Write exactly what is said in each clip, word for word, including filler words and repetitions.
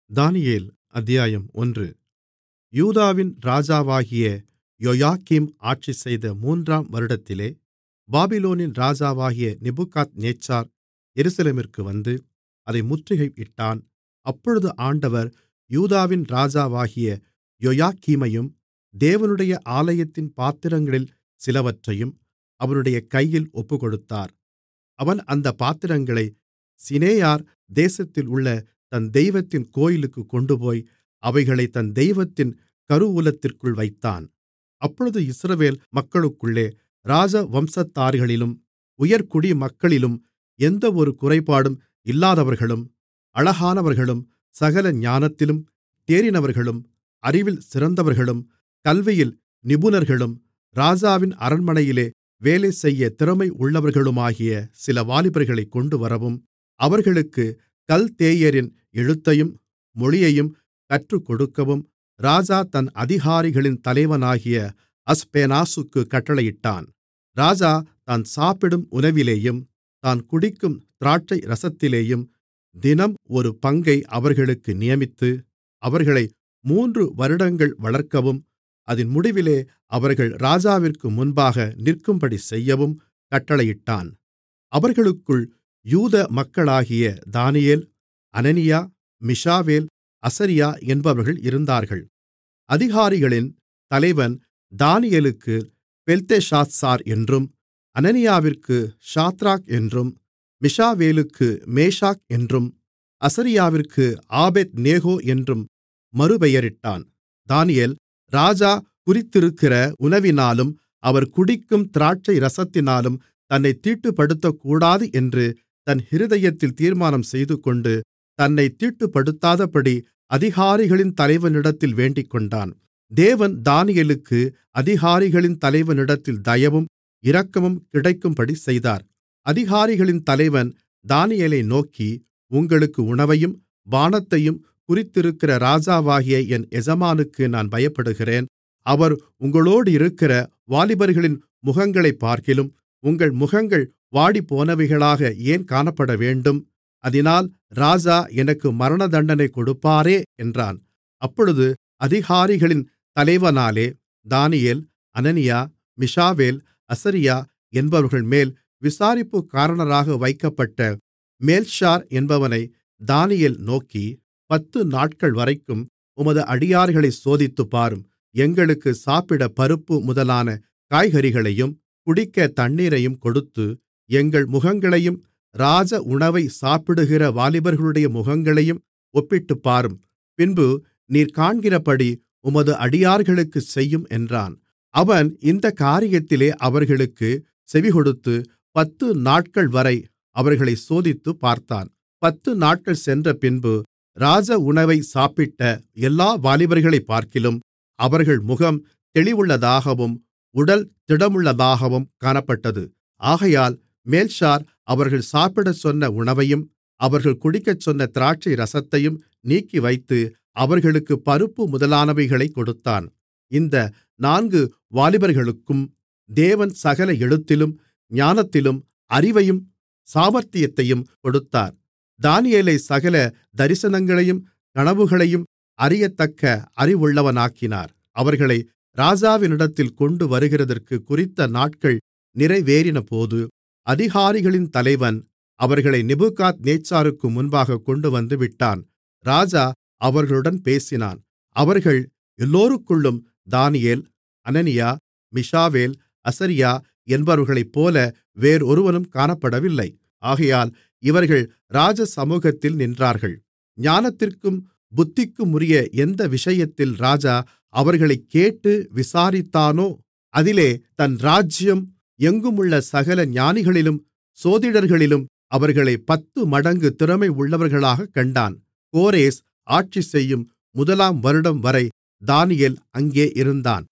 தானியேல் அத்தியாயம் ஒன்று. யூதாவின் ராஜாவாகிய யோயாக்கீம் ஆட்சிசெய்த மூன்றாம் வருடத்திலே பாபிலோனின் ராஜாவாகிய நேபுகாத்நேச்சார் எருசலேமிற்கு வந்து அதை முற்றுகையிட்டான். அப்பொழுது ஆண்டவர் யூதாவின் ராஜாவாகிய யோயாக்கீமையும் தேவனுடைய ஆலயத்தின் பாத்திரங்களில் சிலவற்றையும் அவனுடைய கையில் ஒப்புக்கொடுத்தார். அவன் அந்தப் பாத்திரங்களை சிநெயார் தேசத்தில் உள்ள தன் தெய்வத்தின் கோவிலுக்குக் கொண்டுபோய் அவைகளைத் தன் தெய்வத்தின் கருவூலத்திற்குள் வைத்தான். அப்பொழுது இஸ்ரவேல் மக்களுக்குள்ளே ராஜவம்சத்தார்களிலும் உயர்குடிமக்களிலும் எந்தவொரு குறைபாடும் இல்லாதவர்களும் அழகானவர்களும் சகல ஞானத்திலும் தேறினவர்களும் அறிவில் சிறந்தவர்களும் கல்வியில் நிபுணர்களும் ராஜாவின் அரண்மனையிலே வேலைசெய்யத் திறமையுள்ளவர்களுமாகிய சில வாலிபர்களைக் கொண்டுவரவும் அவர்களுக்குக் கல்தேயரின் எழுத்தையும் மொழியையும் கற்றுக்கொடுக்கவும் ராஜா தன் அதிகாரிகளின் தலைவனாகிய அஸ்பேனாசுக்குக் கட்டளையிட்டான். ராஜா தான் சாப்பிடும் உணவிலேயும் தான் குடிக்கும் திராட்சை ரசத்திலேயும் தினம் ஒரு பங்கை அவர்களுக்கு நியமித்து அவர்களை மூன்று வருடங்கள் வளர்க்கவும் அதின் முடிவிலே அவர்கள் ராஜாவிற்கு முன்பாக நிற்கும்படி செய்யவும் கட்டளையிட்டான். அவர்களுக்குள் யூத மக்களாகிய தானியேல், அனனியா, மிஷாவேல், அசரியா என்பவர்கள் இருந்தார்கள். அதிகாரிகளின் தலைவன் தானியேலுக்கு பெல்தெஷாத்சார் என்றும் அனனியாவிற்கு சாத்ராக் என்றும் மிஷாவேலுக்கு மேஷாக் என்றும் அசரியாவிற்கு ஆபேத்நேகோ என்றும் மறுபெயரிட்டான். தானியேல் ராஜா குறித்திருக்கிற உணவினாலும் அவர் குடிக்கும் திராட்சை ரசத்தினாலும் தன்னைத் தீட்டுப்படுத்தக்கூடாது என்று தன் இருதயத்தில் தீர்மானம் செய்துகொண்டு தன்னைத் தீட்டுப்படுத்தாதபடி அதிகாரிகளின் தலைவனிடத்தில் வேண்டிக்கொண்டான். தேவன் தானியேலுக்கு அதிகாரிகளின் தலைவனிடத்தில் தயவும் இரக்கமும் கிடைக்கும்படி செய்தார். அதிகாரிகளின் தலைவன் தானியேலை நோக்கி, உங்களுக்கு உணவையும் பானத்தையும் குறித்திருக்கிற ராஜாவாகிய என் எஜமானுக்கு நான் பயப்படுகிறேன். அவர் உங்களோடிருக்கிற வாலிபர்களின் முகங்களைப்பார்க்கிலும் உங்கள் முகங்கள் வாடிப்போனவைகளாக ஏன் காணப்படவேண்டும்? அதினால் ராஜா எனக்கு மரணதண்டனை கொடுப்பாரே என்றான். அப்பொழுது அதிகாரிகளின் தலைவனாலே தானியேல், அனனியா, மிஷாவேல், அசரியா என்பவர்கள்மேல் விசாரிப்புக்காரனாக வைக்கப்பட்ட மேல்ஷார் என்பவனை தானியேல் நோக்கி, பத்து நாட்கள்வரைக்கும் உமது அடியார்களைச் சோதித்துப்பாரும். எங்களுக்கு சாப்பிட பருப்பு முதலான காய்கறிகளையும் குடிக்க தண்ணீரையும் கொடுத்து எங்கள் முகங்களையும் ராஜ உணவை சாப்பிடுகிற வாலிபர்களுடைய முகங்களையும் ஒப்பிட்டுப்பாரும். பின்பு நீர் காண்கிறபடி உமது அடியார்களுக்குச் செய்யும் என்றான். அவன் இந்தக் காரியத்திலே அவர்களுக்குச் செவிகொடுத்து பத்து நாட்கள்வரை அவர்களைச் சோதித்துப் பார்த்தான். பத்து நாட்கள் சென்ற பின்பு ராஜ உணவை சாப்பிட்ட எல்லா வாலிபர்களைப்பார்க்கிலும் அவர்கள் முகம் தெளிவுள்ளதாகவும் உடல் திடமுள்ளதாகவும் காணப்பட்டது. ஆகையால் மேல்ஷார் அவர்கள் சாப்பிடச் சொன்ன உணவையும் அவர்கள் குடிக்கச் சொன்ன திராட்சை ரசத்தையும் நீக்கிவைத்து அவர்களுக்குப் பருப்பு முதலானவைகளைக் கொடுத்தான். இந்த நான்கு வாலிபர்களுக்கும் தேவன் சகல எழுத்திலும் ஞானத்திலும் அறிவையும் சாமர்த்தியத்தையும் கொடுத்தார். தானியேலை சகல தரிசனங்களையும் கனவுகளையும் அறியத்தக்க அறிவுள்ளவனாக்கினார். அவர்களை ராஜாவினிடத்தில் கொண்டு வருகிறதற்கு குறித்த நாட்கள் நிறைவேறினபோது அதிகாரிகளின் தலைவன் அவர்களை நேபுகாத்நேச்சாருக்கு முன்பாக கொண்டுவந்து விட்டான். ராஜா அவர்களுடன் பேசினான். அவர்கள் எல்லோருக்குள்ளும் தானியேல், அனனியா, மிஷாவேல், அசரியா என்பவர்களைப்போல வேறொருவனும் காணப்படவில்லை. ஆகையால் இவர்கள் ராஜ சமூகத்தில் நின்றார்கள். ஞானத்திற்கும் புத்திக்குமுரிய எந்த விஷயத்தில் ராஜா அவர்களைக் கேட்டு விசாரித்தானோ அதிலே தன் ராஜ்யம் எங்குமுள்ள சகல ஞானிகளிலும் சோதிடர்களிலும் அவர்களை பத்து மடங்கு திறமை உள்ளவர்களாகக் கண்டான். கோரேஸ் ஆட்சிசெய்யும் முதலாம் வருடம் வரை தானியேல் அங்கே இருந்தான்.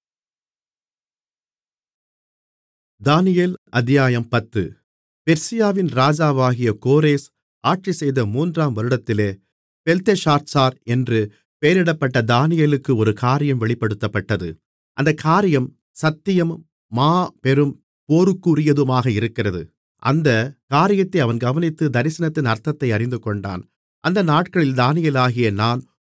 தானியேல் அத்தியாயம் பத்து. பெர்சியாவின் ராஜாவாகிய கோரேஸ் ஆட்சிசெய்த மூன்றாம் வருடத்திலே பெல்தெஷாத்சார் என்று பெயரிடப்பட்ட தானியேலுக்கு ஒரு காரியம் வெளிப்படுத்தப்பட்டது. அந்தக் காரியம் சத்தியமும் மாபெரும் போருக்குரியதுமாக இருக்கிறது. அந்தக் காரியத்தை அவன் கவனித்து தரிசனத்தின் அர்த்தத்தை அறிந்துகொண்டான். அந்த நாட்களில் தானியேலாகிய நான்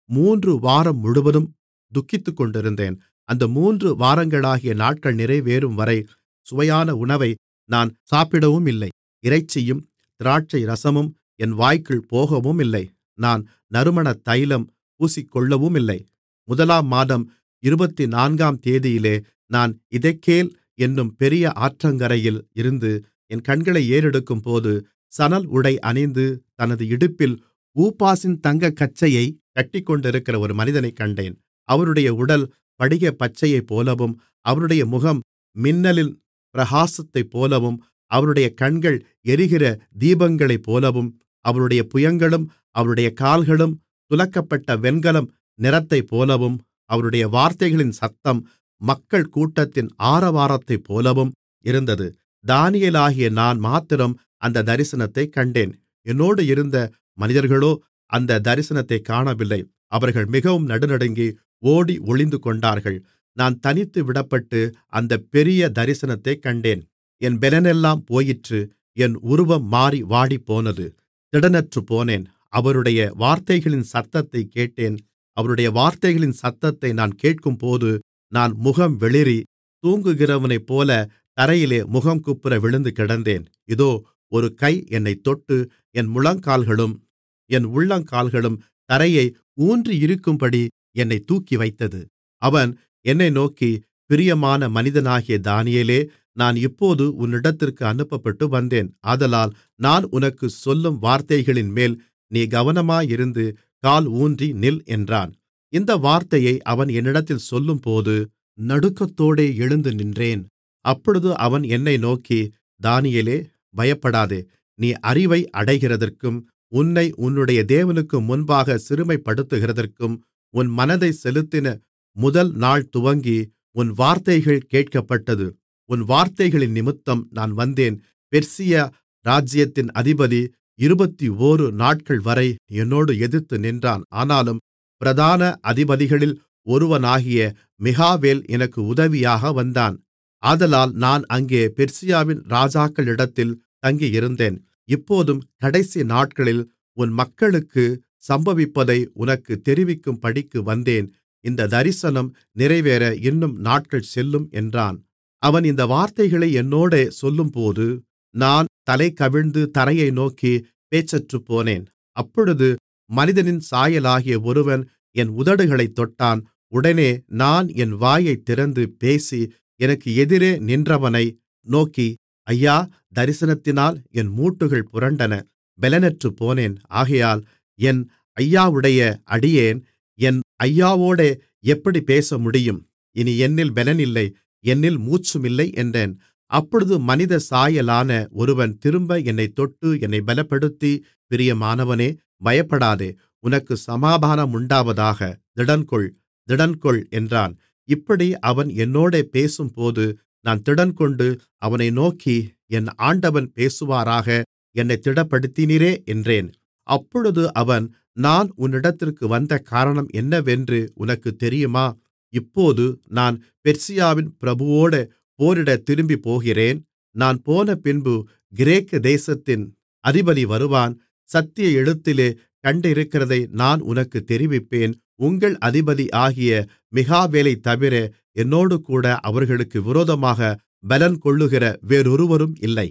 மூன்று வாரம் முழுவதும் துக்கித்துக்கொண்டிருந்தேன். அந்த மூன்று வாரங்களாகிய நாட்கள் நிறைவேறும்வரை சுவையான உணவை நான் சாப்பிடவுமில்லை. இறைச்சியும் திராட்சை ரசமும் என் வாய்க்குள் போகவுமில்லை. நான் நறுமண தைலம் பூசிக்கொள்ளவுமில்லை. முதலாம் மாதம் இருபத்துநான்காம் தேதியிலே நான் இதெக்கேல் என்னும் பெரிய ஆற்றங்கரையில் இருந்து என் கண்களை ஏறெடுக்கும்போது, சணல் உடை அணிந்து தனது இடுப்பில் ஊப்பாசின் தங்கக் கச்சையைக் கட்டிக்கொண்டிருக்கிற ஒரு மனிதனைக் கண்டேன். அவருடைய உடல் படிகப் பச்சையைப்போலவும், அவருடைய முகம் மின்னலின் பிரகாசத்தைப்போலவும், அவருடைய கண்கள் எரிகிற தீபங்களைப்போலவும், அவருடைய புயங்களும் அவருடைய கால்களும் துலக்கப்பட்ட வெண்கலம் நிறத்தைப்போலவும், அவருடைய வார்த்தைகளின் சத்தம் மக்கள் கூட்டத்தின் ஆரவாரத்தைப்போலவும் இருந்தது. தானியேலாகிய நான் மாத்திரம் அந்த தரிசனத்தைக் கண்டேன். என்னோடு இருந்த மனிதர்களோ அந்த தரிசனத்தைக் காணவில்லை. அவர்கள் மிகவும் நடுநடுங்கி ஓடி ஒளிந்துகொண்டார்கள். நான் தனித்து விடப்பட்டு அந்தப் பெரிய தரிசனத்தைக் கண்டேன். என் பெலனெல்லாம் போயிற்று. என் உருவம் மாறி வாடிப்போனது. திடனற்றுப்போனேன். அவருடைய வார்த்தைகளின் சத்தத்தைக் கேட்டேன். அவருடைய வார்த்தைகளின் சத்தத்தை நான் கேட்கும்போது, நான் முகம் வெளிறி தூங்குகிறவனைப்போல தரையிலே முகங்குப்புற விழுந்து கிடந்தேன். இதோ, ஒரு கை என்னைத் தொட்டு என் முழங்கால்களும் என் உள்ளங்கால்களும் தரையை ஊன்றியிருக்கும்படி என்னைத் தூக்கிவைத்தது. அவன் என்னை நோக்கி, பிரியமான மனிதனாகிய தானியேலே, நான் இப்போது உன்னிடத்திற்கு அனுப்பப்பட்டு வந்தேன். ஆதலால் நான் உனக்குச் சொல்லும் வார்த்தைகளின்மேல் நீ கவனமாயிருந்து கால் ஊன்றி நில் என்றான். இந்த வார்த்தையை அவன் என்னிடத்தில் சொல்லும்போது நடுக்கத்தோடே எழுந்து நின்றேன். அப்பொழுது அவன் என்னை நோக்கி, தானியேலே, பயப்படாதே. நீ அறிவை அடைகிறதற்கும் உன்னை உன்னுடைய தேவனுக்கு முன்பாக சிறுமைப்படுத்துகிறதற்கும் உன் மனதைச் செலுத்தின முதல் நாள் துவங்கி உன் வார்த்தைகள் கேட்கப்பட்டது. உன் வார்த்தைகளினிமித்தம் நான் வந்தேன். பெர்சியா ராஜ்ஜியத்தின் அதிபதி இருபத்தொரு நாட்கள்வரை என்னோடு எதிர்த்து நின்றான். ஆனாலும் பிரதான அதிபதிகளில் ஒருவனாகிய மிகாவேல் எனக்கு உதவியாக வந்தான். ஆதலால் நான் அங்கே பெர்சியாவின் ராஜாக்களிடத்தில் தங்கியிருந்தேன். இப்போதும் கடைசி நாட்களில் உன் மக்களுக்கு சம்பவிப்பதை உனக்குத் தெரிவிக்கும்படிக்கு வந்தேன். இந்த தரிசனம் நிறைவேற இன்னும் நாட்கள் செல்லும் என்றான். அவன் இந்த வார்த்தைகளை என்னோடே சொல்லும்போது நான் தலைகவிழ்ந்து தரையை நோக்கி பேச்சற்றுப்போனேன். அப்பொழுது மனிதனின் சாயலாகிய ஒருவன் என் உதடுகளைத் தொட்டான். உடனே நான் என் வாயைத் திறந்து பேசி எனக்கு எதிரே நின்றவனை நோக்கி, ஐயா, தரிசனத்தினால் என் மூட்டுகள் புரண்டன, பெலனற்றுப்போனேன். ஆகையால் என் ஐயாவுடைய அடியேன் என் ஐயாவோடே எப்படிப் பேசமுடியும்? இனி என்னில் பெலனில்லை, என்னில் மூச்சுமில்லை என்றேன். அப்பொழுது மனித சாயலான ஒருவன் திரும்ப என்னைத் தொட்டு என்னைப் பலப்படுத்தி, பிரியமானவனே, பயப்படாதே, உனக்குச் சமாதானமுண்டாவதாக, திடன்கொள், திடன்கொள் என்றான். இப்படி அவன் என்னோடே பேசும்போது நான் திடன்கொண்டு அவனை நோக்கி, என் ஆண்டவன் பேசுவாராக, என்னைத் திடப்படுத்தினீரே என்றேன். அப்பொழுது அவன், நான் உன்னிடத்திற்கு வந்த காரணம் என்னவென்று உனக்குத் தெரியுமா? இப்போது நான் பெர்சியாவின் பிரபுவோடே போரிடத் திரும்பிப் போகிறேன். நான் போனபின்பு கிரேக்கு தேசத்தின் அதிபதி வருவான். சத்திய எழுத்திலே கண்டிருக்கிறதை நான் உனக்குத் தெரிவிப்பேன். உங்கள் அதிபதியாகிய மிகாவேலைத் தவிர என்னோடுகூட அவர்களுக்கு விரோதமாக பலங்கொள்ளுகிற வேறொருவரும் இல்லை.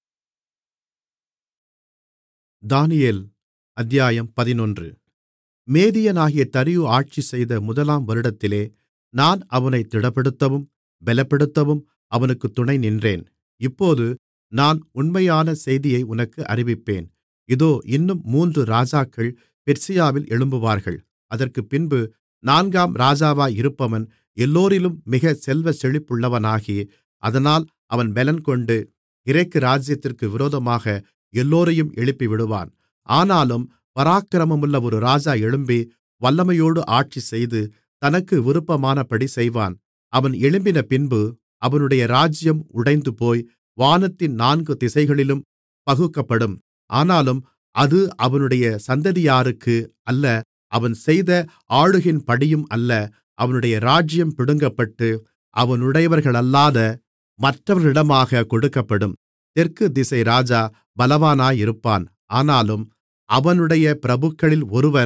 தானியேல் அத்தியாயம் பதினொன்று. மேதியனாகிய தரியு ஆட்சி செய்த முதலாம் வருடத்திலே நான் அவனைத் திடப்படுத்தவும் பலப்படுத்தவும் அவனுக்குத் துணை நின்றேன். இப்போது நான் உண்மையான செய்தியை உனக்கு அறிவிப்பேன். இதோ, இன்னும் மூன்று ராஜாக்கள் பெர்சியாவில் எழும்புவார்கள். அதற்குப்பின்பு நான்காம் ராஜாவாயிருப்பவன் எல்லோரிலும் மிகச் செல்வச் செழிப்புள்ளவனாகி, அதனால் அவன் பெலன்கொண்டு கிரேக்கு ராஜ்யத்திற்கு விரோதமாக எல்லோரையும் எழுப்பிவிடுவான். ஆனாலும் பராக்கிரமமுள்ள ஒரு ராஜா எழும்பி வல்லமையோடு ஆட்சிசெய்து தனக்கு விருப்பமானபடி செய்வான். அவன் எழும்பினபின்பு அவனுடைய ராஜ்யம் உடைந்துபோய் வானத்தின் நான்கு திசைகளிலும் பகுக்கப்படும். ஆனாலும் அது அவனுடைய சந்ததியாருக்கு அல்ல, அவன் செய்த ஆளுகையின்படியும் அல்ல. அவனுடைய ராஜ்யம் பிடுங்கப்பட்டு அவனுடையவர்களல்லாத மற்றவர்களிடமாகக் கொடுக்கப்படும். தெற்கு திசை ராஜா பலவானாயிருப்பான். ஆனாலும் அவனுடைய பிரபுக்களில் ஒருவன்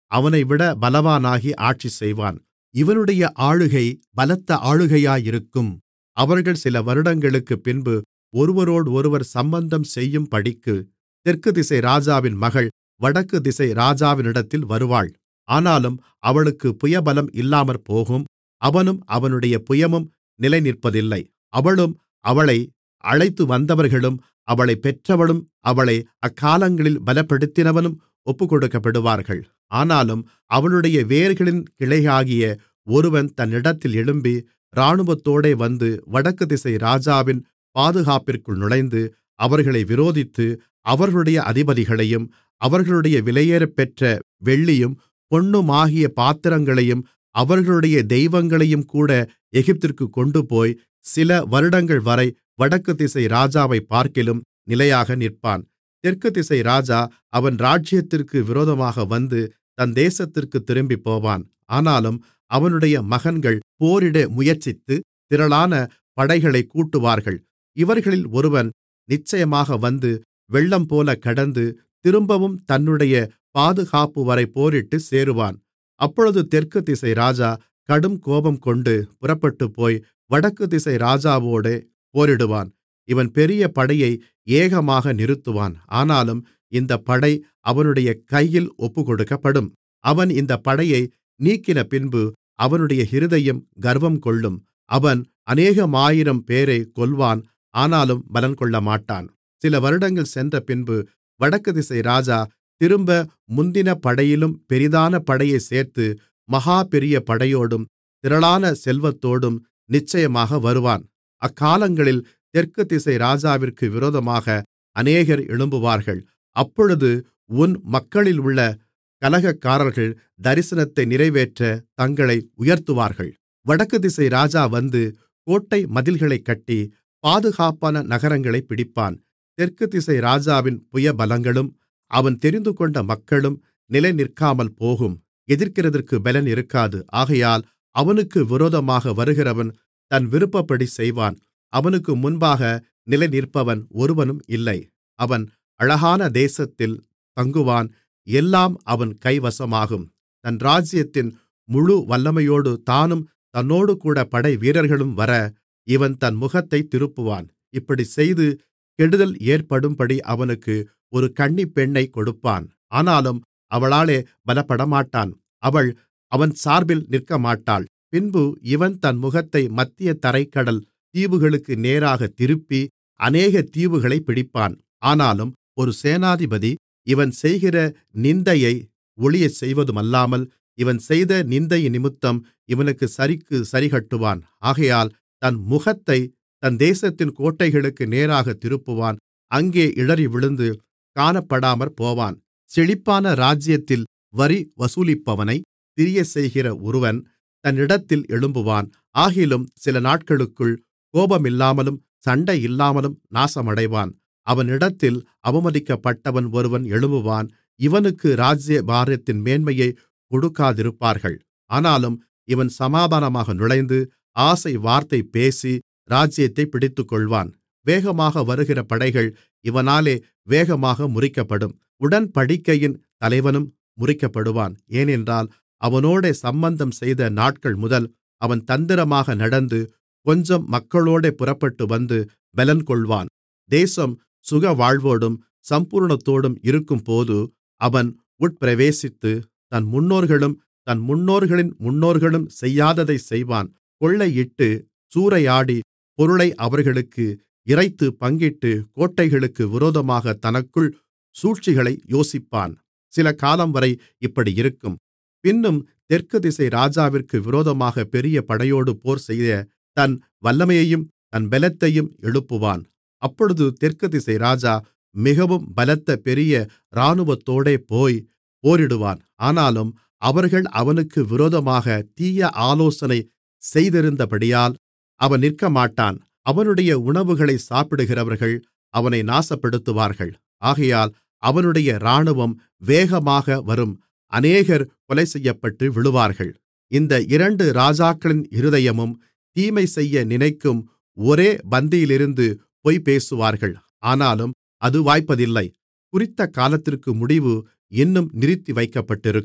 அவனைவிட பலவானாகி ஆட்சி செய்வான். இவனுடைய ஆளுகை பலத்த ஆளுகையாயிருக்கும். அவர்கள் சில வருடங்களுக்குப் பின்பு ஒருவரோடொருவர் சம்பந்தம் செய்யும்படிக்கு தெற்கு திசை ராஜாவின் மகள் வடக்கு திசை ராஜாவினிடத்தில் வருவாள். ஆனாலும் அவளுக்குப் புயபலம் இல்லாமற்போகும். அவனும் அவனுடைய புயமும் நிலைநிற்பதில்லை. அவளும் அவளை அழைத்துவந்தவர்களும் அவளைப் பெற்றவளும் அவளை அக்காலங்களில் பலப்படுத்தினவனும் ஒப்புக்கொடுக்கப்படுவார்கள். ஆனாலும் அவளுடைய வேர்களின் கிளையாகிய ஒருவன் தன்னிடத்தில் எழும்பி இராணுவத்தோடே வந்து வடக்கு திசை ராஜாவின் பாதுகாப்பிற்குள் நுழைந்து அவர்களை விரோதித்து அவர்களுடைய அதிபதிகளையும் அவர்களுடைய விலையேறப்பெற்ற வெள்ளியும் பொன்னுமாகிய பாத்திரங்களையும் அவர்களுடைய தெய்வங்களையும்கூட எகிப்திற்குக் கொண்டுபோய் சில வருடங்கள்வரை வடக்கு திசை ராஜாவைப்பார்க்கிலும் நிலையாக நிற்பான். தெற்கு திசை ராஜா அவன் ராஜ்ஜியத்திற்கு விரோதமாக வந்து தன் தேசத்திற்குத் திரும்பிப்போவான். ஆனாலும் அவனுடைய மகன்கள் போரிட முயற்சித்து திரளான படைகளைக் கூட்டுவார்கள். இவர்களில் ஒருவன் நிச்சயமாக வந்து வெள்ளம்போல கடந்து திரும்பவும் தன்னுடைய பாதுகாப்புவரை போரிட்டுச் சேருவான். அப்பொழுது தெற்கு திசை ராஜா கடும் கோபம்கொண்டு புறப்பட்டுப்போய் வடக்கு திசை ராஜாவோடே போரிடுவான். இவன் பெரிய படையை ஏகமாக நிறுத்துவான். ஆனாலும் இந்தப் படை அவனுடைய கையில் ஒப்புக்கொடுக்கப்படும். அவன் இந்தப் படையை நீக்கினபின்பு அவனுடைய இருதயம் கர்வங்கொள்ளும். அவன் அநேகமாயிரம் பேரைக் கொல்வான். ஆனாலும் பலங்கொள்ளமாட்டான். சில வருடங்கள் சென்றபின்பு வடக்கு திசை ராஜா திரும்ப முந்தின படையிலும் பெரிதான படையைச் சேர்த்து மகா பெரிய படையோடும் திரளான செல்வத்தோடும் நிச்சயமாக வருவான். அக்காலங்களில் தெற்கு திசை ராஜாவிற்கு விரோதமாக அநேகர் எழும்புவார்கள். அப்பொழுது உன் மக்களிலுள்ள கலகக்காரர்கள் தரிசனத்தை நிறைவேற்ற தங்களை உயர்த்துவார்கள். வடக்கு திசை ராஜா வந்து கோட்டை மதில்களைக் கட்டி பாதுகாப்பான நகரங்களைப் பிடிப்பான். தெற்கு திசை ராஜாவின் புயபலங்களும் அவன் தெரிந்துகொண்ட மக்களும் நிலைநிற்காமல் போகும். எதிர்க்கிறதற்கு பெலன் இருக்காது. ஆகையால் அவனுக்கு விரோதமாக வருகிறவன் தன் விருப்பப்படி செய்வான். அவனுக்கு முன்பாக நிலைநிற்பவன் ஒருவனும் இல்லை. அவன் அழகான தேசத்தில் தங்குவான். எல்லாம் அவன் கைவசமாகும். தன் ராஜ்யத்தின் முழு வல்லமையோடு தானும் தன்னோடுகூட படைவீரர்களும் வர இவன் தன் முகத்தைத் திருப்புவான். இப்படிச் செய்து கெடுதல் ஏற்படும்படி அவனுக்கு ஒரு கன்னிப்பெண்ணைக் கொடுப்பான். ஆனாலும் அவளாலே பலப்படமாட்டான். அவள் அவன் சார்பில் நிற்கமாட்டாள். பின்பு இவன் தன் முகத்தை மத்திய தரைக்கடல் தீவுகளுக்கு நேராகத் திருப்பி அநேக தீவுகளைப் பிடிப்பான். ஆனாலும் ஒரு சேனாதிபதி இவன் செய்கிற நிந்தையை ஒழியச் செய்வதுமல்லாமல் இவன் செய்த நிந்தையினிமித்தம் இவனுக்கு சரிக்கு சரிக்கட்டுவான். ஆகையால் தன் முகத்தைத் தன் தேசத்தின் கோட்டைகளுக்கு நேராகத் திருப்புவான். அங்கே இடறி விழுந்து காணப்படாமற்போவான். செழிப்பான ராஜ்யத்தில் வரி வசூலிப்பவனைத் திரியச்செய்கிற ஒருவன் தன்னிடத்தில் எழும்புவான். ஆகிலும் சில நாட்களுக்குள் கோபமில்லாமலும் சண்டையில்லாமலும் நாசமடைவான். அவனிடத்தில் அவமதிக்கப்பட்டவன் ஒருவன் எழும்புவான். இவனுக்கு ராஜ்யபாரத்தின் மேன்மையைக் கொடுக்காதிருப்பார்கள். ஆனாலும் இவன் சமாதானமாக நுழைந்து ஆசை வார்த்தை பேசி ராஜ்யத்தைப் பிடித்துக்கொள்வான். வேகமாக வருகிற படைகள் இவனாலே வேகமாக முறிக்கப்படும். உடன்படிக்கையின் தலைவனும் முறிக்கப்படுவான். ஏனென்றால் அவனோடே சம்பந்தம் செய்த நாட்கள் முதல் அவன் தந்திரமாக நடந்து கொஞ்சம் மக்களோடே புறப்பட்டு வந்து பெலன்கொள்வான். தேசம் சுகவாழ்வோடும் சம்பூரணத்தோடும் இருக்கும்போது அவன் உட்பிரவேசித்து தன் முன்னோர்களும் தன் முன்னோர்களின் முன்னோர்களும் செய்யாததைச் செய்வான். கொள்ளையிட்டு சூறையாடி பொருளை அவர்களுக்கு இறைத்து பங்கிட்டு கோட்டைகளுக்கு விரோதமாக தனக்குள் சூழ்ச்சிகளை யோசிப்பான். சில காலம்வரை இப்படி இருக்கும். பின்னும் தெற்கு திசை ராஜாவிற்கு விரோதமாக பெரிய படையோடு போர்செய்ய தன் வல்லமையையும் தன் பெலத்தையும் எழுப்புவான். அப்பொழுது தெற்கு திசை ராஜா மிகவும் பலத்த பெரிய இராணுவத்தோடே போய் போரிடுவான். ஆனாலும் அவர்கள் அவனுக்கு விரோதமாக தீய ஆலோசனை செய்திருந்தபடியால் அவன் நிற்கமாட்டான். அவனுடைய உணவுகளை சாப்பிடுகிறவர்கள் அவனை நாசப்படுத்துவார்கள். ஆகையால் அவனுடைய இராணுவம் வேகமாக வரும். அநேகர் கொலைசெய்யப்பட்டு விழுவார்கள். இந்த இரண்டு ராஜாக்களின் இருதயமும் தீமைசெய்ய நினைக்கும் ஒரே பந்தியிலிருந்து பொய் பேசுவார்கள். ஆனாலும் அது வாய்ப்பதில்லை. குறித்த காலத்திற்கு முடிவு இன்னும் நிறுத்தி வைக்கப்பட்டிருக்கும்.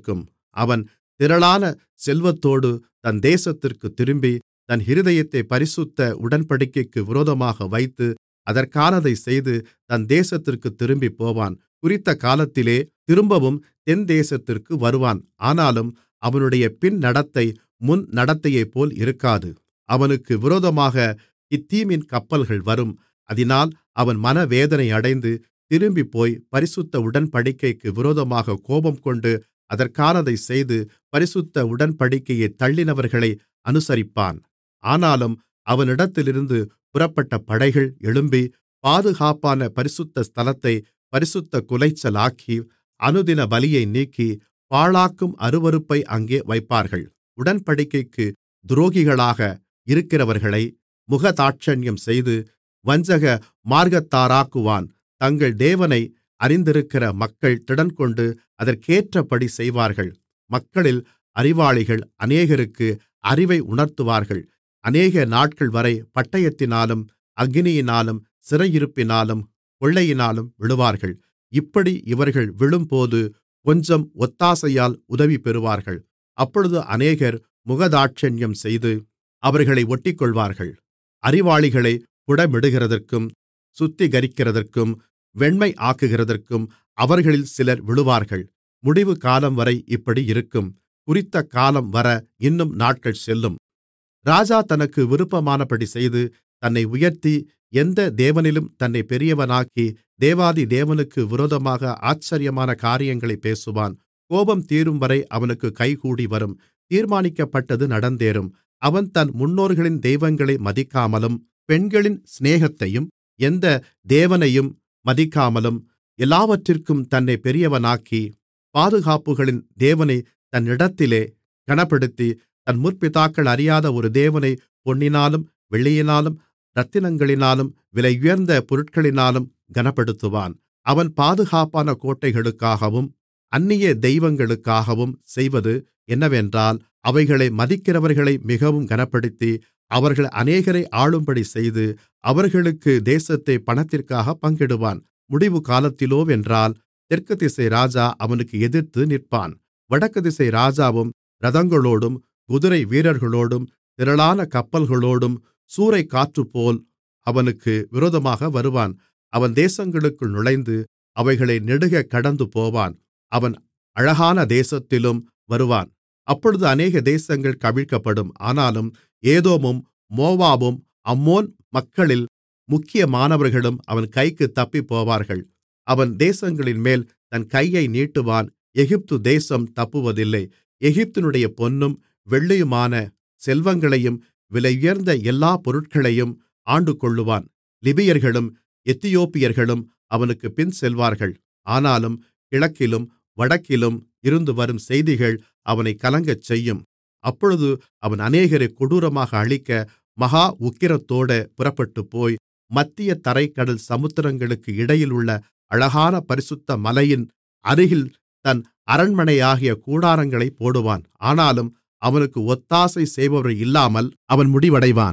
அவன் திரளான செல்வத்தோடு தன் தேசத்திற்குத் திரும்பி தன் இருதயத்தைப் பரிசுத்த உடன்படிக்கைக்கு விரோதமாக வைத்து அதற்கானதைச் செய்து தன் தேசத்திற்குத் திரும்பிப்போவான். குறித்த காலத்திலே திரும்பவும் தென்தேசத்திற்கு வருவான். ஆனாலும் அவனுடைய பின்நடத்தை முன் நடத்தையைப்போல் இருக்காது. அவனுக்கு விரோதமாக கித்தீமின் கப்பல்கள் வரும். அதினால் அவன் மனவேதனையடைந்து திரும்பிப்போய் பரிசுத்த உடன்படிக்கைக்கு விரோதமாக கோபம்கொண்டு அதற்கானதைச் செய்து பரிசுத்த உடன்படிக்கையைத் தள்ளினவர்களை அனுசரிப்பான். ஆனாலும் அவனிடத்திலிருந்து புறப்பட்ட படைகள் எழும்பி பாதுகாப்பான பரிசுத்த ஸ்தலத்தைப் பரிசுத்தக் குலைச்சலாக்கி அனுதின பலியை நீக்கி பாழாக்கும் அருவருப்பை அங்கே வைப்பார்கள். உடன்படிக்கைக்கு துரோகிகளாக இருக்கிறவர்களை முகதாட்சணியம் செய்து வஞ்சக மார்க்கத்தாராக்குவான். தங்கள் தேவனை அறிந்திருக்கிற மக்கள் திடன்கொண்டு அதற்கேற்றபடி செய்வார்கள். மக்களில் அறிவாளிகள் அநேகருக்கு அறிவை உணர்த்துவார்கள். அநேக நாட்கள்வரை பட்டயத்தினாலும் அக்கினியினாலும் சிறையிருப்பினாலும் கொள்ளையினாலும் விழுவார்கள். இப்படி இவர்கள் விழும்போது கொஞ்சம் ஒத்தாசையால் உதவி பெறுவார்கள். அப்பொழுது அநேகர் முகதாட்சணியம் செய்து அவர்களை ஒட்டிக்கொள்வார்கள். அறிவாளிகளைப் புடமிடுகிறதற்கும் சுத்திகரிக்கிறதற்கும் வெண்மை ஆக்குகிறதற்கும் அவர்களில் சிலர் விழுவார்கள். முடிவு காலம்வரை இப்படி இருக்கும். குறித்த காலம் வர இன்னும் நாட்கள் செல்லும். ராஜா தனக்கு விருப்பமானபடி செய்து தன்னை உயர்த்தி எந்த தேவனிலும் தன்னைப் பெரியவனாக்கி தேவாதி தேவனுக்கு விரோதமாக ஆச்சரியமான காரியங்களைப் பேசுவான். கோபம் தீரும்வரை அவனுக்கு கைகூடி வரும். தீர்மானிக்கப்பட்டது நடந்தேறும். அவன் தன் முன்னோர்களின் தெய்வங்களை மதிக்காமலும் பெண்களின் சிநேகத்தையும் எந்த தேவனையும் மதிக்காமலும் எல்லாவற்றிற்கும் தன்னைப் பெரியவனாக்கி பாதுகாப்புகளின் தேவனைத் தன்னிடத்திலே கனப்படுத்தி தன் முற்பிதாக்கள் அறியாத ஒரு தேவனை பொன்னினாலும் வெள்ளியினாலும் இரத்தினங்களினாலும் விலையுயர்ந்த பொருட்களினாலும் கனப்படுத்துவான். அவன் பாதுகாப்பான கோட்டைகளுக்காகவும் அந்நிய தெய்வங்களுக்காகவும் செய்வது என்னவென்றால் அவைகளை மதிக்கிறவர்களை மிகவும் கனப்படுத்தி அவர்கள் அநேகரை ஆளும்படி செய்து அவர்களுக்கு தேசத்தை பணத்திற்காக பங்கிடுவான். முடிவு காலத்திலோவென்றால் தெற்குதிசை ராஜா அவனுக்கு எதிர்த்து நிற்பான். வடக்குதிசை ராஜாவும் இரதங்களோடும் குதிரை வீரர்களோடும் திரளான கப்பல்களோடும் சூறைக்காற்றுப்போல் அவனுக்கு விரோதமாக வருவான். அவன் தேசங்களுக்குள் நுழைந்து அவைகளை நெடுக கடந்து போவான். அவன் அழகான தேசத்திலும் வருவான். அப்பொழுது அநேக தேசங்கள் கவிழ்க்கப்படும். ஆனாலும் ஏதோமும் மோவாபும் அம்மோன் மக்களில் முக்கியமானவர்களும் அவன் கைக்குத் தப்பிப்போவார்கள். அவன் தேசங்களின்மேல் தன் கையை நீட்டுவான். எகிப்து தேசம் தப்புவதில்லை. எகிப்தினுடைய பொன்னும் வெள்ளியுமான செல்வங்களையும் விலையுயர்ந்த எல்லா பொருட்களையும் ஆண்டுகொள்ளுவான். லிபியர்களும் எத்தியோப்பியர்களும் அவனுக்குப் பின் செல்வார்கள். ஆனாலும் கிழக்கிலும் வடக்கிலும் இருந்து வரும் செய்திகள் அவனைக் கலங்கச்செய்யும். அப்பொழுது அவன் அநேகரை கொடூரமாக அழிக்க மகா உக்கிரத்தோடே புறப்பட்டுப்போய் மத்திய தரைக்கடல் சமுத்திரங்களுக்கு இடையிலுள்ள அழகான பரிசுத்த மலையின் அருகில் தன் அரண்மனையாகிய கூடாரங்களைப் போடுவான். ஆனாலும் அவனுக்கு ஒத்தாசை செய்பவர் இல்லாமல் அவன் முடிவடைவான்.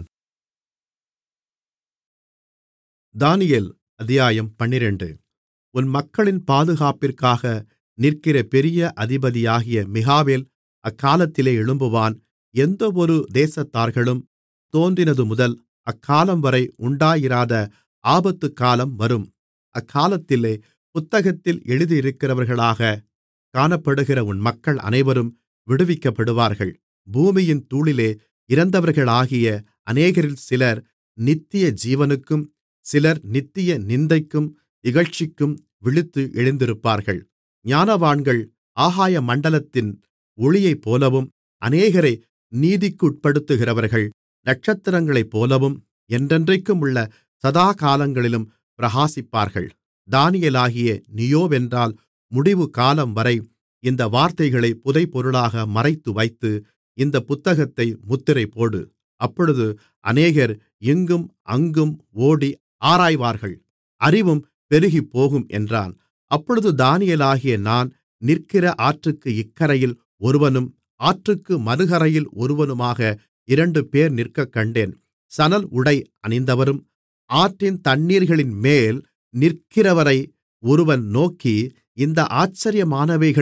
தானியேல் அத்தியாயம் பன்னிரண்டு. உன் மக்களின் பாதுகாப்பிற்காக நிற்கிற பெரிய அதிபதியாகிய மிகாவேல் அக்காலத்திலே எழும்புவான். எந்தவொரு தேசத்தார்களும் தோன்றினதுமுதல் அக்காலம்வரை உண்டாயிராத ஆபத்துக்காலம் வரும். அக்காலத்திலே புத்தகத்தில் எழுதியிருக்கிறவர்களாகக் காணப்படுகிற உன் மக்கள் அனைவரும் விடுவிக்கப்படுவார்கள். பூமியின் தூளிலே இறந்தவர்களாகிய அநேகரில் சிலர் நித்திய ஜீவனுக்கும் சிலர் நித்திய நிந்தைக்கும் இகழ்ச்சிக்கும் விழித்து எழுந்திருப்பார்கள். ஞானவான்கள் ஆகாய மண்டலத்தின் ஒளியைப்போலவும் அநேகரை நீதிக்குட்படுத்துகிறவர்கள் நட்சத்திரங்களைப்போலவும் என்றென்றைக்குமுள்ள சதாகாலங்களிலும் பிரகாசிப்பார்கள். தானியேலாகிய நீயோவென்றால் முடிவு காலம்வரை இந்த வார்த்தைகளை புதைபொருளாக மறைத்துவைத்து இந்தப் புத்தகத்தை முத்திரை போடு. அப்பொழுது அநேகர் இங்கும் அங்கும் ஓடி ஆராய்வார்கள், அறிவும் பெருகிப்போகும் என்றான். அப்பொழுது தானியேலாகிய நான் நிற்கிற ஆற்றுக்கு இக்கரையில் ஒருவனும் ஆற்றுக்கு மறுகரையில் ஒருவனுமாக இரண்டுபேர் நிற்கக்கண்டேன். சணல் உடை அணிந்தவரும் ஆற்றின் தண்ணீர்களின்மேல் நிற்கிறவரை ஒருவன் நோக்கி, இந்த ஆச்சரியமானவைகளின்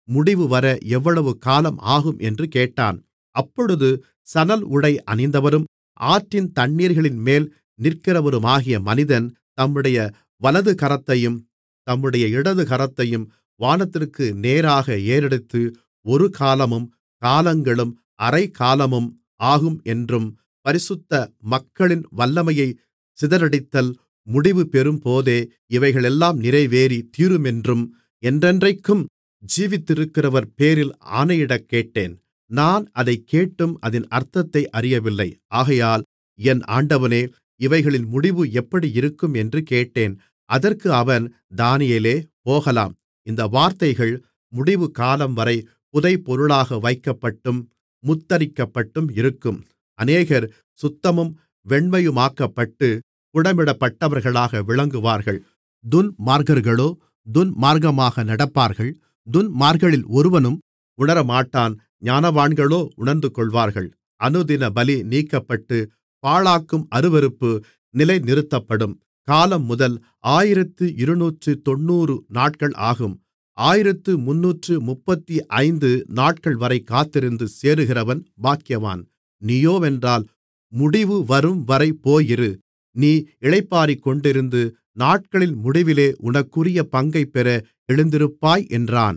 முடிவுவர எவ்வளவு காலம் ஆகும் என்று கேட்டான். அப்பொழுது சணல் உடை அணிந்தவரும் ஆற்றின் தண்ணீர்களின்மேல் நிற்கிறவருமாகிய மனிதன் தம்முடைய வலது கரத்தையும் தம்முடைய இடது கரத்தையும் வானத்திற்கு நேராக ஏறெடுத்து, ஒரு காலமும் காலங்களும் அரைக்காலமும் ஆகும் என்றும், பரிசுத்த மக்களின் வல்லமையைச் சிதறடித்தல் முடிவு பெறும்போதே இவைகளெல்லாம் நிறைவேறி தீருமென்றும், என்றென்றைக்கும் ஜீவித்திருக்கிறவர் பேரில் ஆணையிடக் கேட்டேன். நான் அதைக் கேட்டும் அதின் அர்த்தத்தை அறியவில்லை. ஆகையால் என் ஆண்டவனே, இவைகளின் முடிவு எப்படி இருக்கும் என்று கேட்டேன். அதற்கு அவன், தானியேலே, போகலாம். இந்த வார்த்தைகள் முடிவு காலம்வரை புதைபொருளாக வைக்கப்பட்டும் முத்திரிக்கப்பட்டும் இருக்கும். அநேகர் சுத்தமும் வெண்மையுமாக்கப்பட்டு புடமிடப்பட்டவர்களாக விளங்குவார்கள். துன்மார்க்கர்களோ துன்மார்க்கமாக நடப்பார்கள். துன்மார்க்கரில் ஒருவனும் உணரமாட்டான். ஞானவான்களோ உணர்ந்துகொள்வார்கள். அனுதின பலி நீக்கப்பட்டு பாழாக்கும் அருவருப்பு நிலைநிறுத்தப்படும் காலம் முதல் ஆயிரத்து இருநூற்று தொண்ணூறு நாட்கள் ஆகும். ஆயிரத்து முந்நூற்று முப்பத்தைந்து நாட்கள்வரை காத்திருந்து சேருகிறவன் பாக்கியவான். நீயோவென்றால் முடிவு வரும்வரை போயிரு. நீ இளைப்பாறிக்கொண்டிருந்து நாட்களின் முடிவிலே உனக்குரிய பங்கைப் பெற எழுந்திருப்பாய் என்றான்.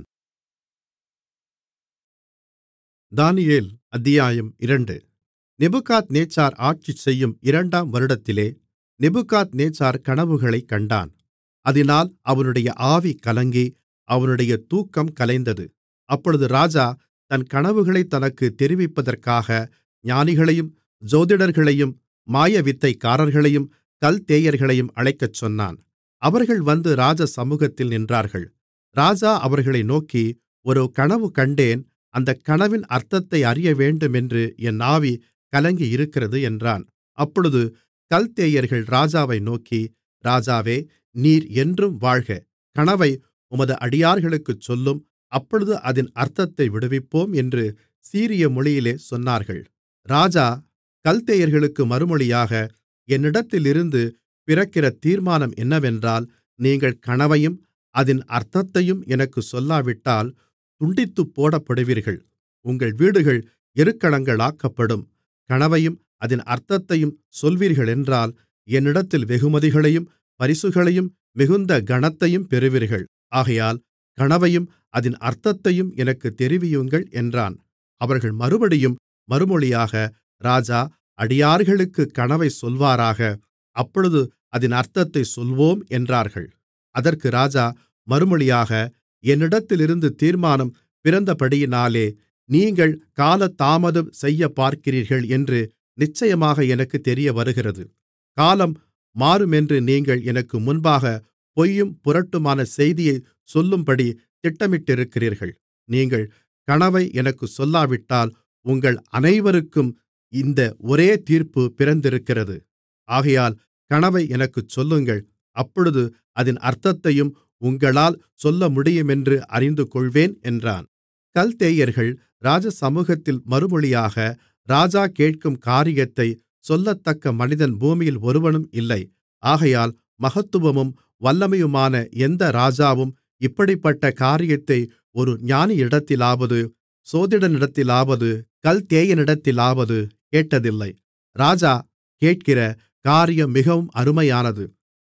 தானியேல் அத்தியாயம் இரண்டு. நேபுகாத்நேச்சார் ஆட்சிசெய்யும் இரண்டாம் வருடத்திலே நேபுகாத்நேச்சார் கனவுகளைக் கண்டான். அதினால் அவனுடைய ஆவி கலங்கி அவனுடைய தூக்கம் கலைந்தது. அப்பொழுது ராஜா தன் கனவுகளைத் தனக்குத் தெரிவிப்பதற்காக ஞானிகளையும் ஜோதிடர்களையும் மாயவித்தைக்காரர்களையும் கல்தேயர்களையும் அழைக்கச் சொன்னான். அவர்கள் வந்து ராஜ சமுகத்தில் நின்றார்கள். ராஜா அவர்களை நோக்கி, ஒரு கனவு கண்டேன். அந்தக் கனவின் அர்த்தத்தை அறியவேண்டுமென்று என் ஆவி கலங்கியிருக்கிறது என்றான். அப்பொழுது கல்தேயர்கள் ராஜாவை நோக்கி, ராஜாவே, நீர் என்றும் வாழ்க. கனவை உமது அடியார்களுக்குச் சொல்லும். அப்பொழுது அதின் அர்த்தத்தை விடுவிப்போம் என்று சீரிய மொழியிலே சொன்னார்கள். ராஜா கல்தேயர்களுக்கு மறுமொழியாக, என்னிடத்திலிருந்து பிறக்கிற தீர்மானம் என்னவென்றால், நீங்கள் கனவையும் அதின் அர்த்தத்தையும் எனக்குச் சொல்லாவிட்டால் துண்டித்துப் போடப்படுவீர்கள். உங்கள் வீடுகள் எருக்களங்களாக்கப்படும். கனவையும் அதின் அர்த்தத்தையும் சொல்வீர்களென்றால் என்னிடத்தில் வெகுமதிகளையும் பரிசுகளையும் மிகுந்த கனத்தையும் பெறுவீர்கள். ஆகையால் கனவையும் அதின் அர்த்தத்தையும் எனக்குத் தெரிவியுங்கள் என்றான். அவர்கள் மறுபடியும் மறுமொழியாக, ராஜா அடியார்களுக்குக் கனவைச் சொல்வாராக, அப்பொழுது அதின் அர்த்தத்தைச் சொல்வோம் என்றார்கள். அதற்கு ராஜா மறுமொழியாக, என்னிடத்திலிருந்து தீர்மானம் பிறந்தபடியினாலே நீங்கள் காலதாமதம் செய்யப்பார்க்கிறீர்கள் என்று நிச்சயமாக எனக்குத் தெரியவருகிறது. காலம் மாறுமென்று நீங்கள் எனக்கு முன்பாக பொய்யும் புரட்டுமான செய்தியைச் சொல்லும்படி திட்டமிட்டிருக்கிறீர்கள். நீங்கள் கனவை எனக்குச் சொல்லாவிட்டால் உங்கள் அனைவருக்கும் இந்த ஒரே தீர்ப்பு பிறந்திருக்கிறது. ஆகையால் கனவை எனக்குச் சொல்லுங்கள். அப்பொழுது அதின் அர்த்தத்தையும் உங்களால் சொல்லமுடியுமென்று அறிந்துகொள்வேன் என்றான். கல்தேயர்கள் ராஜசமுகத்தில் மறுமொழியாக, ராஜா கேட்கும் காரியத்தைச் சொல்லத்தக்க மனிதன் பூமியில் ஒருவனும் இல்லை. ஆகையால் மகத்துவமும் வல்லமையுமான எந்த ராஜாவும் இப்படிப்பட்ட காரியத்தை ஒரு ஞானியிடத்திலாவது சோதிடனிடத்திலாவது கல்தேயனிடத்திலாவது கேட்டதில்லை. ராஜா கேட்கிற காரியம் மிகவும் அருமையானது.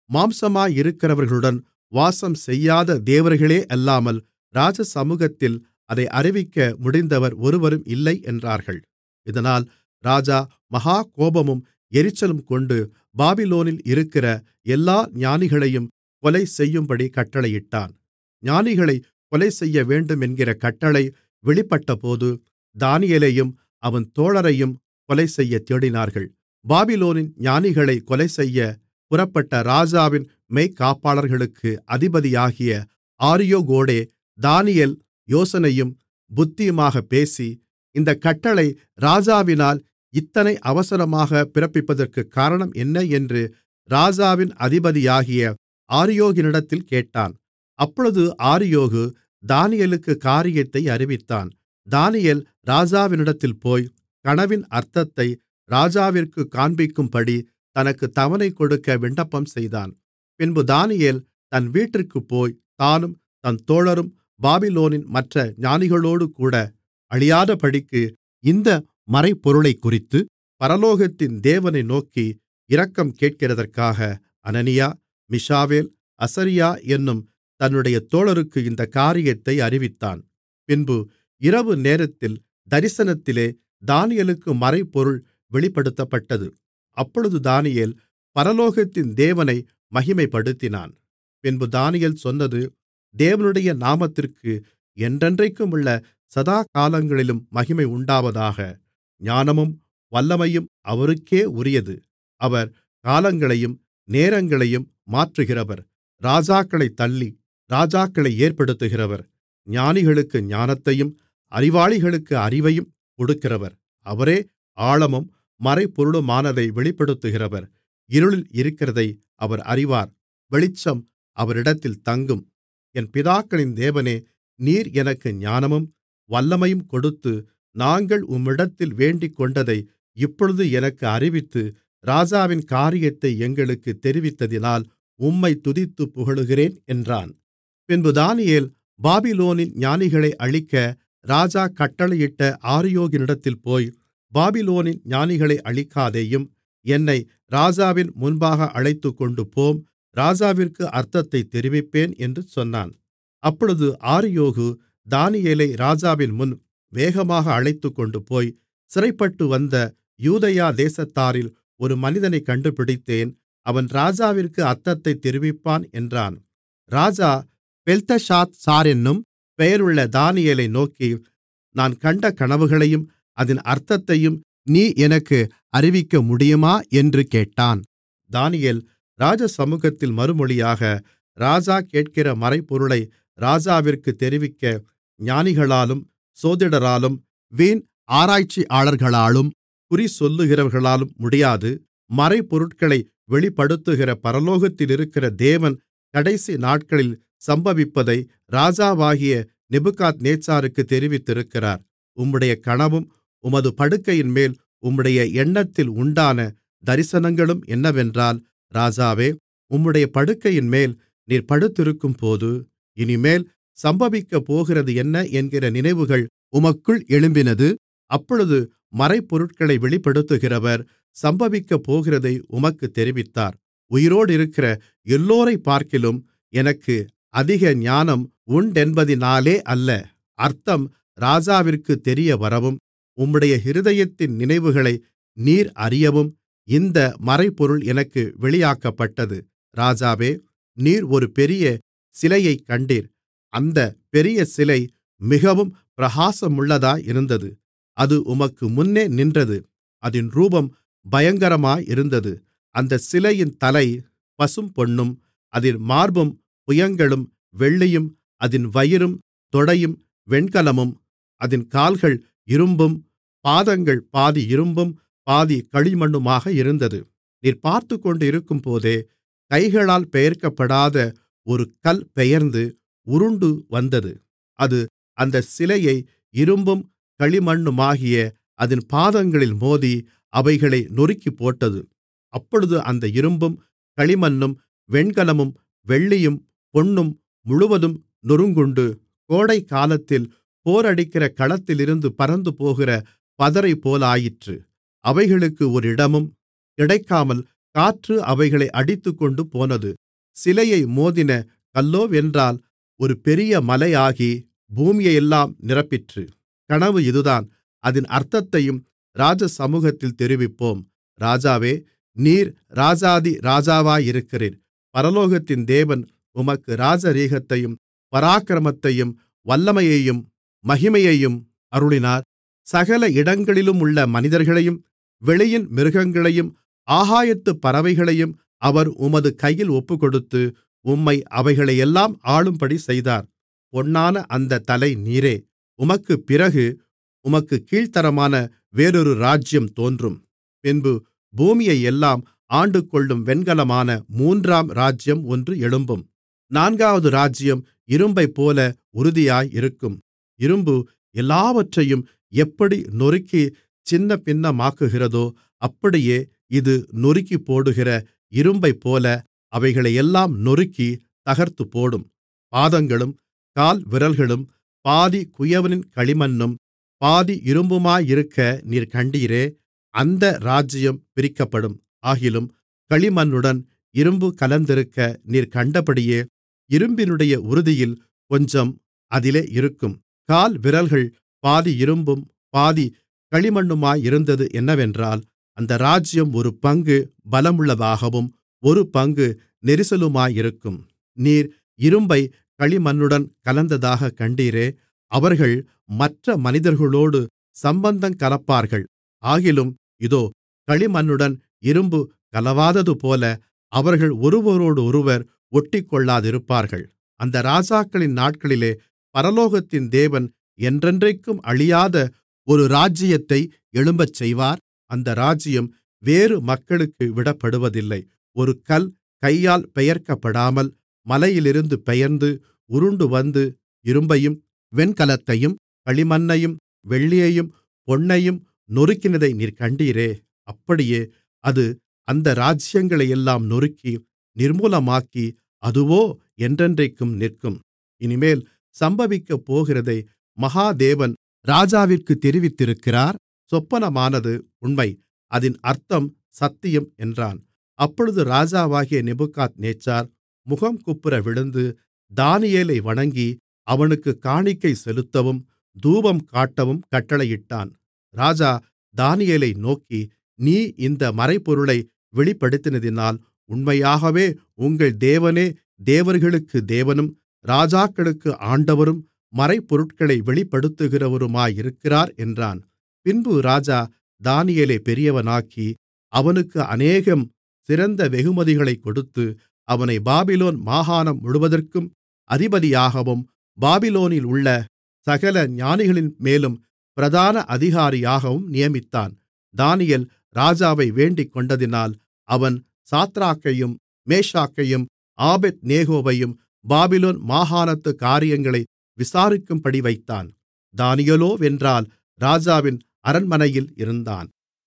மாம்சமாயிருக்கிறவர்களுடன் வாசம் செய்யாத தேவர்களே அல்லாமல் ராஜசமுகத்தில் அதை அறிவிக்க முடிந்தவர் ஒருவரும் இல்லை என்றார்கள். இதனால் ராஜா மகா கோபமும் எரிச்சலும் கொண்டு பாபிலோனில் இருக்கிற எல்லா ஞானிகளையும் கொலை செய்யும்படி கட்டளையிட்டான். ஞானிகளைக் கொலைசெய்யவேண்டுமென்கிற கட்டளை வெளிப்பட்டபோது தானியேலையும் அவன் தோழரையும் கொலைசெய்யத் தேடினார்கள். பாபிலோனின் ஞானிகளைக் கொலைசெய்யப் புறப்பட்ட ராஜாவின் மெய்க்காப்பாளர்களுக்கு அதிபதியாகிய ஆரியோகோடே தானியேல் யோசனையும் புத்தியுமாகப் பேசி, இந்தக் கட்டளை ராஜாவினால் இத்தனை அவசரமாக பிறப்பிப்பதற்குக் காரணம் என்ன என்று ராஜாவின் அதிபதியாகிய ஆரியோகினிடத்தில் கேட்டான். அப்பொழுது ஆரியோகு தானியேலுக்குக் காரியத்தை அறிவித்தான். தானியேல் ராஜாவினிடத்தில் போய் கனவின் அர்த்தத்தை ராஜாவிற்குக் காண்பிக்கும்படி தனக்குத் தவணை கொடுக்க விண்ணப்பம் செய்தான். பின்பு தானியேல் தன் வீட்டிற்குப் போய் தானும் தன் தோழரும் பாபிலோனின் மற்ற ஞானிகளோடுகூட அழியாதபடிக்கு இந்த மறைபொருளைக்குறித்து பரலோகத்தின் தேவனை நோக்கி இரக்கம் கேட்கிறதற்காக அனனியா, மீஷாவேல், அசரியா என்னும் தன்னுடைய தோழருக்கு இந்தக் காரியத்தை அறிவித்தான். பின்பு இரவு நேரத்தில் தரிசனத்திலே தானியேலுக்கு மறைபொருள் வெளிப்படுத்தப்பட்டது. அப்பொழுது தானியேல் பரலோகத்தின் தேவனை மகிமைப்படுத்தினான். பின்பு தானியேல் சொன்னது, தேவனுடைய நாமத்திற்கு என்றென்றைக்குமுள்ள சதாகாலங்களிலும் மகிமை உண்டாவதாக. ஞானமும் வல்லமையும் அவருக்கே உரியது. அவர் காலங்களையும் நேரங்களையும் மாற்றுகிறவர். ராஜாக்களைத் தள்ளி ராஜாக்களை ஏற்படுத்துகிறவர். ஞானிகளுக்கு ஞானத்தையும் அறிவாளிகளுக்கு அறிவையும் கொடுக்கிறவர். அவரே ஆழமும் மறைபொருளுமானதை வெளிப்படுத்துகிறவர். இருளில் இருக்கிறதை அவர் அறிவார். வெளிச்சம் அவரிடத்தில் தங்கும். என் பிதாக்களின் தேவனே, நீர் எனக்கு ஞானமும் வல்லமையும் கொடுத்து, நாங்கள் உம்மிடத்தில் வேண்டிக்கொண்டதை இப்பொழுது எனக்கு அறிவித்து, ராஜாவின் காரியத்தை எங்களுக்குத் தெரிவித்ததினால் உம்மை துதித்துப் புகழுகிறேன் என்றான். பின்பு தானியேல் பாபிலோனின் ஞானிகளை அழிக்க ராஜா கட்டளையிட்ட ஆரியோகினிடத்தில் போய், பாபிலோனின் ஞானிகளை அழிக்காதேயும், என்னை ராஜாவின் முன்பாக அழைத்துக்கொண்டுபோம், ராஜாவிற்கு அர்த்தத்தைத் தெரிவிப்பேன் என்று சொன்னான். அப்பொழுது ஆரியோகு தானியேலை ராஜாவின் முன் வேகமாக அழைத்துக்கொண்டுபோய், சிறைப்பட்டு வந்த யூதேயா தேசத்தாரில் ஒரு மனிதனைக் கண்டுபிடித்தேன், அவன் ராஜாவிற்கு அர்த்தத்தைத் தெரிவிப்பான் என்றான். ராஜா பெல்தெஷாத்சாரென்னும் பெயருள்ள தானியேலை நோக்கி, நான் கண்ட கனவுகளையும் அதின் அர்த்தத்தையும் நீ எனக்கு அறிவிக்க முடியுமா என்று கேட்டான். தானியேல் ராஜசமுகத்தில் மறுமொழியாக, ராஜா கேட்கிற மறைபொருளை ராஜாவிற்குத் தெரிவிக்க ஞானிகளாலும் சோதிடராலும் வீண் ஆராய்ச்சியாளர்களாலும் குறிசொல்லுகிறவர்களாலும் முடியாது. மறைபொருட்களை வெளிப்படுத்துகிற பரலோகத்திலிருக்கிற தேவன் கடைசி நாட்களில் சம்பவிப்பதை ராஜாவாகிய நேபுகாத்நேச்சாருக்குத் தெரிவித்திருக்கிறார். உம்முடைய கனவும் உமது படுக்கையின்மேல் உம்முடைய எண்ணத்தில் உண்டான தரிசனங்களும் என்னவென்றால், ராஜாவே, உம்முடைய படுக்கையின்மேல் நீர் படுத்திருக்கும்போது இனிமேல் சம்பவிக்கப்போகிறது என்ன என்கிற நினைவுகள் உமக்குள் எழும்பினது. அப்பொழுது மறைபொருட்களை வெளிப்படுத்துகிறவர் சம்பவிக்கப்போகிறதை உமக்குத் தெரிவித்தார். உயிரோடிருக்கிற எல்லோரைப்பார்க்கிலும் எனக்கு அதிக ஞானம் உண்டென்பதினாலே அல்ல, அர்த்தம் ராஜாவிற்குத் தெரியவரவும் உம்முடைய இருதயத்தின் நினைவுகளை நீர் அறியவும் இந்த மறைபொருள் எனக்கு வெளியாக்கப்பட்டது. ராஜாவே, நீர் ஒரு பெரிய சிலையைக் கண்டீர். அந்தப் பெரிய சிலை மிகவும் பிரகாசமுள்ளதாயிருந்தது. அது உமக்கு முன்னே நின்றது. அதின் ரூபம் பயங்கரமாயிருந்தது. அந்தச் சிலையின் தலை பசும்பொன்னும் அதின் மார்பும் புயங்களும் வெள்ளியும் அதின் வயிறும் தொடையும் வெண்கலமும் அதின் கால்கள் இரும்பும் பாதங்கள் பாதி இரும்பும் பாதி களிமண்ணுமாக இருந்தது. நீர் பார்த்துக்கொண்டிருக்கும்போதே கைகளால் பெயர்க்கப்படாத ஒரு கல் பெயர்ந்து உருண்டு வந்தது. அது அந்தச் சிலையை இரும்பும் களிமண்ணுமாகிய அதின் பாதங்களில் மோதி அவைகளை நொறுக்கிப்போட்டது. அப்பொழுது அந்த இரும்பும் களிமண்ணும் வெண்கலமும் வெள்ளியும் பொன்னும் முழுவதும் நொறுங்குண்டு, கோடைக்காலத்தில் போரடிக்கிற களத்திலிருந்து பறந்துபோகிற பதரைப்போலாயிற்று. அவைகளுக்கு ஒரு இடமும் கிடைக்காமல் காற்று அவைகளை அடித்துக்கொண்டு போனது. சிலையை மோதின கல்லோவென்றால் ஒரு பெரிய மலையாகி பூமியையெல்லாம் நிரப்பிற்று. கனவு இதுதான். அதின் அர்த்தத்தையும் ராஜசமுகத்தில் தெரிவிப்போம். ராஜாவே, நீர் ராஜாதி ராஜாவாயிருக்கிறீர். பரலோகத்தின் தேவன் உமக்கு ராஜரீகத்தையும் பராக்கிரமத்தையும் வல்லமையையும் மகிமையையும் அருளினார். சகல இடங்களிலுமுள்ள மனிதர்களையும் வெளியின் மிருகங்களையும் ஆகாயத்துப் பறவைகளையும் அவர் உமது கையில் ஒப்புக்கொடுத்து உம்மை அவைகளையெல்லாம் ஆளும்படி செய்தார். பொன்னான அந்த தலை நீரே. உமக்குப் பிறகு உமக்குக் கீழ்த்தரமான வேறொரு ராஜ்யம் தோன்றும். பின்பு பூமியையெல்லாம் ஆண்டுகொள்ளும் வெண்கலமான மூன்றாம் ராஜ்யம் ஒன்று எழும்பும். நான்காவது ராஜ்யம் இரும்பைப்போல உறுதியாயிருக்கும். இரும்பு எல்லாவற்றையும் எப்படி நொறுக்கிச் சின்னபின்னமாக்குகிறதோ அப்படியே இது நொறுக்கிப்போடுகிற இரும்பைப்போல அவைகளையெல்லாம் நொறுக்கி தகர்த்துப்போடும். பாதங்களும் கால் விரல்களும் பாதி குயவனின் களிமண்ணும் பாதி இரும்புமாயிருக்க நீர் கண்டீரே. அந்த ராஜ்யம் பிரிக்கப்படும். ஆகிலும் களிமண்ணுடன் இரும்பு கலந்திருக்க நீர் கண்டபடியே இரும்பினுடைய உறுதியில் கொஞ்சம் அதிலே இருக்கும். கால் விரல்கள் பாதி இரும்பும் பாதி களிமண்ணுமாயிருந்தது என்னவென்றால், அந்த ராஜ்யம் ஒரு பங்கு பலமுள்ளதாகவும் ஒரு பங்கு நெரிசலுமாயிருக்கும். நீர் இரும்பைக் களிமண்ணுடன் கலந்ததாகக் கண்டீரே. அவர்கள் மற்ற மனிதர்களோடு சம்பந்தங் கலப்பார்கள். ஆகிலும் இதோ, களிமண்ணுடன் இரும்பு கலவாததுபோல அவர்கள் ஒருவரோடொருவர் ஒட்டிக்கொள்ளாதிருப்பார்கள். அந்த ராஜாக்களின் நாட்களிலே பரலோகத்தின் தேவன் என்றென்றைக்கும் அழியாத ஒரு ராஜ்ஜியத்தை எழும்பச்செய்வார். அந்த ராஜ்ஜியம் வேறு மக்களுக்கு விடப்படுவதில்லை. ஒரு கல் கையால் பெயர்க்கப்படாமல் மலையிலிருந்து பெயர்ந்து உருண்டுவந்து இரும்பையும் வெண்கலத்தையும் களிமண்ணையும் வெள்ளியையும் பொன்னையும் நொறுக்கினதை நீர் கண்டீரே. அப்படியே அது அந்த ராஜ்யங்களையெல்லாம் நொறுக்கி நிர்மூலமாக்கி, அதுவோ என்றென்றைக்கும் நிற்கும். இனிமேல் சம்பவிக்கப்போகிறதை மகா தேவன் ராஜாவிற்குத் தெரிவித்திருக்கிறார். சொப்பனமானது உண்மை, அதின் அர்த்தம் சத்தியம் என்றான். அப்பொழுது ராஜாவாகிய நேபுகாத்நேச்சார் முகங்குப்புற விழுந்து தானியேலை வணங்கி அவனுக்குக் காணிக்கை செலுத்தவும் தூபம் காட்டவும் கட்டளையிட்டான். ராஜா தானியேலை நோக்கி, நீ இந்த மறைபொருளை வெளிப்படுத்தினதினால் உண்மையாகவே உங்கள் தேவனே தேவர்களுக்கு தேவனும் ராஜாக்களுக்கு ஆண்டவரும் மறைபொருட்களை வெளிப்படுத்துகிறவருமாயிருக்கிறார் என்றான். பின்பு ராஜா தானியேலை பெரியவனாக்கி அவனுக்கு அநேகம் சிறந்த வெகுமதிகளைக் கொடுத்து அவனை பாபிலோன் மாகாணம் முழுவதற்கும் அதிபதியாகவும் பாபிலோனில் உள்ள சகல ஞானிகளின்மேலும் பிரதான அதிகாரியாகவும் நியமித்தான். தானியேல் ராஜாவை வேண்டிக்கொண்டதினால் அவன் சாத்ராக்கையும் மேஷாக்கையும் ஆபேத்நேகோவையும் பாபிலோன் மாகாணத்து காரியங்களை விசாரிக்கும்படி வைத்தான். தானியேலோவென்றால் ராஜாவின் அரண்மனையில் இருந்தான்.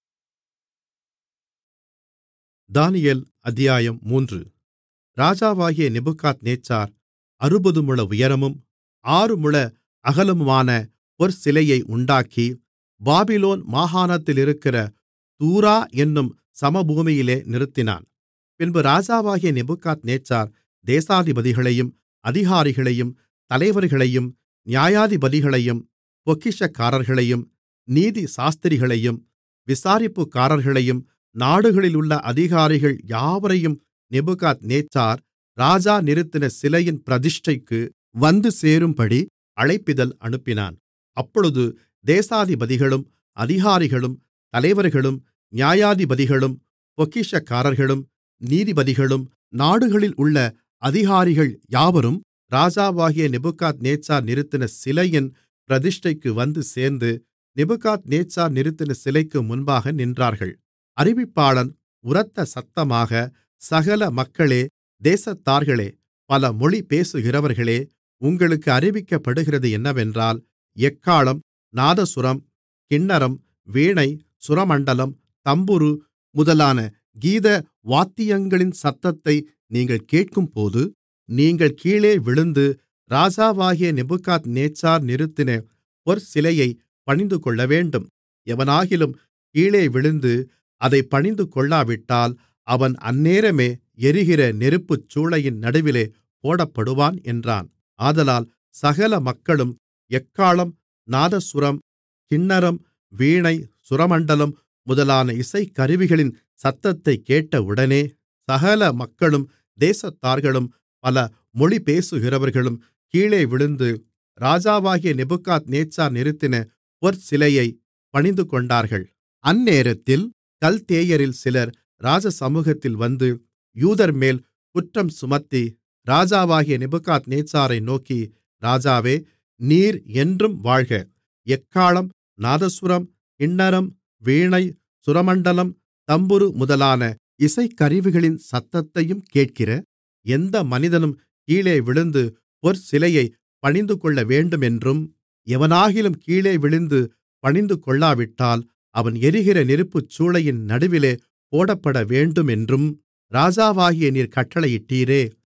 தானியேல் அத்தியாயம் மூன்று. ராஜாவாகிய நேபுகாத்நேச்சார் அறுபது முழ உயரமும் ஆறு முழ அகலமுமான பொற்சிலையை உண்டாக்கி பாபிலோன் மாகாணத்திலிருக்கிற தூரா என்னும் சமபூமியிலே நிறுத்தினான். பின்பு ராஜாவாகிய நேபுகாத்நேச்சார் தேசாதிபதிகளையும் அதிகாரிகளையும் தலைவர்களையும் நியாயாதிபதிகளையும் பொக்கிஷக்காரர்களையும் நீதி சாஸ்திரிகளையும் விசாரிப்புக்காரர்களையும் நாடுகளிலுள்ள அதிகாரிகள் யாவரையும் நேபுகாத்நேச்சார் ராஜா நிறுத்தின சிலையின் பிரதிஷ்டைக்கு வந்து சேரும்படி அழைப்பிதழ் அனுப்பினான். அப்பொழுது தேசாதிபதிகளும் அதிகாரிகளும் தலைவர்களும் நியாயாதிபதிகளும் பொக்கிஷக்காரர்களும் நீதிபதிகளும் நாடுகளில் உள்ள அதிகாரிகள் யாவரும் ராஜாவாகிய நேபுகாத்நேச்சார் நிறுத்தின சிலையின் பிரதிஷ்டைக்கு வந்து சேர்ந்து நேபுகாத்நேச்சார் நிறுத்தின சிலைக்கு முன்பாக நின்றார்கள். அறிவிப்பாளன் உரத்த சத்தமாக, சகல மக்களே, தேசத்தார்களே, பல மொழி பேசுகிறவர்களே, உங்களுக்கு அறிவிக்கப்படுகிறது என்னவென்றால், எக்காளம், நாதசுரம், கின்னரம், வீணை, சுரமண்டலம், தம்புரு முதலான கீத வாத்தியங்களின் சத்தத்தை நீங்கள் கேட்கும்போது, நீங்கள் கீழே விழுந்து ராஜாவாகிய நேபுகாத்நேச்சார் நிறுத்தின பொற்சிலையைப் பணிந்துகொள்ளவேண்டும். எவனாகிலும் கீழே விழுந்து அதைப் பணிந்துகொள்ளாவிட்டால் அவன் அந்நேரமே எரிகிற நெருப்புச் சூளையின் நடுவிலே போடப்படுவான் என்றான். ஆதலால் சகல மக்களும் எக்காளம், நாதசுரம், கின்னரம், வீணை, சுரமண்டலம் முதலான இசைக்கருவிகளின் சத்தத்தைக் கேட்டவுடனே சகல மக்களும் தேசத்தார்களும் பல மொழி பேசுகிறவர்களும் கீழே விழுந்து ராஜாவாகிய நேபுகாத்நேச்சார் நிறுத்தின பொற்சிலையைப் பணிந்துகொண்டார்கள். அந்நேரத்தில் கல்தேயரில் சிலர் ராஜசமுகத்தில் வந்து யூதர்மேல் குற்றம் சுமத்தி ராஜாவாகிய நேபுகாத்நேச்சாரை நோக்கி, ராஜாவே, நீர் என்றும் வாழ்க. எக்காளம், நாதசுரம், கின்னரம், வீணை, சுரமண்டலம், தம்புரு முதலான இசைக்கருவிகளின் சத்தத்தையும் கேட்கிற எந்த மனிதனும் கீழே விழுந்து பொற்சிலையைப் பணிந்துகொள்ளவேண்டுமென்றும், எவனாகிலும் கீழே விழுந்து பணிந்துகொள்ளாவிட்டால் அவன் எரிகிற நெருப்புச் சூளையின் நடுவிலே போடப்படவேண்டுமென்றும் ராஜாவாகிய நீர் கட்டளையிட்டீரே.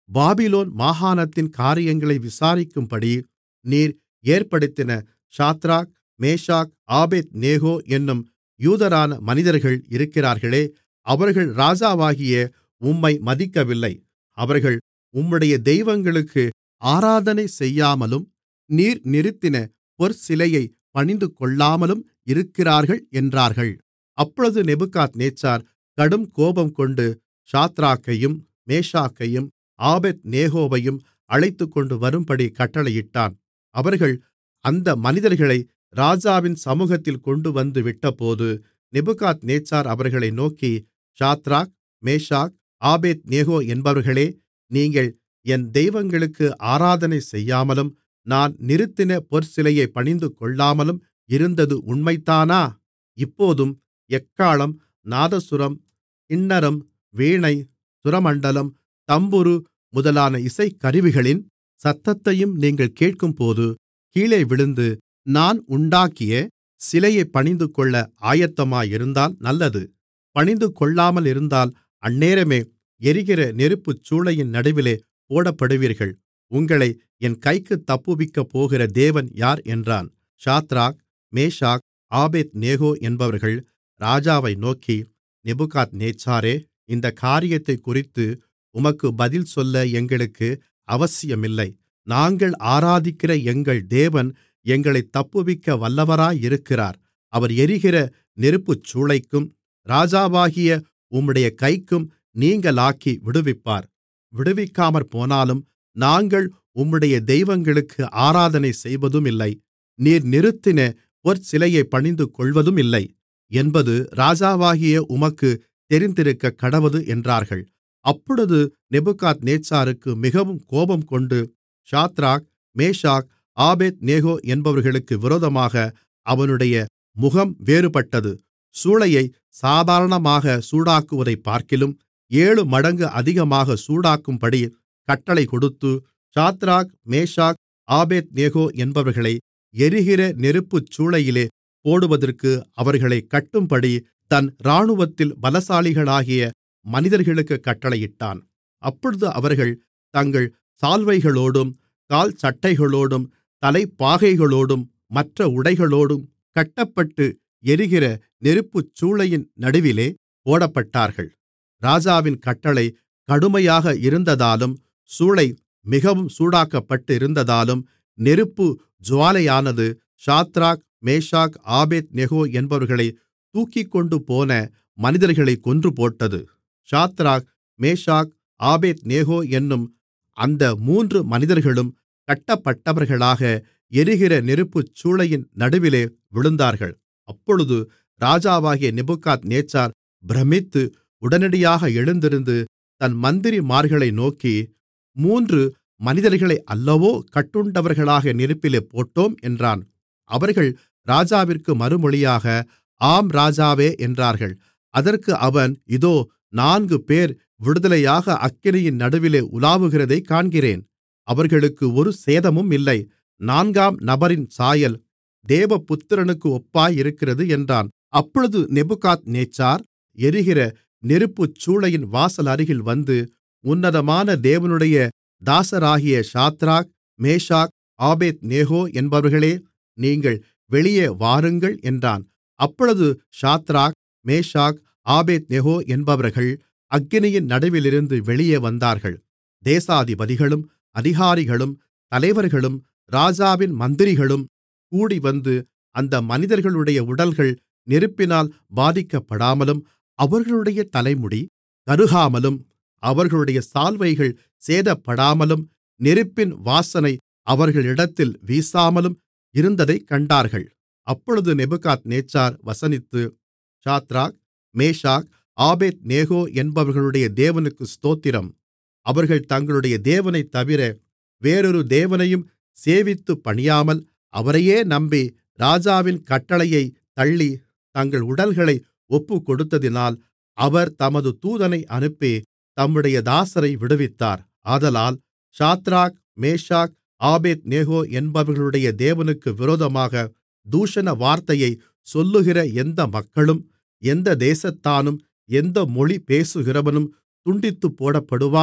பாபிலோன் மாகாணத்தின் காரியங்களை விசாரிக்கும்படி நீர் ஏற்படுத்தின சாத்ராக் மேஷாக் ஆபேத்நேகோ என்னும் யூதரான மனிதர்கள் இருக்கிறார்களே, அவர்கள் ராஜாவாகிய உம்மை மதிக்கவில்லை. அவர்கள் உம்முடைய தெய்வங்களுக்கு ஆராதனை செய்யாமலும் நீர் நிறுத்தின பொற்சிலையைப் பணிந்துகொள்ளாமலும் இருக்கிறார்கள் என்றார்கள். அப்பொழுது நேபுகாத்நேச்சார் கடும் கோபங்கொண்டு சாத்ராக்கையும் மேஷாக்கையும் ஆபேத்நேகோவையும் அழைத்துக்கொண்டு வரும்படி கட்டளையிட்டான். அவர்கள் அந்த மனிதர்களை ராஜாவின் சமுகத்தில் கொண்டுவந்து விட்டபோது நேபுகாத்நேச்சார் அவர்களை நோக்கி, சாத்ராக் மேஷாக் ஆபேத்நேகோ என்பவர்களே, நீங்கள் என் தெய்வங்களுக்கு ஆராதனை செய்யாமலும் நான் நிறுத்தின பொற்சிலையைப் பணிந்துகொள்ளாமலும் இருந்தது உண்மைதானா? இப்போதும் எக்காளம் நாதசுரம் கின்னரம் வீணை சுரமண்டலம் தம்புரு முதலான இசைக்கருவிகளின் சத்தத்தையும் நீங்கள் கேட்கும்போது கீழே விழுந்து நான் உண்டாக்கிய சிலையைப் பணிந்துகொள்ள ஆயத்தமாயிருந்தால் நல்லது. பணிந்துகொள்ளாமலிருந்தால் அந்நேரமே எரிகிற நெருப்புச் சூளையின் நடுவிலே போடப்படுவீர்கள். உங்களை என் கைக்குத் தப்புவிக்கப்போகிற தேவன் யார் என்றான். சாத்ராக் மேஷாக் ஆபேத்நேகோ என்பவர்கள் ராஜாவை நோக்கி, நேபுகாத்நேச்சாரே, இந்தக் காரியத்தைக்குறித்து உமக்கு பதில் சொல்ல எங்களுக்கு அவசியமில்லை. நாங்கள் ஆராதிக்கிற எங்கள் தேவன் எங்களைத் தப்புவிக்க வல்லவராயிருக்கிறார். அவர் எரிகிற நெருப்புச் சூளைக்கும் ராஜாவாகிய உம்முடைய கைக்கும் நீங்கலாக்கி விடுவிப்பார். விடுவிக்காமற்போனாலும் நாங்கள் உம்முடைய தெய்வங்களுக்கு ஆராதனை செய்வதுமில்லை, நீர் நிறுத்தின பொற்சிலையைப் பணிந்துகொள்வதுமில்லை என்பது ராஜாவாகிய உமக்குத் தெரிந்திருக்கக்கடவது என்றார்கள். அப்பொழுது நேபுகாத்நேச்சாருக்கு மிகவும் கோபம்கொண்டு சாத்ராக் மேஷாக் ஆபேத்நேகோ என்பவர்களுக்கு விரோதமாக அவனுடைய முகம் வேறுபட்டது. சூளையைச் சாதாரணமாக சூடாக்குவதைப்பார்க்கிலும் ஏழு மடங்கு அதிகமாக சூடாக்கும்படி கட்டளை கொடுத்து, சாத்ராக் மேஷாக் ஆபேத்நேகோ என்பவர்களை எரிகிற நெருப்புச் சூளையிலே போடுவதற்கு அவர்களைக் கட்டும்படி தன் இராணுவத்தில் பலசாலிகளாகிய மனிதர்களுக்குக் கட்டளையிட்டான். அப்பொழுது அவர்கள் தங்கள் சால்வைகளோடும் கால்சட்டைகளோடும் தலைப்பாகைகளோடும் மற்ற உடைகளோடும் கட்டப்பட்டு எரிகிற நெருப்புச் சூளையின் நடுவிலே போடப்பட்டார்கள். ராஜாவின் கட்டளை கடுமையாக இருந்ததாலும் சூளை மிகவும் சூடாக்கப்பட்டிருந்ததாலும் நெருப்பு ஜூவாலையானது சாத்ராக் மேஷாக் ஆபேத்நேகோ என்பவர்களைத் தூக்கிக்கொண்டுபோன மனிதர்களைக் கொன்றுபோட்டது. சாத்ராக் மேஷாக் ஆபேத்நேகோ என்னும் அந்த மூன்று மனிதர்களும் கட்டப்பட்டவர்களாக எரிகிற நெருப்புச் சூளையின் நடுவிலே விழுந்தார்கள். அப்பொழுது ராஜாவாகிய நேபுகாத்நேச்சார் பிரமித்து உடனடியாக எழுந்திருந்து தன் மந்திரிமார்களை நோக்கி, மூன்று மனிதர்களை அல்லவோ கட்டுண்டவர்களாக நெருப்பிலே போட்டோம் என்றான். அவர்கள் ராஜாவிற்கு மறுமொழியாக, ஆம் ராஜாவே என்றார்கள். அதற்கு அவன், இதோ நான்கு பேர் விடுதலையாக அக்கினியின் நடுவிலே உலாவுகிறதைக் காண்கிறேன். அவர்களுக்கு ஒரு சேதமும் இல்லை. நான்காம் நபரின் சாயல் தேவபுத்திரனுக்கு ஒப்பாயிருக்கிறது என்றான். அப்பொழுது நேபுகாத்நேச்சார் எரிகிற நெருப்புச் சூளையின் வாசல் அருகில் வந்து, உன்னதமான தேவனுடைய தாசராகிய சாத்ராக் மேஷாக் ஆபேத்நேகோ என்பவர்களே, நீங்கள் வெளியே வாருங்கள் என்றான். அப்பொழுது சாத்ராக் மேஷாக் ஆபேத்நேகோ என்பவர்கள் அக்கினியின் நடுவிலிருந்து வெளியே வந்தார்கள். தேசாதிபதிகளும் அதிகாரிகளும் தலைவர்களும் ராஜாவின் மந்திரிகளும் கூடிவந்து அந்த மனிதர்களுடைய உடல்கள் நெருப்பினால் பாதிக்கப்படாமலும் அவர்களுடைய தலைமுடி கருகாமலும் அவர்களுடைய சால்வைகள் சேதப்படாமலும் நெருப்பின் வாசனை அவர்களிடத்தில் வீசாமலும் இருந்ததைக் கண்டார்கள். அப்பொழுது நேபுகாத்நேச்சார் வசனித்து, சாத்ராக் மேஷாக் ஆபேத்நேகோ என்பவர்களுடைய தேவனுக்கு ஸ்தோத்திரம். அவர்கள் தங்களுடைய தேவனைத் தவிர வேறொரு தேவனையும் சேவித்துப் பணியாமல் அவரையே நம்பி ராஜாவின் கட்டளையைத் தள்ளி தங்கள் உடல்களை ஒப்புக்கொடுத்ததினால் அவர் தமது தூதனை அனுப்பி தம்முடைய தாசரை விடுவித்தார். ஆதலால் சாத்ராக் மேஷாக் ஆபேத்நேகோ என்பவர்களுடைய தேவனுக்கு விரோதமாக தூஷண வார்த்தையைச் சொல்லுகிற எந்த மக்களும் எந்த தேசத்தானும் எந்த மொழி பேசுகிறவனும் துண்டித்துப் போடப்படுவான்.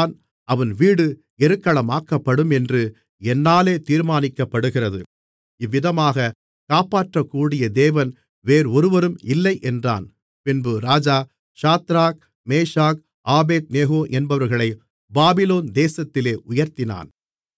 அவன் வீடு எருக்களமாக்கப்படும் என்று என்னாலே தீர்மானிக்கப்படுகிறது. இவ்விதமாக காப்பாற்றக்கூடிய தேவன் வேறொருவரும் இல்லை என்றான். பின்பு ராஜா சாத்ராக், மேஷாக், ஆபேத்நேகோ என்பவர்களை பாபிலோன் தேசத்திலே உயர்த்தினான்.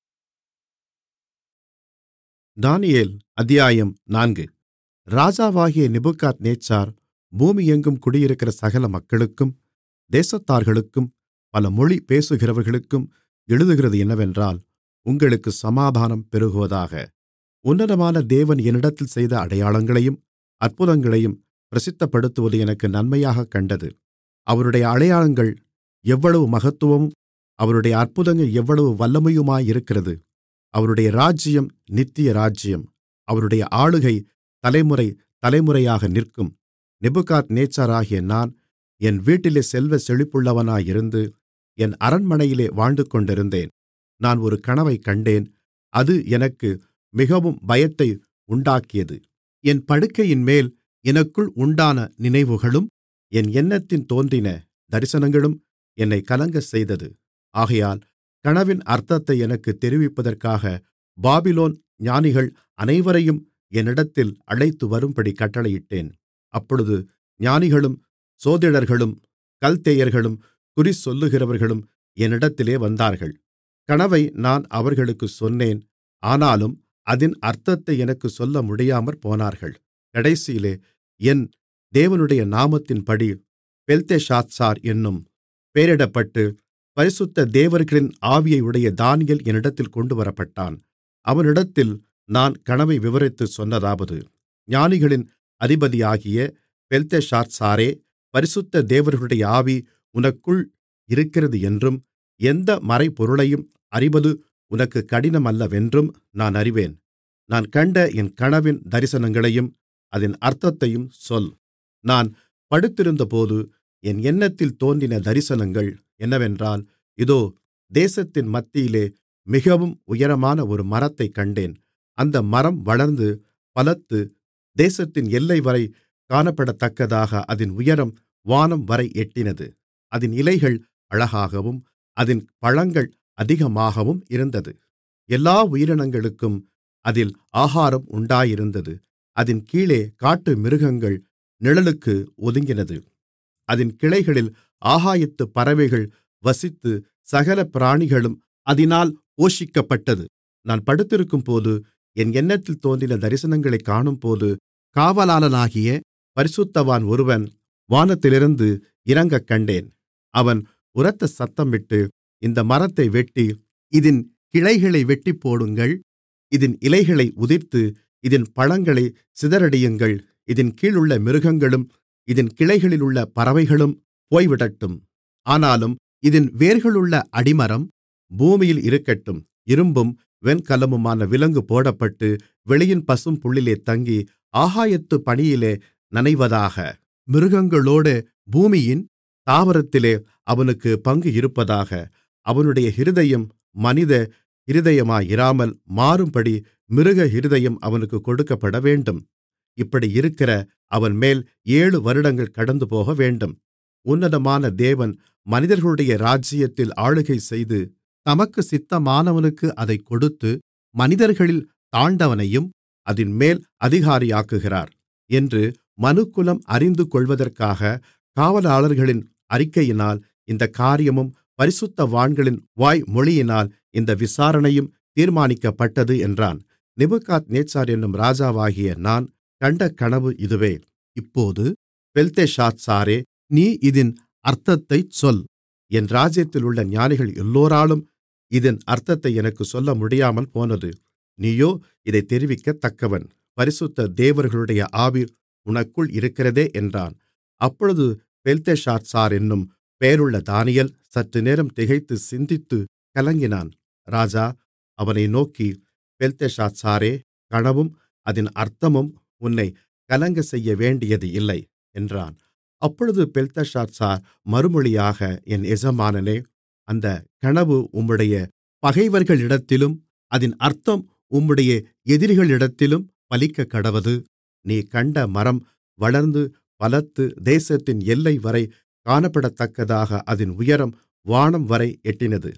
தானியேல் அத்தியாயம் நான்கு. ராஜாவாகிய நேபுகாத்நேச்சார் பூமியெங்கும் குடியிருக்கிற சகல மக்களுக்கும் தேசத்தார்களுக்கும் பல மொழி பேசுகிறவர்களுக்கும் எழுதுகிறது என்னவென்றால், உங்களுக்கு சமாதானம் பெருகுவதாக. உன்னதமான தேவன் என்னிடத்தில் செய்த அடையாளங்களையும் அற்புதங்களையும் பிரசித்தப்படுத்துவது எனக்கு நன்மையாகக் கண்டது. அவருடைய அடையாளங்கள் எவ்வளவு மகத்துவமும் அவருடைய அற்புதங்கள் எவ்வளவு வல்லமையுமாயிருக்கிறது. அவருடைய ராஜ்யம் நித்திய ராஜ்யம். அவருடைய ஆளுகை தலைமுறை தலைமுறையாக நிற்கும். நேபுகாத்நேச்சாராகிய நான் என் வீட்டிலே செல்வ செழிப்புள்ளவனாயிருந்து என் அரண்மனையிலே வாழ்ந்துகொண்டிருந்தேன். நான் ஒரு கனவைக் கண்டேன். அது எனக்கு மிகவும் பயத்தை உண்டாக்கியது. என் படுக்கையின்மேல் எனக்குள் உண்டான நினைவுகளும் என் எண்ணத்தின் தோன்றின தரிசனங்களும் என்னைக் கலங்கச்செய்தது. ஆகையால் கனவின் அர்த்தத்தை எனக்குத் தெரிவிப்பதற்காக பாபிலோன் ஞானிகள் அனைவரையும் என்னிடத்தில் அழைத்துவரும்படி கட்டளையிட்டேன். அப்பொழுது ஞானிகளும் சோதிடர்களும் கல்தேயர்களும் குறிசொல்லுகிறவர்களும் என்னிடத்திலே வந்தார்கள். கனவை நான் அவர்களுக்குச் சொன்னேன். ஆனாலும் அதின் அர்த்தத்தை எனக்குச் சொல்ல முடியாமற் போனார்கள். கடைசியிலே என் தேவனுடைய நாமத்தின்படி பெல்தெஷாத்சார் என்னும் பெயரிடப்பட்டு பரிசுத்த தேவர்களின் ஆவியையுடைய தானியேல் என்னிடத்தில் கொண்டுவரப்பட்டான். அவனிடத்தில் நான் கனவை விவரித்துச் சொன்னதாவது: ஞானிகளின் அதிபதியாகிய பெல்தெஷாத்சாரே, பரிசுத்த தேவர்களுடைய ஆவி உனக்குள் இருக்கிறது என்றும் எந்த மறைபொருளையும் அறிவது உனக்குக் கடினமல்லவென்றும் நான் அறிவேன். நான் கண்ட என் கனவின் தரிசனங்களையும் அதின் அர்த்தத்தையும் சொல். நான் படுத்திருந்தபோது என் எண்ணத்தில் தோன்றின தரிசனங்கள் என்னவென்றால், இதோ, தேசத்தின் மத்தியிலே மிகவும் உயரமான ஒரு மரத்தைக் கண்டேன். அந்த மரம் வளர்ந்து பலத்து தேசத்தின் எல்லைவரை காணப்படத்தக்கதாக அதின் உயரம் வானம்வரை எட்டினது. அதின் இலைகள் அழகாகவும் அதின் பழங்கள் அதிகமாகவும் இருந்தது. எல்லா உயிரினங்களுக்கும் அதில் ஆகாரம் உண்டாயிருந்தது. அதின் கீழே காட்டு மிருகங்கள் நிழலுக்கு ஒதுங்கினது. அதின் கிளைகளில் ஆகாயத்துப் பறவைகள் வசித்து சகல பிராணிகளும் அதினால் போஷிக்கப்பட்டது. நான் படுத்திருக்கும்போது என் எண்ணத்தில் தோன்றின தரிசனங்களைக் காணும்போது, காவலாளனாகிய பரிசுத்தவான் ஒருவன் வானத்திலிருந்து இறங்கக் கண்டேன். அவன் உரத்த சத்தமிட்டு, இந்த மரத்தை வெட்டி இதின் கிளைகளை வெட்டிப்போடுங்கள், இதின் இலைகளை உதிர்த்து இதின் பழங்களைச் சிதறடியுங்கள், இதின் கீழுள்ள மிருகங்களும் இதின் கிளைகளிலுள்ள பறவைகளும் போய்விடட்டும். ஆனாலும் இதின் வேர்களுள்ள அடிமரம் பூமியில் இருக்கட்டும். இரும்பும் வெண்கலமுமான விலங்கு போடப்பட்டு வெளியின் பசும்புல்லிலே தங்கி ஆகாயத்துப் பனியிலே நனைவதாக. மிருகங்களோடே பூமியின் தாவரத்திலே அவனுக்குப் பங்கு இருப்பதாக. அவனுடைய இருதயம் மனித இருதயமாயிராமல் மாறும்படி மிருக இருதயம் அவனுக்குக் கொடுக்கப்படவேண்டும். இப்படி இருக்கிற அவன்மேல் ஏழு வருடங்கள் கடந்துபோகவேண்டும். உன்னதமான தேவன் மனிதர்களுடைய ராஜ்ஜியத்தில் ஆளுகை செய்து தமக்குச் சித்தமானவனுக்கு அதைக் கொடுத்து மனிதர்களில் தாழ்ந்தவனையும் அதின்மேல் அதிகாரியாக்குகிறார் என்று மனுக்குலம் அறிந்து கொள்வதற்காக காவலாளர்களின் அறிக்கையினால் இந்தக் காரியமும் பரிசுத்தவான்களின் வாய்மொழியினால் இந்த விசாரணையும் தீர்மானிக்கப்பட்டது என்றான். நேபுகாத்நேச்சார் என்னும் ராஜாவாகிய நான் கண்ட கனவு இதுவே. இப்போது பெல்தெஷாத்சாரே, நீ இதின் அர்த்தத்தைச் சொல். என் ராஜ்யத்திலுள்ள ஞானிகள் எல்லோராலும் இதன் அர்த்தத்தை எனக்குச் சொல்ல முடியாமல் போனது. நீயோ இதைத் தெரிவிக்கத்தக்கவன். பரிசுத்த தேவர்களுடைய ஆவி உனக்குள் இருக்கிறதே என்றான். அப்பொழுது பெல்தெஷாத்சார் என்னும் பெயருள்ள தானியேல் சற்றுநேரம் திகைத்து சிந்தித்துக் கலங்கினான். ராஜா அவனை நோக்கி, பெல்தெஷாத்சாரே, கனவும் அதின் அர்த்தமும் உன்னைக் கலங்கச்செய்யவேண்டியது இல்லை என்றான். அப்பொழுது பெல்தெஷாத்சார் மறுமொழியாக, என் எஜமானனே, அந்தக் கனவு உம்முடைய பகைவர்களிடத்திலும் அதின் அர்த்தம் உம்முடைய எதிரிகளிடத்திலும் பலிக்கக்கடவது. நீ கண்ட மரம் வளர்ந்து பலத்து தேசத்தின் எல்லைவரை காணப்படத்தக்கதாக அதின் உயரம் வானம்வரை எட்டினது.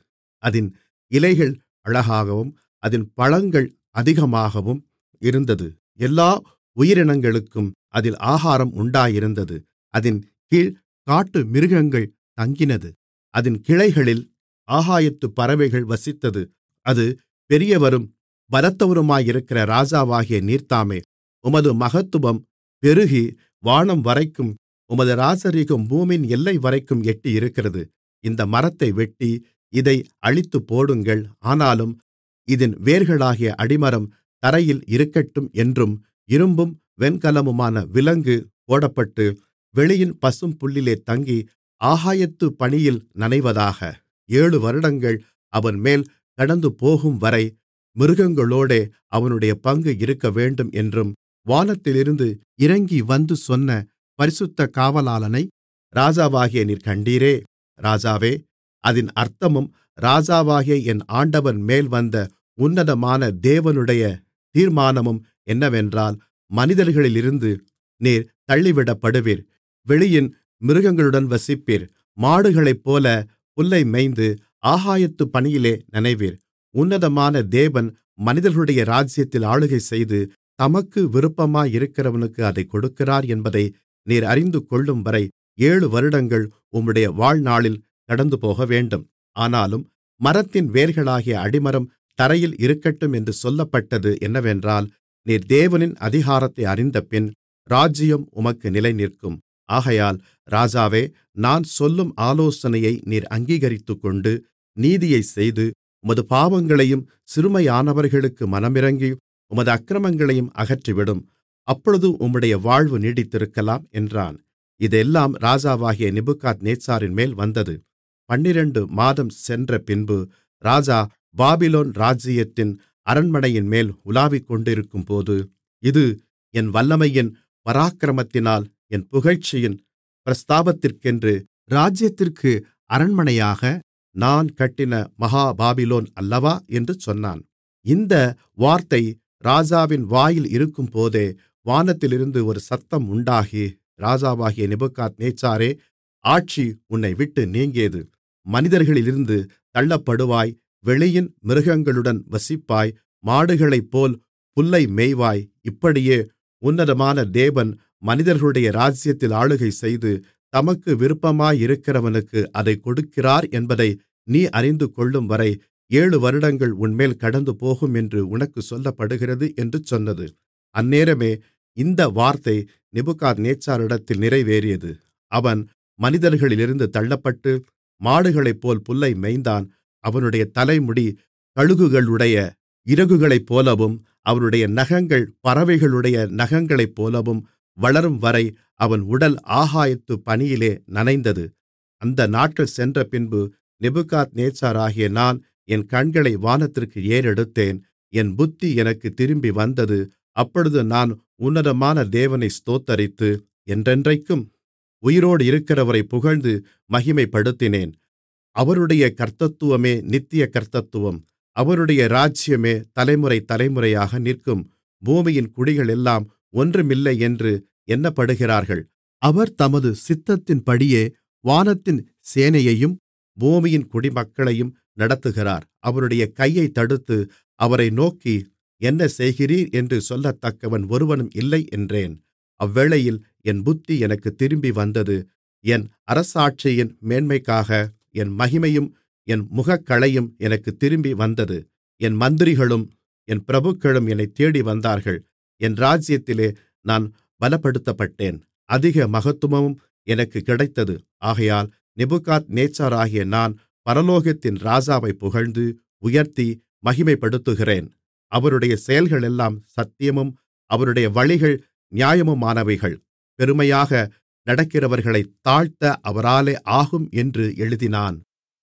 அதின் இலைகள் அழகாகவும் அதின் பழங்கள் அதிகமாகவும் இருந்தது. எல்லா உயிரினங்களுக்கும் அதில் ஆகாரம் உண்டாயிருந்தது. அதின் கீழ் காட்டு மிருகங்கள் தங்கினது. அதின் கிளைகளில் ஆகாயத்துப் பறவைகள் வசித்தது. அது பெரியவரும் பலத்தவருமாயிருக்கிற ராஜாவாகிய நீர்தாமே, உமது மகத்துவம் பெருகி வானம்வரைக்கும், உமது ராஜரிகம் பூமியின் எல்லைவரைக்கும் எட்டியிருக்கிறது. இந்த மரத்தை வெட்டி இதை அழித்துப்போடுங்கள். ஆனாலும் இதின் வேர்களாகிய அடிமரம் தரையில் இருக்கட்டும் என்றும், இரும்பும் வெண்கலமுமான விலங்கு போடப்பட்டு வெளியின் பசும்புல்லிலே தங்கி ஆகாயத்துப் பனியில் நனைவதாக. ஏழு வருடங்கள் அவன்மேல் கடந்துபோகும்வரை மிருகங்களோடே அவனுடைய பங்கு இருக்கவேண்டும் என்றும் வானத்திலிருந்து இறங்கிவந்து சொன்ன பரிசுத்த காவலாளனை ராஜாவாகிய நீர் கண்டீரே. ராஜாவே, அதின் அர்த்தமும் ராஜாவாகிய என் ஆண்டவன் மேல் வந்த உன்னதமான தேவனுடைய தீர்மானமும் என்னவென்றால், மனிதர்களிலிருந்து நீர் தள்ளிவிடப்படுவீர், வெளியின் மிருகங்களுடன் வசிப்பீர், மாடுகளைப்போல புல்லை மேய்ந்து ஆகாயத்துப் பனியிலே நனைவீர். உன்னதமான தேவன் மனிதர்களுடைய ராஜ்யத்தில் ஆளுகை செய்து தமக்கு விருப்பமாயிருக்கிறவனுக்கு அதைக் கொடுக்கிறார் என்பதை நீர் அறிந்துகொள்ளும்வரை ஏழு வருடங்கள் உம்முடைய வாழ்நாளில் கடந்துபோகவேண்டும். ஆனாலும் மரத்தின் வேர்களாகிய அடிமரம் தரையில் இருக்கட்டும் என்று சொல்லப்பட்டது என்னவென்றால், நீர் தேவனின் அதிகாரத்தை அறிந்தபின் ராஜ்யம் உமக்கு நிலைநிற்கும். ஆகையால் ராஜாவே, நான் சொல்லும் ஆலோசனையை நீர் அங்கீகரித்துக்கொண்டு நீதியைச் செய்து உமது பாவங்களையும் சிறுமையானவர்களுக்கு மனமிரங்கி உமது அக்கிரமங்களையும் அகற்றிவிடும். அப்பொழுது உம்முடைய வாழ்வு நீடித்திருக்கலாம் என்றான். இதெல்லாம் ராஜாவாகிய நேபுகாத்நேச்சாரின் மேல் வந்தது. பன்னிரண்டு மாதம் சென்ற பின்பு ராஜா பாபிலோன் ராஜ்ஜியத்தின் அரண்மனையின்மேல் உலாவிக்கொண்டிருக்கும்போது, இது என் வல்லமையின் பராக்கிரமத்தினால் என் புகழ்ச்சியின் பிரஸ்தாபத்திற்கென்று ராஜ்யத்திற்கு அரண்மனையாக நான் கட்டின மகா பாபிலோன் அல்லவா என்று சொன்னான். இந்த வார்த்தை ராஜாவின் வாயில் இருக்கும்போதே வானத்திலிருந்து ஒரு சத்தம் உண்டாகி, ராஜாவாகிய நேபுகாத்நேச்சாரே, ஆட்சி உன்னை விட்டு நீங்கியது. மனிதர்களிலிருந்து தள்ளப்படுவாய், வெளியின் மிருகங்களுடன் வசிப்பாய், மாடுகளைப்போல் புல்லை மேய்வாய். இப்படியே உன்னதமான தேவன் மனிதர்களுடைய ராஜ்யத்தில் ஆளுகை செய்து தமக்கு விருப்பமாயிருக்கிறவனுக்கு அதைக் கொடுக்கிறார் என்பதை நீ அறிந்துகொள்ளும்வரை ஏழு வருடங்கள் உன்மேல் கடந்துபோகும் என்று உனக்குச் சொல்லப்படுகிறது என்று சொன்னது. அந்நேரமே இந்த வார்த்தை நேபுகாத்நேச்சாரிடத்தில் நிறைவேறியது. அவன் மனிதர்களிலிருந்து தள்ளப்பட்டு மாடுகளைப்போல் புல்லை மேய்ந்தான். அவனுடைய தலைமுடி கழுகுகளுடைய இறகுகளைப்போலவும் அவனுடைய நகங்கள் பறவைகளுடைய நகங்களைப்போலவும் வளரும்வரை அவன் உடல் ஆகாயத்துப் பனியிலே நனைந்தது. அந்த நாட்கள் சென்றபின்பு நேபுகாத்நேச்சாராகிய நான் என் கண்களை வானத்திற்கு ஏறெடுத்தேன். என் புத்தி எனக்குத் திரும்பி வந்தது. அப்பொழுது நான் உன்னதமான தேவனை ஸ்தோத்தரித்து என்றென்றைக்கும் உயிரோடு இருக்கிறவரை புகழ்ந்து மகிமைப்படுத்தினேன். அவருடைய கர்த்தத்துவமே நித்திய கர்த்தத்துவம். அவருடைய ராஜ்யமே தலைமுறை தலைமுறையாக நிற்கும். பூமியின் குடிகளெல்லாம் ஒன்றுமில்லை என்று எண்ணப்படுகிறார்கள். அவர் தமது சித்தத்தின்படியே வானத்தின் சேனையையும் பூமியின் குடிமக்களையும் நடத்துகிறார். அவருடைய கையைத் தடுத்து அவரை நோக்கி, என்ன செய்கிறீர் என்று சொல்லத்தக்கவன் ஒருவனும் இல்லை என்றேன். அவ்வேளையில் என் புத்தி எனக்குத் திரும்பி வந்தது. என் அரசாட்சியின் மேன்மைக்காக என் மகிமையும் என் முகக்களையும் எனக்குத் திரும்பி வந்தது. என் மந்திரிகளும் என் பிரபுக்களும் என்னைத் தேடி வந்தார்கள். என் ராஜ்யத்திலே நான் பலப்படுத்தப்பட்டேன். அதிக மகத்துவமும் எனக்குக் கிடைத்தது. ஆகையால் நேபுகாத்நேச்சாராகிய நான் பரலோகத்தின் ராஜாவைப் புகழ்ந்து உயர்த்தி மகிமைப்படுத்துகிறேன். அவருடைய செயல்களெல்லாம் சத்தியமும் அவருடைய வழிகள் நியாயமுமானவைகள். பெருமையாக நடக்கிறவர்களைத் தாழ்த்த அவராலே ஆகும் என்று எழுதினான்.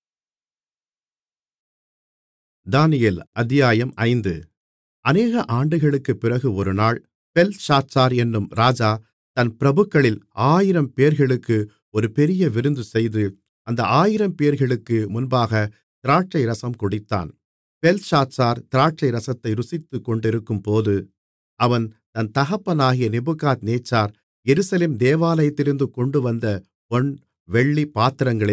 தானியேல் அத்தியாயம் ஐந்து. அநேக ஆண்டுகளுக்குப் பிறகு ஒருநாள் பெல்ஷாத்சார் என்னும் ராஜா தன் பிரபுக்களில் ஆயிரம் பேர்களுக்கு ஒரு பெரிய விருந்து செய்து அந்த ஆயிரம் பேர்களுக்கு முன்பாக திராட்சை ரசம் குடித்தான். பெல்ஷாத்சார் திராட்சை ரசத்தை ருசித்துக் கொண்டிருக்கும்போது அவன் தன் தகப்பனாகிய நேபுகாத்நேச்சார் எருசலேம் தேவாலயத்திலிருந்து கொண்டுவந்த பொன் வெள்ளி பாத்திரங்களில்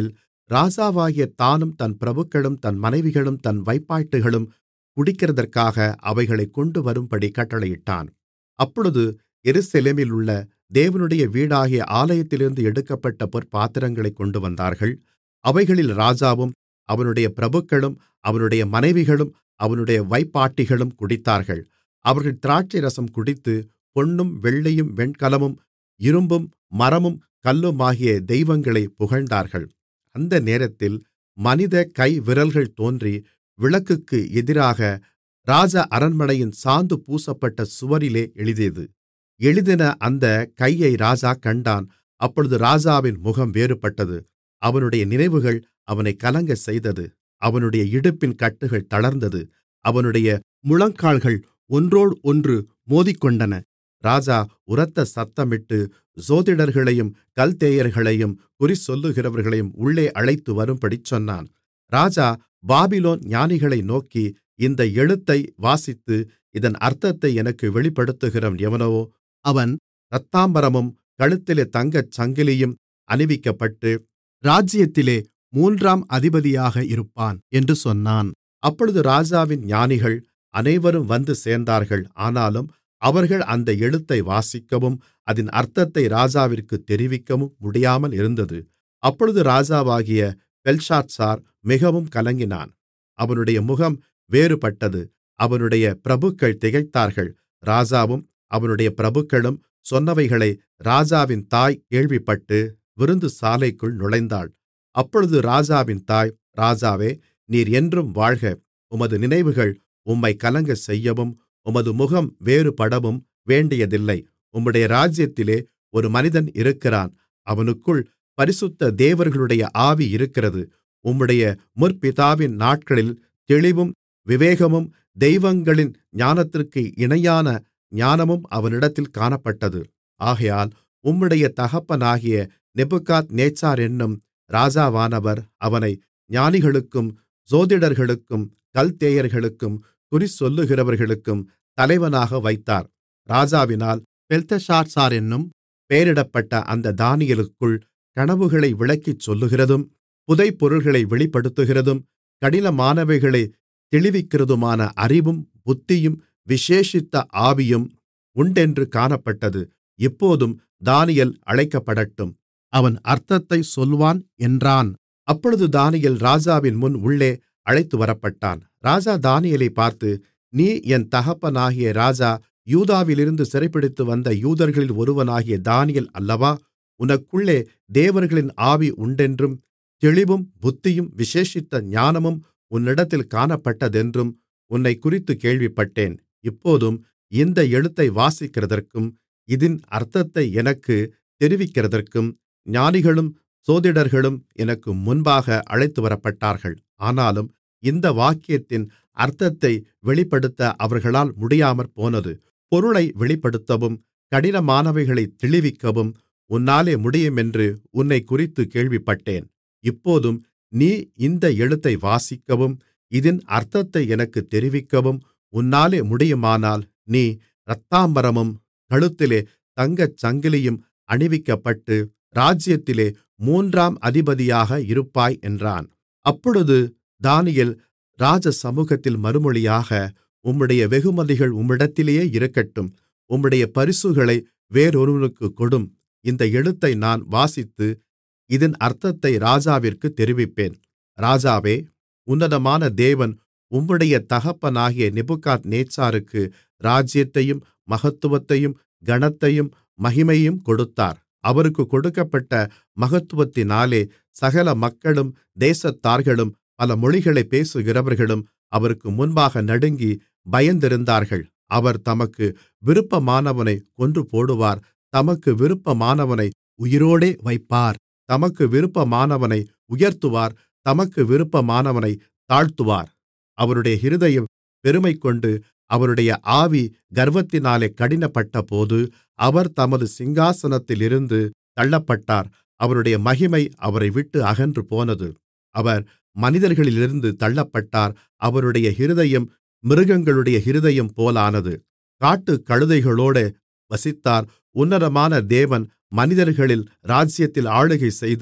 ராஜாவாகிய தானும் தன் பிரபுக்களும் தன் மனைவிகளும் தன் வைப்பாட்டிகளும் குடிக்கிறதற்காக அவைகளைக் கொண்டுவரும்படி கட்டளையிட்டான். அப்பொழுது எருசலேமிலுள்ள தேவனுடைய வீடாகிய ஆலயத்திலிருந்து எடுக்கப்பட்ட பொற்பாத்திரங்களைக் கொண்டுவந்தார்கள். அவைகளில் ராஜாவும் அவனுடைய பிரபுக்களும் அவனுடைய மனைவிகளும் அவனுடைய வைப்பாட்டிகளும் குடித்தார்கள். அவர்கள் திராட்சைரசம் குடித்து பொன்னும் வெள்ளியும் வெண்கலமும் இரும்பும் மரமும் கல்லுமாகிய தெய்வங்களைப் புகழ்ந்தார்கள். அந்த நேரத்தில் மனித கைவிரல்கள் தோன்றி விளக்குக்கு எதிராக ராஜ அரண்மனையின் சாந்து பூசப்பட்ட சுவரிலே எழுதியது. எழுதின அந்தக் கையை ராஜா கண்டான். அப்பொழுது ராஜாவின் முகம் வேறுபட்டது. அவனுடைய நினைவுகள் அவனைக் கலங்கச் செய்தது. அவனுடைய இடுப்பின் கட்டுகள் தளர்ந்தது. அவனுடைய முழங்கால்கள் ஒன்றோடு ஒன்று மோதிக்கொண்டன. ராஜா உரத்த சத்தமிட்டு சோதிடர்களையும் கல்தேயர்களையும் குறிசொல்லுகிறவர்களையும் உள்ளே அழைத்து வரும்படிச் சொன்னான். ராஜா பாபிலோன் ஞானிகளை நோக்கி, இந்த எழுத்தை வாசித்து இதன் அர்த்தத்தை எனக்கு வெளிப்படுத்துகிறவன் எவனோ அவன் இரத்தாம்பரமும் கழுத்திலே தங்கச் சங்கிலியும் அணிவிக்கப்பட்டு ராஜ்ஜியத்திலே மூன்றாம் அதிபதியாக இருப்பான் என்று சொன்னான். அப்பொழுது ராஜாவின் ஞானிகள் அனைவரும் வந்து சேர்ந்தார்கள். ஆனாலும் அவர்கள் அந்த எழுத்தை வாசிக்கவும் அதின் அர்த்தத்தை ராஜாவிற்குத் தெரிவிக்கவும் முடியாமல் இருந்தது. அப்பொழுது ராஜாவாகிய பெல்ஷாத்சார் மிகவும் கலங்கினான். அவனுடைய முகம் வேறுபட்டது. அவனுடைய பிரபுக்கள் திகைத்தார்கள். ராஜாவும் அவனுடைய பிரபுக்களும் சொன்னவைகளை ராஜாவின் தாய் கேள்விப்பட்டு விருந்து சாலைக்குள் நுழைந்தாள். அப்பொழுது ராஜாவின் தாய், ராஜாவே, நீர் என்றும் வாழ்க. உமது நினைவுகள் உம்மைக் கலங்கச் செய்யவும் உமது முகம் வேறுபடவும் வேண்டியதில்லை. உம்முடைய ராஜ்யத்திலே ஒரு மனிதன் இருக்கிறான். அவனுக்குள் பரிசுத்த தேவர்களுடைய ஆவி இருக்கிறது. உம்முடைய முற்பிதாவின் நாட்களில் தெளிவும் விவேகமும் தெய்வங்களின் ஞானத்திற்கு இணையான ஞானமும் அவனிடத்தில் காணப்பட்டது. ஆகையால் உம்முடைய தகப்பனாகிய நேபுகாத்நேச்சார் என்னும் ராஜாவானவர் அவனை ஞானிகளுக்கும் சோதிடர்களுக்கும் கல்தேயர்களுக்கும் குறிசொல்லுகிறவர்களுக்கும் தலைவனாக வைத்தார். ராஜாவினால் பெல்தெஷாத்சார் என்னும் பெயரிடப்பட்ட அந்த தானியேலுக்குள் கனவுகளை விளக்கிச் சொல்லுகிறதும் புதைபொருள்களை வெளிப்படுத்துகிறதும் கடினமானவைகளைத் தெளிவிக்கிறதுமான அறிவும் புத்தியும் விசேஷித்த ஆவியும் உண்டென்று காணப்பட்டது. இப்போதும் தானியேல் அழைக்கப்படட்டும், அவன் அர்த்தத்தைச் சொல்வான் என்றான். அப்பொழுது தானியேல் ராஜாவின் முன் உள்ளே அழைத்துவரப்பட்டான். ராஜா தானியேலைப் பார்த்து, நீ என் தகப்பனாகிய ராஜா யூதாவிலிருந்து சிறைபிடித்து வந்த யூதர்களில் ஒருவனாகிய தானியேல் அல்லவா? உனக்குள்ளே தேவர்களின் ஆவி உண்டென்றும் தெளிவும் புத்தியும் விசேஷித்த ஞானமும் உன்னிடத்தில் காணப்பட்டதென்றும் உன்னைக்குறித்துக் கேள்விப்பட்டேன். இப்போதும் இந்த எழுத்தை வாசிக்கிறதற்கும் இதின் அர்த்தத்தை எனக்குத் தெரிவிக்கிறதற்கும் ஞானிகளும் சோதிடர்களும் எனக்கு முன்பாக அழைத்துவரப்பட்டார்கள். ஆனாலும் இந்த வாக்கியத்தின் அர்த்தத்தை வெளிப்படுத்த அவர்களால் முடியாமற்போனது. பொருளை வெளிப்படுத்தவும் கடினமானவைகளைத் தெளிவிக்கவும் உன்னாலே முடியுமென்று உன்னைக்குறித்துக் கேள்விப்பட்டேன். இப்போதும் நீ இந்த எழுத்தை வாசிக்கவும் இதின் அர்த்தத்தை எனக்குத் தெரிவிக்கவும் உன்னாலே முடியுமானால், நீ இரத்தாம்பரமும் கழுத்திலே தங்கச் சங்கிலியும் அணிவிக்கப்பட்டு ராஜ்யத்திலே மூன்றாம் அதிபதியாக இருப்பாய் என்றான். அப்பொழுது தானியேல் ராஜசமுகத்தில் மறுமொழியாக, உம்முடைய வெகுமதிகள் உம்மிடத்திலேயே இருக்கட்டும். உம்முடைய பரிசுகளை வேறொருவனுக்குக் கொடும். இந்த எழுத்தை நான் வாசித்து இதின் அர்த்தத்தை ராஜாவிற்குத் தெரிவிப்பேன். ராஜாவே, உன்னதமான தேவன் உம்முடைய தகப்பனாகிய நேபுகாத்நேச்சாருக்கு ராஜ்யத்தையும் மகத்துவத்தையும் கனத்தையும் மகிமையையும் கொடுத்தார். அவருக்குக் கொடுக்கப்பட்ட மகத்துவத்தினாலே சகல மக்களும் தேசத்தார்களும் பல மொழிகளைப் பேசுகிறவர்களும் அவருக்கு முன்பாக நடுங்கி பயந்திருந்தார்கள். அவர் தமக்கு விருப்பமானவனைக் கொன்றுபோடுவார், தமக்கு விருப்பமானவனை உயிரோடே வைப்பார், தமக்கு விருப்பமானவனை உயர்த்துவார், தமக்கு விருப்பமானவனைத் தாழ்த்துவார். அவருடைய இருதயம் பெருமைகொண்டு அவருடைய ஆவி கர்வத்தினாலே கடினப்பட்டபோது அவர் தமது சிங்காசனத்திலிருந்து தள்ளப்பட்டார். அவருடைய மகிமை அவரை விட்டு அகன்று போனது. அவர் மனிதர்களிலிருந்து தள்ளப்பட்டார். அவருடைய இருதயம் மிருகங்களுடைய இருதயம் போலானது. காட்டுக் கழுதைகளோடே வசித்தார். உன்னதமான தேவன் மனிதர்களில் ராஜ்யத்தில் ஆளுகை செய்து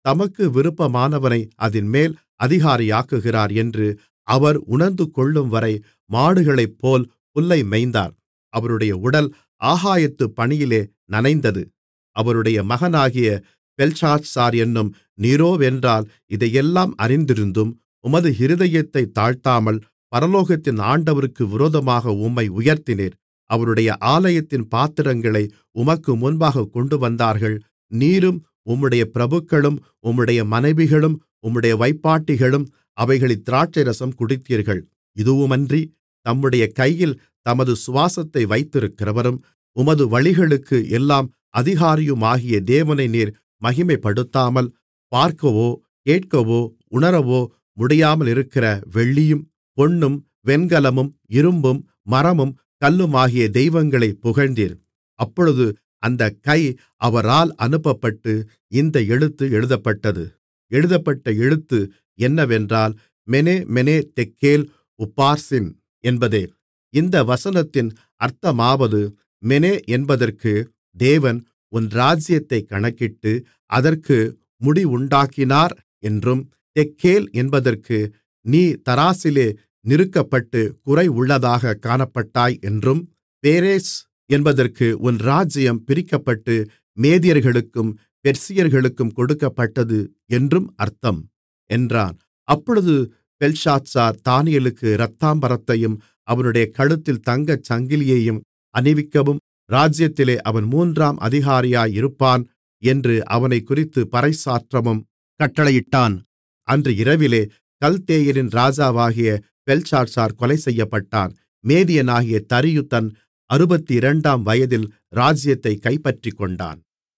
தமக்கு விருப்பமானவனை அதின்மேல் அதிகாரியாக்குகிறார் என்று அவர் உணர்ந்துகொள்ளும்வரை மாடுகளைப்போல் புல்லை மேய்ந்தார். அவருடைய உடல் ஆகாயத்துப் பனியிலே நனைந்தது. அவருடைய மகனாகிய பெல்ஷாத்சார் என்னும் நீரோவென்றால் இதையெல்லாம் அறிந்திருந்தும் உமது இருதயத்தைத் தாழ்த்தாமல் பரலோகத்தின் ஆண்டவருக்கு விரோதமாக உம்மை உயர்த்தினீர். அவருடைய ஆலயத்தின் பாத்திரங்களை உமக்கு முன்பாகக் கொண்டுவந்தார்கள். நீரும் உம்முடைய பிரபுக்களும் உம்முடைய மனைவிகளும் உம்முடைய வைப்பாட்டிகளும் அவைகளில் திராட்சைரசம் குடித்தீர்கள். இதுவுமன்றி தம்முடைய கையில் தமது சுவாசத்தை வைத்திருக்கிறவரும் உமது வழிகளுக்கு எல்லாம் அதிகாரியுமாகிய தேவனை நீர் மகிமைப்படுத்தாமல் பார்க்கவோ கேட்கவோ உணரவோ முடியாமலிருக்கிற வெள்ளியும் பொன்னும் வெண்கலமும் இரும்பும் மரமும் கல்லுமாகிய தெய்வங்களைப் புகழ்ந்தீர். அப்பொழுது அந்தக் கை அவரால் அனுப்பப்பட்டு இந்த எழுத்து எழுதப்பட்டது. எழுதப்பட்ட எழுத்து என்னவென்றால், மெனே மெனே தெக்கேல் உப்பார்சின் என்பதே. இந்த வசனத்தின் அர்த்தமாவது, மெனே என்பதற்கு தேவன் உன் ராஜ்யத்தைக் கணக்கிட்டு அதற்கு முடிவுண்டாக்கினார் என்றும், தெக்கேல் என்பதற்கு நீ தராசிலே நிறுக்கப்பட்டு குறைவுள்ளதாகக் காணப்பட்டாய் என்றும், பேரேஸ் என்பதற்கு உன் ராஜ்யம் பிரிக்கப்பட்டு மேதியர்களுக்கும் பெர்சியர்களுக்கும் கொடுக்கப்பட்டது என்றும் அர்த்தம் என்றான். அப்பொழுது பெல்ஷாத்சார் தானியேலுக்கு இரத்தாம்பரத்தையும் அவனுடைய கழுத்தில் தங்கச் சங்கிலியையும் அணிவிக்கவும், ராஜ்யத்திலே அவன் மூன்றாம் அதிகாரியாயிருப்பான் என்று அவனைக்குறித்துப் பறைசாற்றவும் கட்டளையிட்டான். அன்று இரவிலே கல்தேயரின் ராஜாவாகிய பெல்ஷாத்சார் கொலை செய்யப்பட்டான். மேதியனாகிய தரியு தன் அறுபத்திரண்டாம் வயதில் ராஜ்யத்தைக் கைப்பற்றிக்கொண்டான்.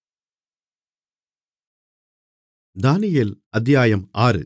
தானியேல் அத்தியாயம் ஆறு.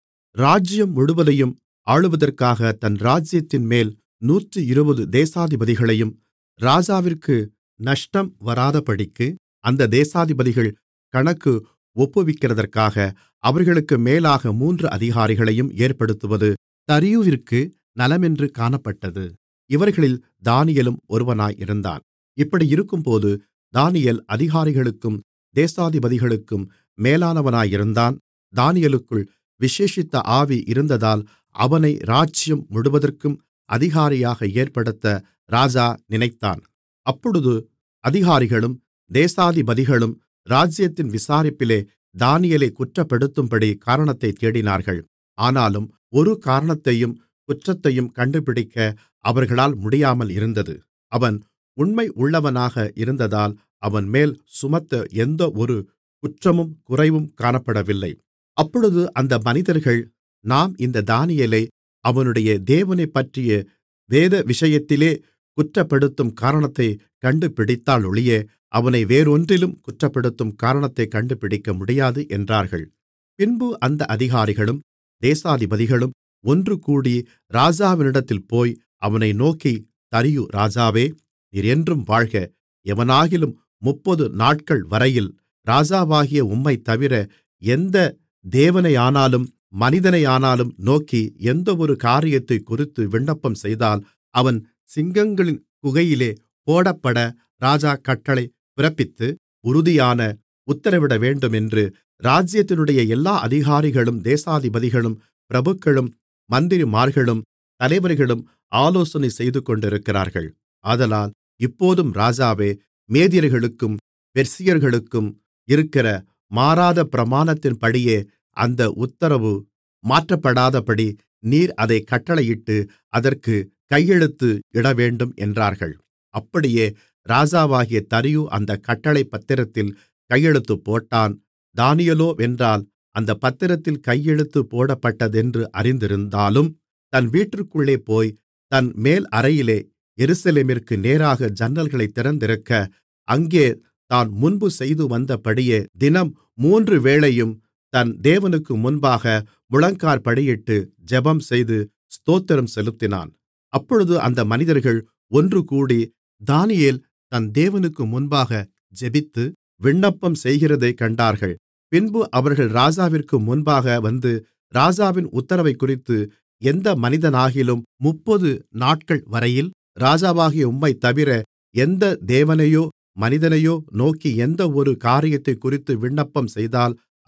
ராஜ்யம் முழுவதையும் ஆளுவதற்காக தன் ராஜ்யத்தின்மேல் நூற்று இருபது தேசாதிபதிகளையும், ராஜாவிற்கு நஷ்டம் வராதபடிக்கு அந்த தேசாதிபதிகள் கணக்கு ஒப்புவிக்கிறதற்காக அவர்களுக்கு மேலாக மூன்று அதிகாரிகளையும் ஏற்படுத்துவது தரியுவிற்கு நலமென்று காணப்பட்டது. இவர்களில் தானியேலும் ஒருவனாயிருந்தான். இப்படியிருக்கும்போது தானியேல் அதிகாரிகளுக்கும் தேசாதிபதிகளுக்கும் மேலானவனாயிருந்தான். தானியேலுக்குள் விசேஷித்த ஆவி இருந்ததால் அவனை ராஜ்யம் முழுவதற்கும் அதிகாரியாக ஏற்படுத்த ராஜா நினைத்தான். அப்பொழுது அதிகாரிகளும் தேசாதிபதிகளும் ராஜ்யத்தின் விசாரிப்பிலே தானியேலைக் குற்றப்படுத்தும்படி காரணத்தைத் தேடினார்கள். ஆனாலும் ஒரு காரணத்தையும் குற்றத்தையும் கண்டுபிடிக்க அவர்களால் முடியாமல் இருந்தது. அவன் உண்மை உள்ளவனாக இருந்ததால் அவன்மேல் சுமத்த எந்த ஒரு குற்றமும் குறைவும் காணப்படவில்லை. அப்பொழுது அந்த மனிதர்கள், நாம் இந்த தானியேலை அவனுடைய தேவனைப்பற்றிய வேத விஷயத்திலே குற்றப்படுத்தும் காரணத்தைக் கண்டுபிடித்தாலொழிய அவனை வேறொன்றிலும் குற்றப்படுத்தும் காரணத்தைக் கண்டுபிடிக்க முடியாது என்றார்கள். பின்பு அந்த அதிகாரிகளும் தேசாதிபதிகளும் ஒன்றுகூடி ராஜாவினிடத்தில் போய் அவனை நோக்கி, தரியு ராஜாவே, நீர் என்றும் வாழ்க. எவனாகிலும் முப்பது நாட்கள் வரையில் ராஜாவாகிய உம்மைத்தவிர எந்த தேவனையானாலும் மனிதனையானாலும் நோக்கி எந்தவொரு காரியத்தைக்குறித்து விண்ணப்பம் செய்தால் அவன் சிங்கங்களின் குகையிலே போடப்பட ராஜா கட்டளை பிறப்பித்து உறுதியான உத்தரவிடவேண்டுமென்று ராஜ்யத்தினுடைய எல்லா அதிகாரிகளும் தேசாதிபதிகளும் பிரபுக்களும் மந்திரிமார்களும் தலைவர்களும் ஆலோசனை செய்துகொண்டிருக்கிறார்கள். ஆதலால் இப்போதும் ராஜாவே, மேதியர்களுக்கும் பெர்சியர்களுக்கும் இருக்கிற மாறாத பிரமாணத்தின்படியே அந்த உத்தரவு மாற்றப்படாதபடி நீர் அதைக் கட்டளையிட்டு அதற்குக் கையெழுத்து இடவேண்டும் என்றார்கள். அப்படியே ராஜாவாகிய தரியு அந்தக் கட்டளைப் பத்திரத்தில் கையெழுத்து போட்டான். தானியேலோவென்றால் அந்தப் பத்திரத்தில் கையெழுத்து போடப்பட்டதென்று அறிந்திருந்தாலும் தன் வீட்டிற்குள்ளே போய் தன் மேல் அறையிலே எருசலேமிற்கு நேராக ஜன்னல்களைத் திறந்திருக்க, அங்கே தான் முன்பு செய்துவந்தபடியே தினம் மூன்று வேளையும் தன் தேவனுக்கு முன்பாக முழங்காற்படியிட்டு ஜெபம்செய்து ஸ்தோத்திரம் செலுத்தினான். அப்பொழுது அந்த மனிதர்கள் ஒன்றுகூடி தானியேல் தன் தேவனுக்கு முன்பாக ஜெபித்து விண்ணப்பம் செய்கிறதைக் கண்டார்கள். பின்பு அவர்கள் ராஜாவிற்கு முன்பாக வந்து, ராஜாவின் உத்தரவைக்குறித்து எந்த மனிதனாகிலும் முப்பது நாட்கள் வரையில் ராஜாவாகிய உம்மைத்தவிர எந்த தேவனையோ மனிதனையோ நோக்கி எந்த ஒரு காரியத்தைக்குறித்து விண்ணப்பம் செய்தால்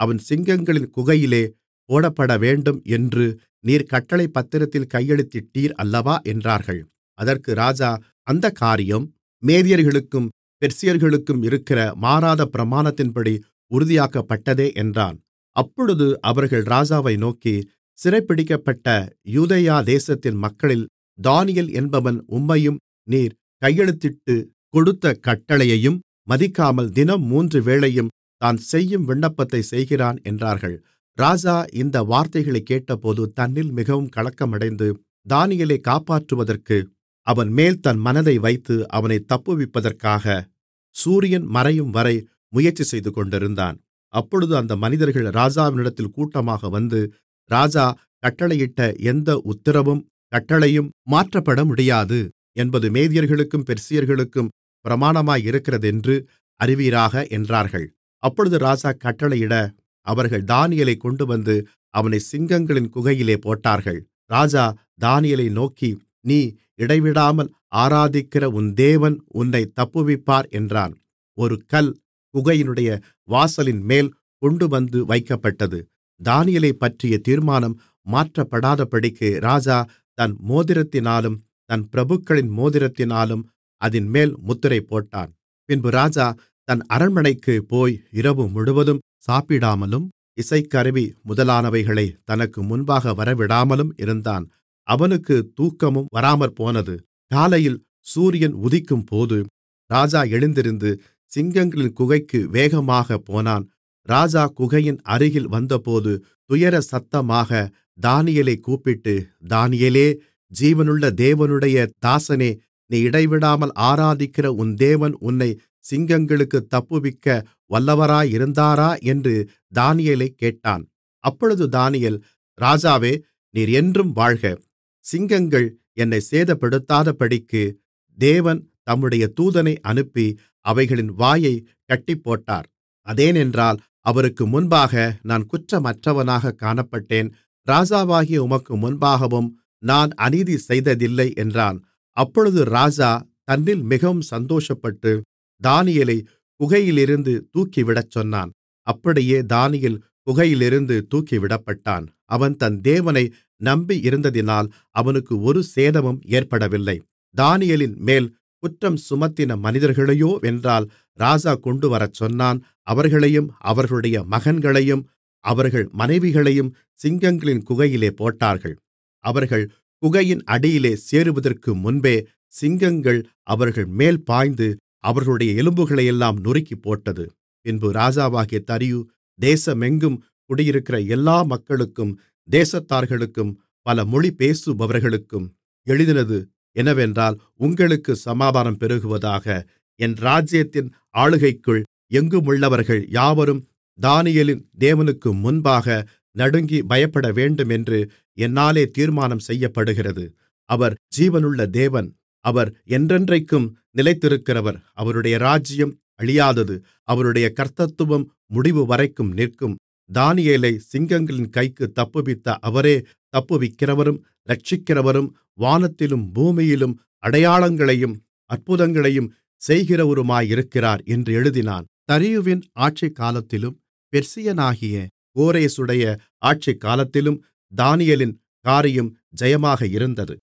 அவன் சிங்கங்களின் குகையிலே போடப்படவேண்டும் என்று நீர் கட்டளை பத்திரத்தில் கையெழுத்திட்டீர் அல்லவா என்றார்கள். அதற்கு ராஜா, அந்தக் காரியம் மேதியர்களுக்கும் பெர்சியர்களுக்கும் இருக்கிற மாறாத பிரமாணத்தின்படி உறுதியாக்கப்பட்டதே என்றான். அப்பொழுது அவர்கள் ராஜாவை நோக்கி, சிறைப்பிடிக்கப்பட்ட யூதேயா தேசத்தின் மக்களில் தானியேல் என்பவன் உம்மையும் நீர் கையெழுத்திட்டுக் கொடுத்த கட்டளையையும் மதிக்காமல் தினம் மூன்று வேளையும் தான் செய்யும் விண்ணப்பத்தைச் செய்கிறான் என்றார்கள். ராஜா இந்த வார்த்தைகளைக் கேட்டபோது தன்னில் மிகவும் கலக்கமடைந்து, தானியேலைக் காப்பாற்றுவதற்கு அவன்மேல் தன் மனதை வைத்து அவனைத் தப்புவிப்பதற்காக சூரியன் மறையும்வரை முயற்சி செய்துகொண்டிருந்தான். அப்பொழுது அந்த மனிதர்கள் ராஜாவினிடத்தில் கூட்டமாக வந்து, ராஜா கட்டளையிட்ட எந்த உத்திரவும் கட்டளையும் மாற்றப்படமுடியாது என்பது மேதியர்களுக்கும் பெர்சியர்களுக்கும் பிரமாணமாயிருக்கிறதென்று அறிவீராக என்றார்கள். அப்பொழுது ராஜா கட்டளையிட அவர்கள் தானியேலைக் கொண்டுவந்து அவனைச் சிங்கங்களின் குகையிலே போட்டார்கள். ராஜா தானியேலை நோக்கி, நீ இடைவிடாமல் ஆராதிக்கிற உன் தேவன் உன்னைத் தப்புவிப்பார் என்றான். ஒரு கல் குகையினுடைய வாசலின்மேல் கொண்டுவந்து வைக்கப்பட்டது. தானியேலைப் பற்றிய தீர்மானம் மாற்றப்படாதபடிக்கு ராஜா தன் மோதிரத்தினாலும் தன் பிரபுக்களின் மோதிரத்தினாலும் அதின்மேல் முத்திரை போட்டான். பின்பு ராஜா தன் அரண்மனைக்குப் போய் இரவு முழுவதும் சாப்பிடாமலும் இசைக்கருவி முதலானவைகளைத் தனக்கு முன்பாக வரவிடாமலும் இருந்தான். அவனுக்குத் தூக்கமும் வராமற்போனது. காலையில் சூரியன் உதிக்கும்போது ராஜா எழுந்திருந்து சிங்கங்களின் குகைக்கு வேகமாகப் போனான். ராஜா குகையின் அருகில் வந்தபோது துயர சத்தமாக தானியேலைக் கூப்பிட்டு, தானியேலே, ஜீவனுள்ள தேவனுடைய தாசனே, நீ இடைவிடாமல் ஆராதிக்கிற உன் தேவன் உன்னைச் சிங்கங்களுக்குத் தப்புவிக்க வல்லவராயிருந்தாரா என்று தானியேலைக் கேட்டான். அப்பொழுது தானியேல், ராஜாவே, நீர் என்றும் வாழ்க. சிங்கங்கள் என்னைச் சேதப்படுத்தாதபடிக்கு தேவன் தம்முடைய தூதனை அனுப்பி அவைகளின் வாயைக் கட்டிப்போட்டார். அதேனென்றால் அவருக்கு முன்பாக நான் குற்றமற்றவனாகக் காணப்பட்டேன். ராஜாவாகிய உமக்கு முன்பாகவும் நான் அநீதி செய்ததில்லை என்றான். அப்பொழுது ராஜா தன்னில் மிகவும் சந்தோஷப்பட்டு தானியேலைக் குகையிலிருந்து தூக்கிவிடச் சொன்னான். அப்படியே தானியேல் குகையிலிருந்து தூக்கிவிடப்பட்டான். அவன் தன் தேவனை நம்பியிருந்ததினால் அவனுக்கு ஒரு சேதமும் ஏற்படவில்லை. தானியேலின் மேல் குற்றம் சுமத்தின மனிதர்களையோவென்றால் ராஜா கொண்டுவரச் சொன்னான். அவர்களையும் அவர்களுடைய மகன்களையும் அவர்கள் மனைவிகளையும் சிங்கங்களின் குகையிலே போட்டார்கள். அவர்கள் குகையின் அடியிலே சேருவதற்கு முன்பே சிங்கங்கள் அவர்கள் மேல் பாய்ந்து அவர்களுடைய எலும்புகளையெல்லாம் நொறுக்கிப்போட்டது. பின்பு ராஜாவாகிய தரியு தேசமெங்கும் குடியிருக்கிற எல்லா மக்களுக்கும் தேசத்தார்களுக்கும் பல மொழி பேசுபவர்களுக்கும் எழுதினது என்னவென்றால், உங்களுக்கு சமாதானம் பெருகுவதாக. என் ராஜ்யத்தின் ஆளுகைக்குள் எங்குமுள்ளவர்கள் யாவரும் தானியேலின் தேவனுக்கு முன்பாக நடுங்கி பயப்படவேண்டுமென்று என்னாலே தீர்மானம் செய்யப்படுகிறது. அவர் ஜீவனுள்ள தேவன். அவர் என்றென்றைக்கும் நிலைத்திருக்கிறவர். அவருடைய ராஜ்யம் அழியாதது. அவருடைய கர்த்தத்துவம் முடிவுவரைக்கும் நிற்கும். தானியேலை சிங்கங்களின் கைக்குத் தப்புவித்த அவரே தப்புவிக்கிறவரும் இரட்சிக்கிறவரும் வானத்திலும் பூமியிலும் அடையாளங்களையும் அற்புதங்களையும் செய்கிறவருமாயிருக்கிறார் என்று எழுதினான். தரியுவின் ஆட்சிக்காலத்திலும் பெர்சியனாகிய கோரேசுடைய ஆட்சிக்காலத்திலும் தானியேலின் காரியம் ஜெயமாக இருந்தது.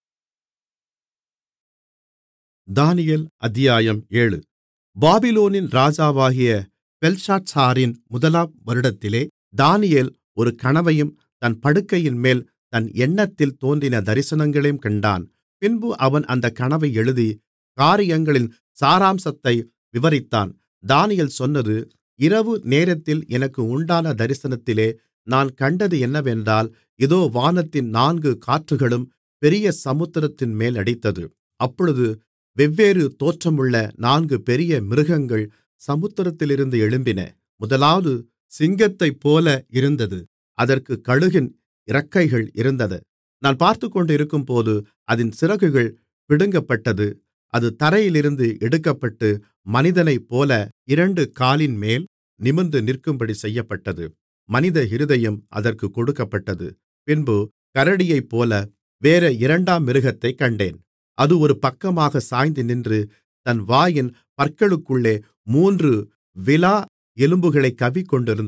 தானியேல் அத்தியாயம் ஏழு. பாபிலோனின் ராஜாவாகிய பெல்ஷாத்சாரின் முதலாம் வருடத்திலே தானியேல் ஒரு கனவையும் தன் படுக்கையின்மேல் தன் எண்ணத்தில் தோன்றின தரிசனங்களையும் கண்டான். பின்பு அவன் அந்தக் கனவை எழுதி காரியங்களின் சாராம்சத்தை விவரித்தான். தானியேல் சொன்னது, இரவு நேரத்தில் எனக்கு உண்டான தரிசனத்திலே நான் கண்டது என்னவென்றால், இதோ வானத்தின் நான்கு காற்றுகளும் பெரிய சமுத்திரத்தின்மேல் அடித்தது. அப்பொழுது வெவ்வேறு தோற்றமுள்ள நான்கு பெரிய மிருகங்கள் சமுத்திரத்திலிருந்து எழும்பின. முதலாவது சிங்கத்தைப்போல இருந்தது. அதற்குக் கழுகின் இறக்கைகள் இருந்தது. நான் பார்த்துக்கொண்டிருக்கும்போது அதின் சிறகுகள் பிடுங்கப்பட்டது. அது தரையிலிருந்து எடுக்கப்பட்டு மனிதனைப்போல இரண்டு காலின்மேல் நிமிர்ந்து நிற்கும்படி செய்யப்பட்டது. மனித இருதயம் அதற்குக் கொடுக்கப்பட்டது. பின்பு கரடியைப்போல வேற இரண்டாம் மிருகத்தைக் கண்டேன். அது ஒரு பக்கமாக சாய்ந்து நின்று தன் வாயின் பற்களுக்குள்ளே மூன்று விலா எலும்புகளைக் கவ்விக்கொண்டிருந்தது.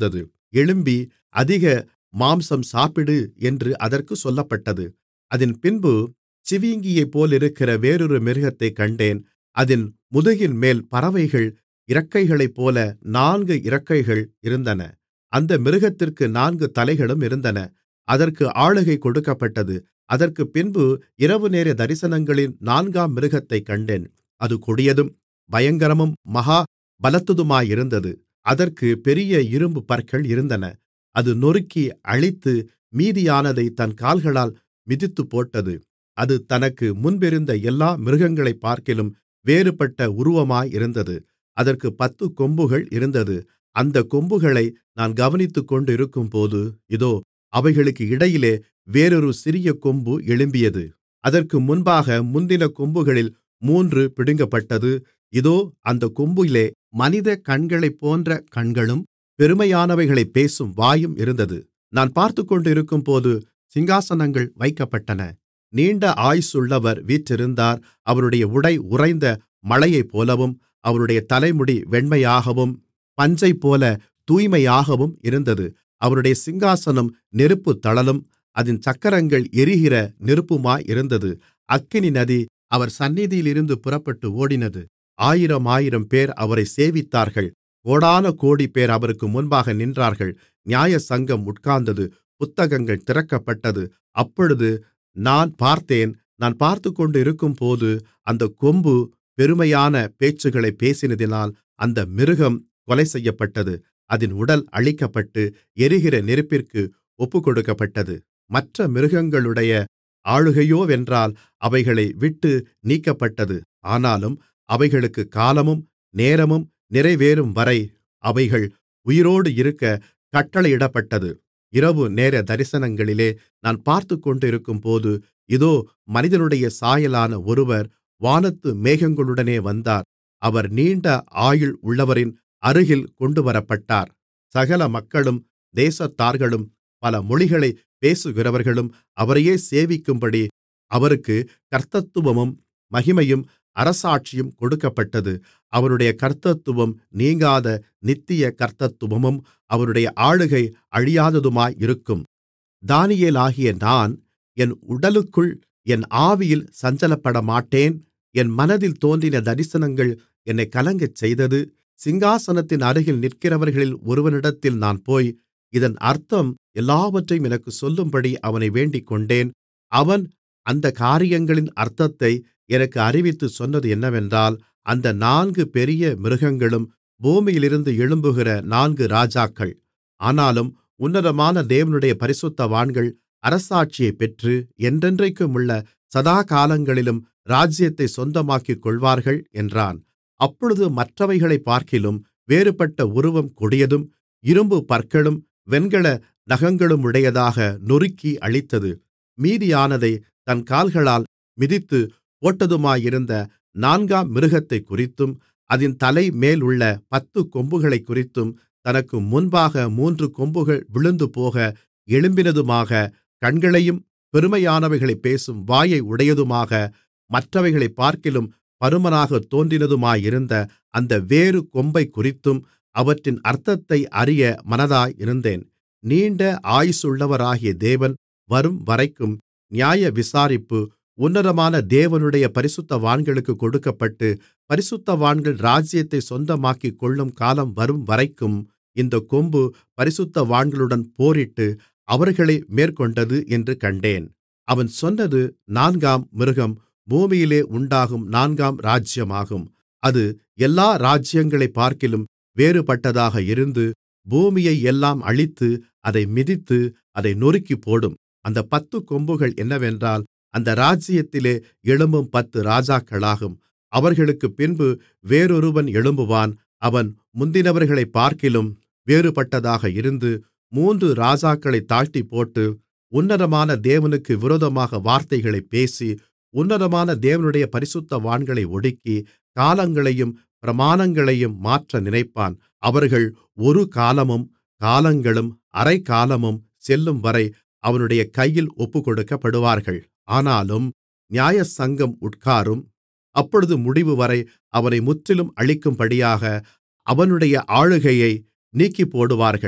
எழும்பி அதிக மாம்சம் சாப்பிடு என்று அதற்குச் சொல்லப்பட்டது. அதின்பின்பு சிவிங்கியைப்போலிருக்கிற வேறொரு மிருகத்தைக் கண்டேன். அதின் முதுகின்மேல் பறவைகள் இறக்கைகளைப்போல நான்கு இறக்கைகள் இருந்தன. அந்த மிருகத்திற்கு நான்கு தலைகளும் இருந்தன. அதற்கு ஆளுகை கொடுக்கப்பட்டது. அதற்குப்பின்பு இரவுநேர தரிசனங்களில் நான்காம் மிருகத்தைக் கண்டேன். அது கொடியதும் பயங்கரமும் மகா பலத்ததுமாயிருந்தது. அதற்குப் பெரிய இரும்புப் பற்கள் இருந்தன. அது நொறுக்கி அழித்து மீதியானதைத் தன் கால்களால் மிதித்துப்போட்டது. அது தனக்கு முன்பிருந்த எல்லா மிருகங்களைப்பார்க்கிலும் வேறுபட்ட உருவமாயிருந்தது. அதற்குப் பத்துக் கொம்புகள் இருந்தது. அந்தக் கொம்புகளை நான் கவனித்துக்கொண்டிருக்கும்போது, இதோ, அவைகளுக்கு இடையிலே வேறொரு சிறிய கொம்பு எழும்பியது. அதற்கு முன்பாக முந்தின கொம்புகளில் மூன்று பிடுங்கப்பட்டது. இதோ, அந்தக் கொம்பிலே மனித கண்களைப்போன்ற கண்களும் பெருமையானவைகளைப் பேசும் வாயும் இருந்தது. நான் பார்த்துக்கொண்டிருக்கும்போது சிங்காசனங்கள் வைக்கப்பட்டன. நீண்ட ஆயுசுள்ளவர் வீற்றிருந்தார். அவருடைய உடை உறைந்த மழையைப்போலவும் அவருடைய தலைமுடி வெண்மையாகவும் பஞ்சைப்போல தூய்மையாகவும் இருந்தது. அவருடைய சிங்காசனம் நெருப்புத்தழலும் அதின் சக்கரங்கள் எரிகிற நெருப்புமாயிருந்தது. அக்கினி நதி அவர் சந்நிதியிலிருந்து புறப்பட்டு ஓடினது. ஆயிரம் ஆயிரம் பேர் அவரை சேவித்தார்கள். கோடானகோடிப்பேர் அவருக்கு முன்பாக நின்றார்கள். நியாயசங்கம் உட்கார்ந்தது. புத்தகங்கள் திறக்கப்பட்டது. அப்பொழுது நான் பார்த்தேன். நான் பார்த்துக்கொண்டிருக்கும்போது அந்தக் கொம்பு பெருமையான பேச்சுகளைப் பேசினதினால் அந்த மிருகம் கொலைசெய்யப்பட்டது. அதின் உடல் அழிக்கப்பட்டு எரிகிற நெருப்பிற்கு ஒப்புக்கொடுக்கப்பட்டது. மற்ற மிருகங்களுடைய ஆளுகையோவென்றால் அவைகளை விட்டு நீக்கப்பட்டது. ஆனாலும் அவைகளுக்குக் காலமும் நேரமும் நிறைவேறும்வரை அவைகள் உயிரோடு இருக்கக் கட்டளையிடப்பட்டது. இரவு நேர தரிசனங்களிலே நான் பார்த்துக்கொண்டிருக்கும்போது, இதோ, மனிதனுடைய சாயலான ஒருவர் வானத்து மேகங்களுடனே வந்தார். அவர் நீண்ட ஆயுள் உள்ளவரின் அருகில் கொண்டுவரப்பட்டார். சகல மக்களும் தேசத்தார்களும் பல மொழிகளைப் பேசுகிறவர்களும் அவரையே சேவிக்கும்படி அவருக்குக் கர்த்தத்துவமும் மகிமையும் அரசாட்சியும் கொடுக்கப்பட்டது. அவருடைய கர்த்தத்துவம் நீங்காத நித்திய கர்த்தத்துவமும் அவருடைய ஆளுகை அழியாததுமாயிருக்கும். தானியேலாகிய நான் என் உடலுக்குள் என் ஆவியில் சஞ்சலப்படமாட்டேன். என் மனதில் தோன்றின தரிசனங்கள் என்னைக் கலங்கச் செய்தது. சிங்காசனத்தின் அருகில் நிற்கிறவர்களில் ஒருவனிடத்தில் நான் போய் இதன் அர்த்தம் எல்லாவற்றையும் எனக்குச் சொல்லும்படி அவனை வேண்டிக்கொண்டேன். அவன் அந்தக் காரியங்களின் அர்த்தத்தை எனக்கு அறிவித்துச் சொன்னது என்னவென்றால், அந்த நான்கு பெரிய மிருகங்களும் பூமியிலிருந்து எழும்புகிற நான்கு ராஜாக்கள். ஆனாலும் உன்னதமான தேவனுடைய பரிசுத்தவான்கள் அரசாட்சியைப் பெற்று என்றென்றைக்குமுள்ள சதாகாலங்களிலும் ராஜ்யத்தைச் சொந்தமாக்கிக் கொள்வார்கள் என்றான். அப்பொழுது மற்றவைகளைப்பார்க்கிலும் வேறுபட்ட உருவம் கொடியதும் இரும்புப் பற்களும் வெண்கல நகங்களுமுடையதாக நொறுக்கி அழித்தது. மீதியானதைத் தன் கால்களால் மிதித்துப் போட்டதுமாயிருந்த நான்காம் மிருகத்தைக்குறித்தும் அதின் தலைமேலுள்ள பத்துக் கொம்புகளைக்குறித்தும் தனக்கு முன்பாக மூன்று கொம்புகள் விழுந்துபோக எழும்பினதுமாக கண்களையும் பெருமையானவைகளைப் பேசும் வாயை உடையதுமாக மற்றவைகளைப்பார்க்கிலும் பருமனாகத் தோன்றினதுமாயிருந்த அந்த வேறு கொம்பைக்குறித்தும் அவற்றின் அர்த்தத்தை அறிய மனதாயிருந்தேன். நீண்ட ஆயுசுள்ளவராகிய தேவன் வரும்வரைக்கும் நியாய விசாரிப்பு உன்னதமான தேவனுடைய பரிசுத்தவான்களுக்குக் கொடுக்கப்பட்டு பரிசுத்தவான்கள் ராஜ்யத்தைச் சொந்தமாக்கிக் கொள்ளும் காலம் வரும்வரைக்கும் இந்தக் கொம்பு பரிசுத்தவான்களுடன் போரிட்டு அவர்களை மேற்கொண்டது என்று கண்டேன். அவன் சொன்னது, நான்காம் மிருகம் பூமியிலே உண்டாகும் நான்காம் ராஜ்யமாகும். அது எல்லா ராஜ்யங்களைப்பார்க்கிலும் வேறுபட்டதாக இருந்து பூமியை எல்லாம் அழித்து அதை மிதித்து அதை நொறுக்கிப்போடும். அந்தப் பத்துக் கொம்புகள் என்னவென்றால், அந்த ராஜ்யத்திலே எழும்பும் பத்து ராஜாக்களாகும். அவர்களுக்குப் பின்பு வேறொருவன் எழும்புவான். அவன் முந்தினவர்களைப்பார்க்கிலும் வேறுபட்டதாக இருந்து மூன்று ராஜாக்களைத் தாழ்த்திப்போட்டு உன்னதமான தேவனுக்கு விரோதமாக வார்த்தைகளைப் பேசி உன்னதமான தேவனுடைய பரிசுத்தவான்களை ஒடுக்கி காலங்களையும் பிரமாணங்களையும் மாற்ற நினைப்பான். அவர்கள் ஒரு காலமும் காலங்களும் அரைக்காலமும் செல்லும்வரை அவனுடைய கையில் ஒப்புக்கொடுக்கப்படுவார்கள். ஆனாலும் நியாயசங்கம் உட்காரும். அப்பொழுது முடிவுவரை அவனை முற்றிலும் அழிக்கும்படியாக அவனுடைய ஆளுகையை நீக்கிப்போடுவார்கள்.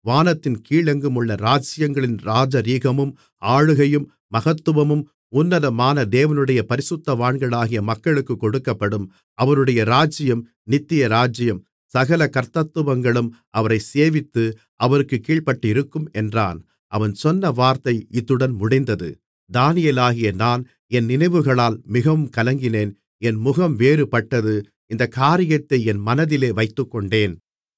வானத்தின் கீழெங்குமுள்ள ராஜ்யங்களின் ராஜரீகமும் ஆளுகையும் மகத்துவமும் உன்னதமான தேவனுடைய பரிசுத்தவான்களாகிய மக்களுக்குக் கொடுக்கப்படும். அவருடைய ராஜ்யம் நித்திய ராஜ்யம். சகல கர்த்தத்துவங்களும் அவரை சேவித்து அவருக்குக் கீழ்ப்பட்டிருக்கும் என்றான். அவன் சொன்ன வார்த்தை இத்துடன் முடிந்தது. தானியேலாகிய நான் என் நினைவுகளால் மிகவும் கலங்கினேன். என் முகம் வேறுபட்டது. இந்தக் காரியத்தை என் மனதிலே வைத்துக்கொண்டேன்.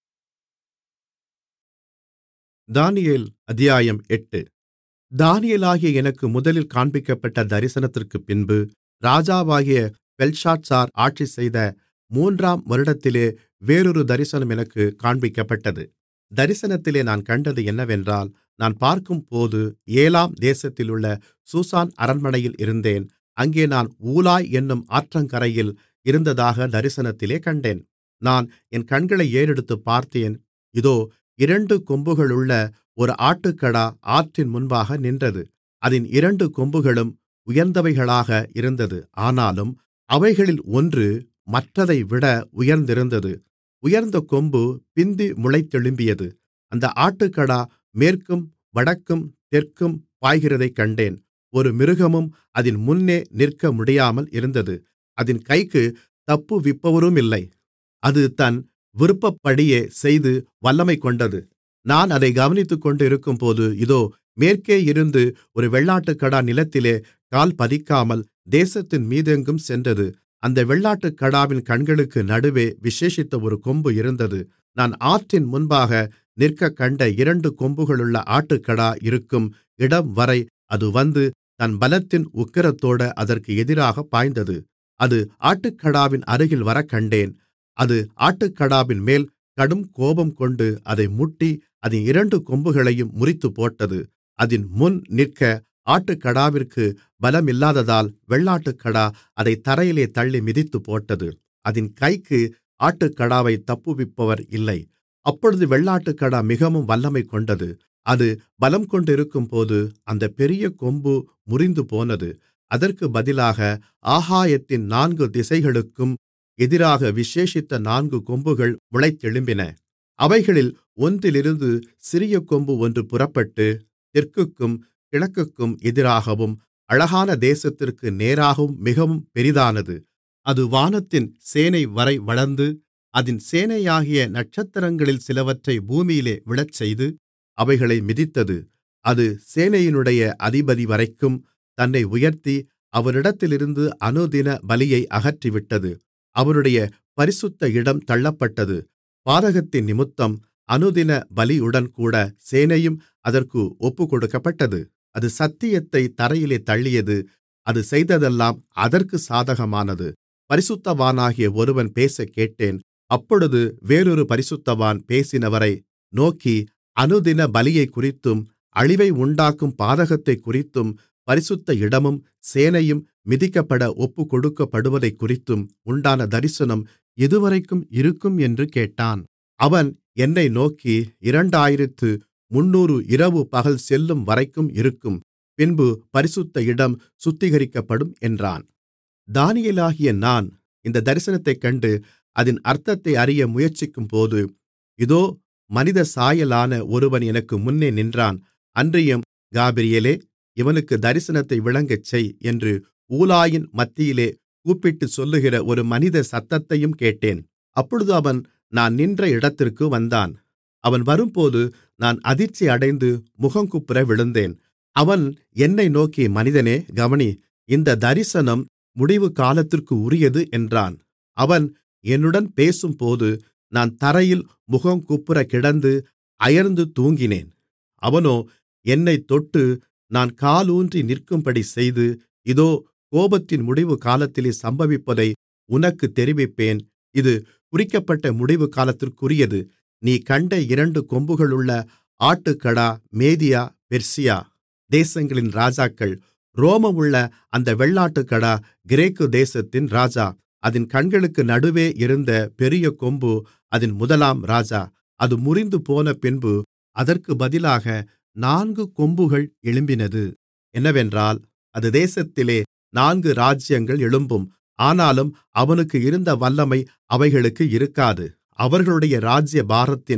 தானியேல் அத்தியாயம் எட்டு. தானியேலாகிய எனக்கு முதலில் காண்பிக்கப்பட்ட தரிசனத்திற்குப் பின்பு ராஜாவாகிய பெல்ஷாத்சார் ஆட்சிசெய்த மூன்றாம் வருடத்திலே வேறொரு தரிசனம் எனக்குக் காண்பிக்கப்பட்டது. தரிசனத்திலே நான் கண்டது என்னவென்றால், நான் பார்க்கும்போது ஏலாம் தேசத்திலுள்ள சூசான் அரண்மனையில் இருந்தேன். அங்கே நான் ஊலாய் என்னும் ஆற்றங்கரையில் இருந்ததாக தரிசனத்திலே கண்டேன். நான் என் கண்களை ஏறெடுத்துப் பார்த்தேன். இதோ, இரண்டு கொம்புகளுள்ள ஒரு ஆட்டுக்கடா ஆற்றின் முன்பாக நின்றது. அதின் இரண்டு கொம்புகளும் உயர்ந்தவைகளாக இருந்தது. ஆனாலும் அவைகளில் ஒன்று மற்றதைவிட உயர்ந்திருந்தது. உயர்ந்த கொம்பு பிந்தி முளைத்தெழும்பியது. அந்த ஆட்டுக்கடா மேற்கும் வடக்கும் தெற்கும் பாய்கிறதைக் கண்டேன். ஒரு மிருகமும் அதின் முன்னே நிற்க முடியாமல் இருந்தது. அதின் கைக்குத் தப்புவிப்பவருமில்லை. அது தன் விருப்பப்படியே செய்து வல்லமை கொண்டது. நான் அதை கவனித்துக்கொண்டிருக்கும்போது, இதோ, மேற்கே இருந்து ஒரு வெள்ளாட்டுக்கடா நிலத்திலே கால் பதிக்காமல் தேசத்தின் மீதெங்கும் சென்றது. அந்த வெள்ளாட்டுக்கடாவின் கண்களுக்கு நடுவே விசேஷித்த ஒரு கொம்பு இருந்தது. நான் ஆற்றின் முன்பாக நிற்கக்கண்ட இரண்டு கொம்புகளுள்ள ஆட்டுக்கடா இருக்கும் இடம்வரை அது வந்து தன் பலத்தின் உக்கிரத்தோடே அதற்கு எதிராகப் பாய்ந்தது. அது ஆட்டுக்கடாவின் அருகில் வரக்கண்டேன். அது ஆட்டுக்கடாவின்மேல் கடும் கோபம்கொண்டு அதை முட்டி அதின் இரண்டு கொம்புகளையும் முறித்துப்போட்டது. அதின் முன் நிற்க ஆட்டுக்கடாவிற்கு பலமில்லாததால் வெள்ளாட்டுக்கடா அதைத் தரையிலே தள்ளி மிதித்துப்போட்டது. அதின் கைக்கு ஆட்டுக்கடாவைத் தப்புவிப்பவர் இல்லை. அப்பொழுது வெள்ளாட்டுக்கடா மிகவும் வல்லமை கொண்டது. அது பலம் கொண்டிருக்கும்போது அந்தப் பெரிய கொம்பு முறிந்துபோனது. அதற்குப் பதிலாக ஆகாயத்தின் நான்கு திசைகளுக்கும் எதிராக விசேஷித்த நான்கு கொம்புகள் முளைத்தெழும்பின. அவைகளில் ஒன்றிலிருந்து சிறிய கொம்பு ஒன்று புறப்பட்டு தெற்குக்கும் கிழக்குக்கும் எதிராகவும் அழகான தேசத்திற்கு நேராகவும் மிகவும் பெரிதானது. அது வானத்தின் சேனைவரை வளர்ந்து அதின் சேனையாகிய நட்சத்திரங்களில் சிலவற்றை பூமியிலே விழச்செய்து அவைகளை மிதித்தது. அது சேனையினுடைய அதிபதிவரைக்கும் தன்னை உயர்த்தி அவரிடத்திலிருந்து அனுதின பலியை அகற்றிவிட்டது. அவருடைய பரிசுத்த இடம் தள்ளப்பட்டது. பாதகத்தின் நிமித்தம் அனுதின பலியுடன்கூட சேனையும் அதற்கு ஒப்புக்கொடுக்கப்பட்டது. அது சத்தியத்தைத் தரையிலே தள்ளியது. அது செய்ததெல்லாம் அதற்கு சாதகமானது. பரிசுத்தவானாகிய ஒருவன் பேசக்கேட்டேன். அப்பொழுது வேறொரு பரிசுத்தவான் பேசினவரை நோக்கி, அனுதின பலியைக்குறித்தும் அழிவை உண்டாக்கும் பாதகத்தைக்குறித்தும் பரிசுத்த இடமும் சேனையும் மிதிக்கப்பட ஒப்புக்கொடுக்கப்படுவதைக்குறித்தும் உண்டான தரிசனம் எதுவரைக்கும் இருக்கும் என்று கேட்டான். அவன் என்னை நோக்கி, இரண்டாயிரத்து முந்நூறு இரவு பகல் செல்லும் வரைக்கும் இருக்கும். பின்பு பரிசுத்த இடம் சுத்திகரிக்கப்படும் என்றான். தானியேலாகிய நான் இந்த தரிசனத்தைக் கண்டு அதின் அர்த்தத்தை அறிய முயற்சிக்கும்போது, இதோ, மனித சாயலான ஒருவன் எனக்கு முன்னே நின்றான். அன்றியும், காபிரியேலே, இவனுக்கு தரிசனத்தை விளங்கச்செய் என்று ஊலாயின் மத்தியிலே கூப்பிட்டுச் சொல்லுகிற ஒரு மனித சத்தத்தையும் கேட்டேன். அப்பொழுது அவன் நான் நின்ற இடத்திற்கு வந்தான். அவன் வரும்போது நான் அதிர்ச்சியடைந்து முகங்குப்புற விழுந்தேன். அவன் என்னை நோக்கி, மனிதனே, கவனி, இந்த தரிசனம் முடிவு காலத்திற்கு உரியது என்றான். அவன் என்னுடன் பேசும்போது நான் தரையில் முகங்குப்புற கிடந்து அயர்ந்து தூங்கினேன். அவனோ என்னைத் தொட்டு நான் காலூன்றி நிற்கும்படி செய்து, இதோ, கோபத்தின் முடிவு காலத்திலே சம்பவிப்பதை உனக்குத் தெரிவிப்பேன். இது குறிக்கப்பட்ட முடிவு காலத்திற்குரியது. நீ கண்ட இரண்டு கொம்புகளுள்ள ஆட்டுக்கடா மேதியா பெர்சியா தேசங்களின் ராஜாக்கள். ரோமமுள்ள அந்த வெள்ளாட்டுக்கடா கிரேக்கு தேசத்தின் ராஜா. அதின் கண்களுக்கு நடுவே இருந்த பெரிய கொம்பு அதின் முதலாம் ராஜா. அது முறிந்து போன பின்பு அதற்கு பதிலாக நான்கு கொம்புகள் எழும்பினது. என்னவென்றால், அது தேசத்திலே நான்கு ராஜ்யங்கள் எழும்பும். ஆனாலும் அவனுக்கு இருந்த வல்லமை அவைகளுக்கு இருக்காது. அவர்களுடைய ராஜ்யபாரத்தின்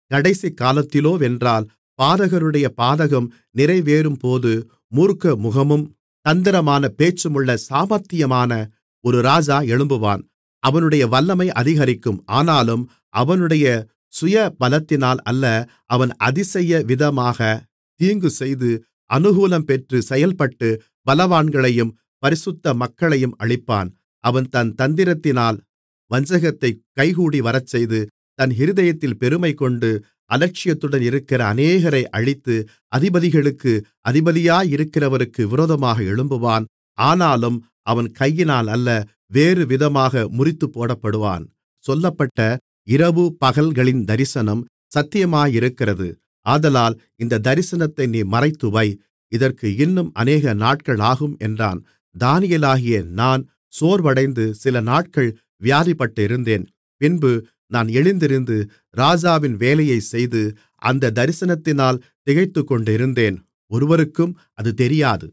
கடைசி காலத்திலோவென்றால் பாதகருடைய பாதகம் நிறைவேறும்போது மூர்க்க முகமும் தந்திரமான பேச்சுமுள்ள சாமர்த்தியமான ஒரு ராஜா எழும்புவான். அவனுடைய வல்லமை அதிகரிக்கும். ஆனாலும் அவனுடைய சுயபலத்தினால் அல்ல, அவன் அதிசய விதமாக தீங்குசெய்து அநுகூலம் பெற்று செயல்பட்டு பலவான்களையும் பரிசுத்த மக்களையும் அழிப்பான். அவன் தன் தந்திரத்தினால் வஞ்சகத்தைக் கைகூடி வரச்செய்து தன் இருதயத்தில் பெருமைகொண்டு அலட்சியத்துடன் இருக்கிற அநேகரை அழித்து அதிபதிகளுக்கு அதிபதியாயிருக்கிறவருக்கு விரோதமாக எழும்புவான். ஆனாலும் அவன் கையினால் அல்ல, வேறு விதமாக முறித்துப்போடப்படுவான். சொல்லப்பட்ட இரவு பகல்களின் தரிசனம் சத்தியமாயிருக்கிறது. ஆதலால் இந்த தரிசனத்தை நீ மறைத்துவை, இதற்கு இன்னும் அநேக நாட்களாகும் என்றான். தானியேலாகிய நான் சோர்வடைந்து சில நாட்கள் வியாதிப்பட்டிருந்தேன். பின்பு நான் எழுந்திருந்து ராஜாவின் வேலையைச் செய்து அந்த தரிசனத்தினால் திகைத்துக்கொண்டிருந்தேன். ஒருவருக்கும் அது தெரியாது.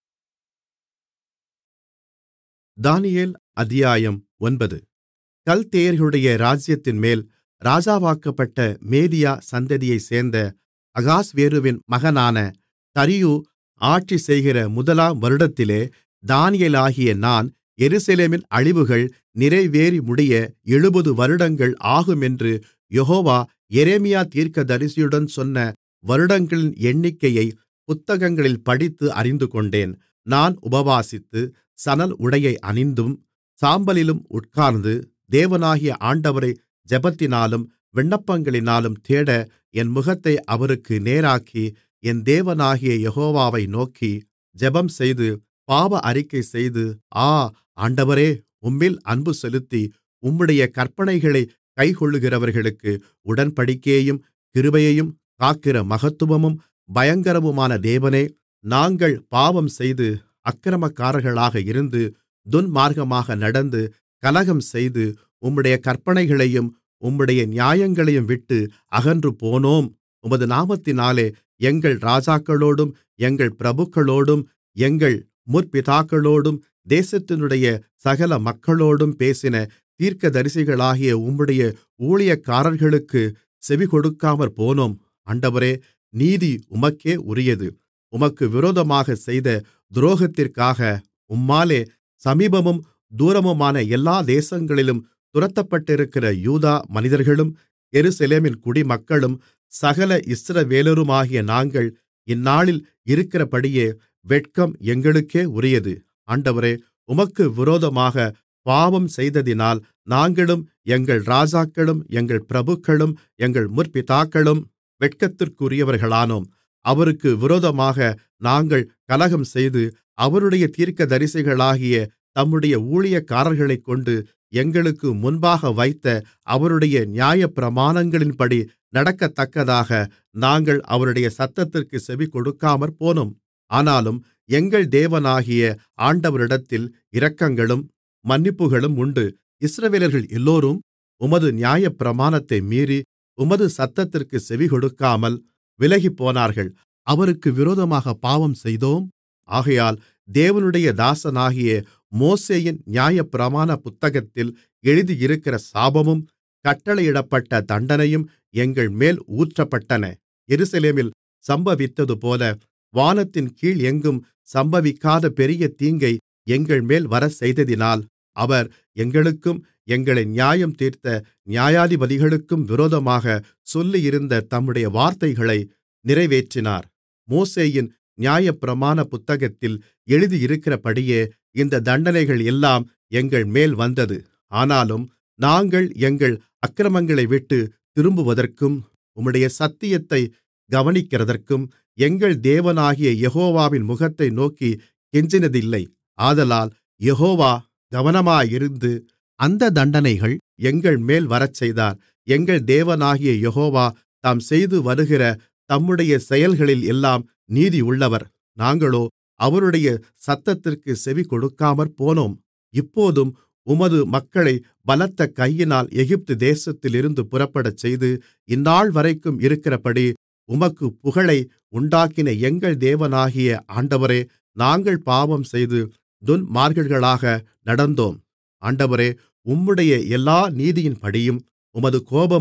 தானியேல் அத்தியாயம் ஒன்பது. கல்தேயர்களுடைய ராஜ்யத்தின்மேல் ராஜாவாக்கப்பட்ட மேதியா சந்ததியைச் சேர்ந்த அகாஸ்வேருவின் மகனான தரியு ஆட்சி செய்கிற முதலாம் வருடத்திலே தானியேலாகிய நான் எருசலேமின் அழிவுகள் நிறைவேறிமுடிய எழுபது வருடங்கள் ஆகுமென்று யெகோவா எரேமியா தீர்க்கதரிசியுடன் சொன்ன வருடங்களின் எண்ணிக்கையை புத்தகங்களில் படித்து அறிந்துகொண்டேன். நான் உபவாசித்து சணல் உடையை அணிந்தும் சாம்பலிலும் உட்கார்ந்து தேவனாகிய ஆண்டவரை ஜெபத்தினாலும் விண்ணப்பங்களினாலும் தேட என் முகத்தை அவருக்கு நேராக்கி என் தேவனாகிய யெகோவாவை நோக்கி ஜெபம்செய்து பாவ அறிக்கை செய்து, ஆ ஆண்டவரே, உம்மில் அன்பு செலுத்தி உம்முடைய கற்பனைகளைக் கைக்கொள்ளுகிறவர்களுக்கு உடன்படிக்கையையும் கிருபையையும் காக்கிற மகத்துவமும் பயங்கரமுமான தேவனே, நாங்கள் பாவம்செய்து அக்கிரமக்காரர்களாக இருந்து துன்மார்க்கமாக நடந்து கலகம்செய்து உம்முடைய கற்பனைகளையும் உம்முடைய நியாயங்களையும் விட்டு அகன்று போனோம். உமது நாமத்தினாலே எங்கள் ராஜாக்களோடும் எங்கள் பிரபுக்களோடும் எங்கள் முற்பிதாக்களோடும் தேசத்தினுடைய சகல மக்களோடும் பேசின தீர்க்கதரிசிகளாகிய உம்முடைய ஊழியக்காரர்களுக்குச் செவிகொடுக்காமற் போனோம். ஆண்டவரே, நீதி உமக்கே உரியது. உமக்கு விரோதமாகச் செய்த துரோகத்திற்காக உம்மாலே சமீபமும் தூரமுமான எல்லா தேசங்களிலும் துரத்தப்பட்டிருக்கிற யூதா மனிதர்களும் எருசலேமின் குடிமக்களும் சகல இஸ்ரவேலருமாகிய நாங்கள் இந்நாளில் இருக்கிறபடியே வெட்கம் எங்களுக்கே உரியது. ஆண்டவரே, உமக்கு விரோதமாகப் பாவம் செய்ததினால் நாங்களும் எங்கள் ராஜாக்களும் எங்கள் பிரபுக்களும் எங்கள் முற்பிதாக்களும் வெட்கத்திற்குரியவர்களானோம். அவருக்கு விரோதமாக நாங்கள் கலகம்செய்து அவருடைய தீர்க்கதரிசிகளாகிய தம்முடைய ஊழியக்காரர்களைக்கொண்டு எங்களுக்கு முன்பாக வைத்த அவருடைய நியாயப்பிரமாணங்களின்படி நடக்கத்தக்கதாக நாங்கள் அவருடைய சத்தத்திற்குச் செவிகொடுக்காமற் போனோம். ஆனாலும் எங்கள் தேவனாகிய ஆண்டவரிடத்தில் இரக்கங்களும் மன்னிப்புகளும் உண்டு. இஸ்ரவேலர்கள் எல்லோரும் உமது நியாயப்பிரமாணத்தை மீறி உமது சத்தத்திற்குச் செவிகொடுக்காமல் விலகிப்போனார்கள். அவருக்கு விரோதமாகப் பாவம் செய்தோம். ஆகையால் தேவனுடைய தாசனாகிய மோசேயின் நியாயப்பிரமாண புத்தகத்தில் எழுதியிருக்கிற சாபமும் கட்டளையிடப்பட்ட தண்டனையும் எங்கள்மேல் ஊற்றப்பட்டன. எருசலேமில் சம்பவித்ததுபோல வானத்தின் கீழ் எங்கும் சம்பவிக்காத பெரிய தீங்கை எங்கள்மேல் வரச்செய்ததினால் அவர் எங்களுக்கும் எங்களை நியாயம் தீர்த்த நியாயாதிபதிகளுக்கும் விரோதமாகச் சொல்லியிருந்த தம்முடைய வார்த்தைகளை நிறைவேற்றினார். மோசேயின் நியாயப்பிரமாண புத்தகத்தில் எழுதியிருக்கிறபடியே இந்த தண்டனைகள் எல்லாம் எங்கள்மேல் வந்தது. ஆனாலும் நாங்கள் எங்கள் அக்கிரமங்களைவிட்டு திரும்புவதற்கும் உம்முடைய சத்தியத்தைக் கவனிக்கிறதற்கும் எங்கள் தேவனாகிய யெகோவாவின் முகத்தை நோக்கிக் கெஞ்சினதில்லை. ஆதலால் யெகோவா கவனமாயிருந்து அந்த தண்டனைகள் எங்கள்மேல் வரச்செய்தார். எங்கள் தேவனாகிய யெகோவா தாம் செய்து வருகிற தம்முடைய செயல்களில் எல்லாம் நீதியுள்ளவர். நாங்களோ அவருடைய சத்தத்திற்குச் செவிகொடுக்காமற் போனோம். இப்போதும் உமது மக்களைப் பலத்த கையினால் எகிப்து தேசத்திலிருந்து புறப்படச்செய்து இந்நாள்வரைக்கும் இருக்கிறபடி உமக்குப் புகழை உண்டாக்கின எங்கள் தேவனாகிய ஆண்டவரே, நாங்கள் பாவம்செய்து துன்மார்க்கர்களாக நடந்தோம். ஆண்டவரே, உம்முடைய எல்லா நீதியின்படியும் உமது கோபமும்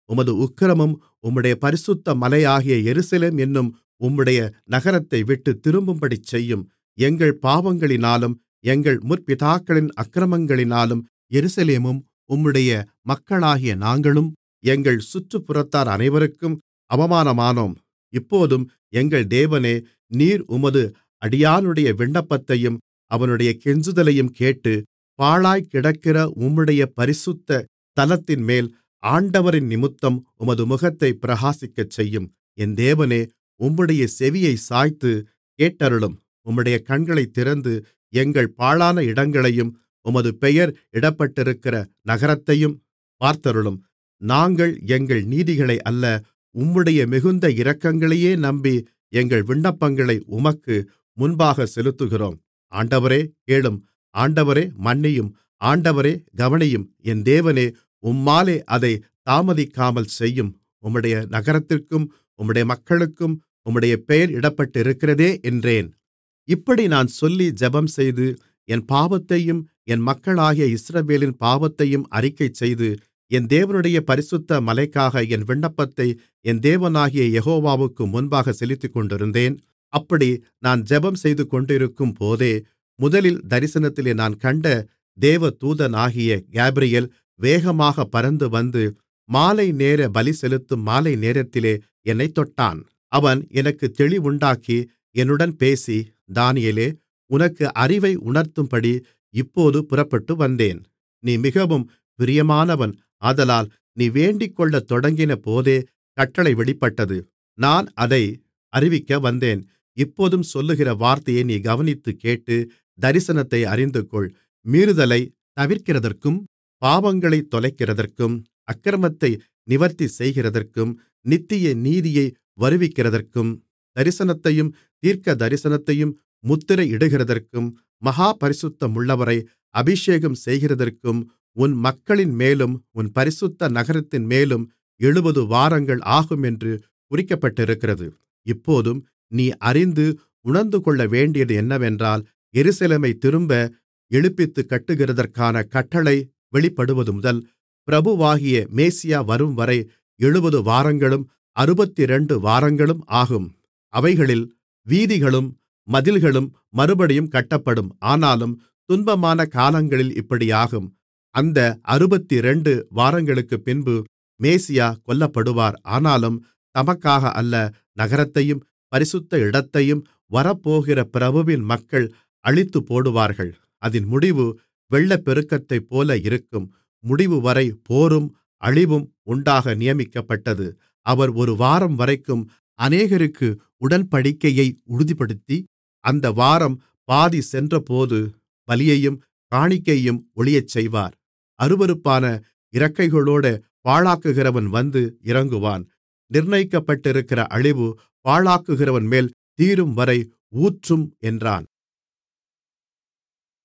உமது உக்கிரமும் உம்முடைய பரிசுத்த மலையாகிய எருசலேம் என்னும் உம்முடைய நகரத்தை விட்டுத் திரும்பும்படிச் செய்யும். எங்கள் பாவங்களினாலும் எங்கள் முற்பிதாக்களின் அக்கிரமங்களினாலும் எருசலேமும் உம்முடைய மக்களாகிய நாங்களும் எங்கள் சுற்றுப்புறத்தார் அனைவருக்கும் அவமானமானோம். இப்போதும் எங்கள் தேவனே, நீர் உமது அடியானுடைய விண்ணப்பத்தையும் அவனுடைய கெஞ்சுதலையும் கேட்டு பாழாய்க்கிடக்கிற உம்முடைய பரிசுத்த ஸ்தலத்தின்மேல் ஆண்டவரினிமித்தம் உமது முகத்தைப் பிரகாசிக்கச்செய்யும். என் தேவனே, உம்முடைய செவியைச் சாய்த்து கேட்டருளும். உம்முடைய கண்களைத் திறந்து எங்கள் பாழான இடங்களையும் உமது பெயர் இடப்பட்டிருக்கிற நகரத்தையும் பார்த்தருளும். நாங்கள் எங்கள் நீதிகளை அல்ல, உம்முடைய மிகுந்த இரக்கங்களையே நம்பி எங்கள் விண்ணப்பங்களை உமக்கு முன்பாக செலுத்துகிறோம். ஆண்டவரே கேளும். ஆண்டவரே மன்னியும். ஆண்டவரே கவனியும். என் தேவனே, உம்மாலே அதைத் தாமதிக்காமல் செய்யும். உம்முடைய நகரத்திற்கும் உம்முடைய மக்களுக்கும் உம்முடைய பெயர் இடப்பட்டிருக்கிறதே என்றேன். இப்படி நான் சொல்லி ஜெபம்செய்து என் பாவத்தையும் என் மக்களாகிய இஸ்ரவேலின் பாவத்தையும் அறிக்கைசெய்து என் தேவனுடைய பரிசுத்த மலைக்காக என் விண்ணப்பத்தை என் தேவனாகிய யெகோவாவுக்கு முன்பாக செலுத்திக்கொண்டிருந்தேன். அப்படி நான் ஜெபம் செய்துகொண்டிருக்கும்போதே, முதலில் தரிசனத்திலே நான் கண்ட தேவதூதனாகிய காபிரியேல் வேகமாகப் பறந்து வந்து மாலைநேர பலிசெலுத்தும் மாலை நேரத்திலே என்னைத் தொட்டான். அவன் எனக்குத் தெளிவுண்டாக்கி என்னுடன் பேசி, தானியேலே, உனக்கு அறிவை உணர்த்தும்படி இப்போது புறப்பட்டு வந்தேன். நீ மிகவும் பிரியமானவன். ஆதலால் நீ வேண்டிக்கொள்ளத் தொடங்கினபோதே கட்டளை வெளிப்பட்டது. நான் அதை அறிவிக்க வந்தேன். இப்போதும் சொல்லுகிற வார்த்தையை நீ கவனித்துக் கேட்டு தரிசனத்தை அறிந்துகொள். மீறுதலைத் தவிர்க்கிறதற்கும் பாவங்களைத் தொலைக்கிறதற்கும் அக்கிரமத்தை நிவர்த்தி செய்கிறதற்கும் நித்திய நீதியை வருவிக்கிறதற்கும் தரிசனத்தையும் தீர்க்கதரிசனத்தையும் முத்திரையிடுகிறதற்கும் மகா பரிசுத்தமுள்ளவரை அபிஷேகம் செய்கிறதற்கும் உன் மக்களின்மேலும் உன் பரிசுத்த நகரத்தின்மேலும் எழுபது வாரங்கள் ஆகுமென்று குறிக்கப்பட்டிருக்கிறது. இப்போதும் நீ அறிந்து உணர்ந்துகொள்ளவேண்டியது என்னவென்றால், எருசலேமைத் திரும்ப எழுப்பித்துக் கட்டுகிறதற்கான கட்டளை வெளிப்படுவதுமுதல் பிரபுவாகிய மேசியா வரும்வரை எழுபது வாரங்களும் அறுபத்திரண்டு வாரங்களும் ஆகும். அவைகளில் வீதிகளும் மதில்களும் மறுபடியும் கட்டப்படும். ஆனாலும் துன்பமான காலங்களில் இப்படியாகும். அந்த அறுபத்திரண்டு வாரங்களுக்குப்பின்பு மேசியா கொல்லப்படுவார். ஆனாலும் தமக்காக அல்ல, நகரத்தையும் பரிசுத்த இடத்தையும் வரப்போகிற பிரபுவின் மக்கள் அழித்துப்போடுவார்கள். அதின் முடிவு வெள்ளப்பெருக்கத்தைப்போல இருக்கும். முடிவுவரை போரும் அழிவும் உண்டாக நியமிக்கப்பட்டது. அவர் ஒரு வாரம் வரைக்கும் அநேகருக்கு உடன்படிக்கையை உறுதிப்படுத்தி, அந்த வாரம் பாதி சென்றபோது பலியையும் காணிக்கையையும் ஒழியச்செய்வார். அருவருப்பான இறக்கைகளோடே பாழாக்குகிறவன் வந்து இறங்குவான். நிர்ணயிக்கப்பட்டிருக்கிற அழிவு பாழாக்குகிறவன்மேல் தீரும்வரை ஊற்றும் என்றான்.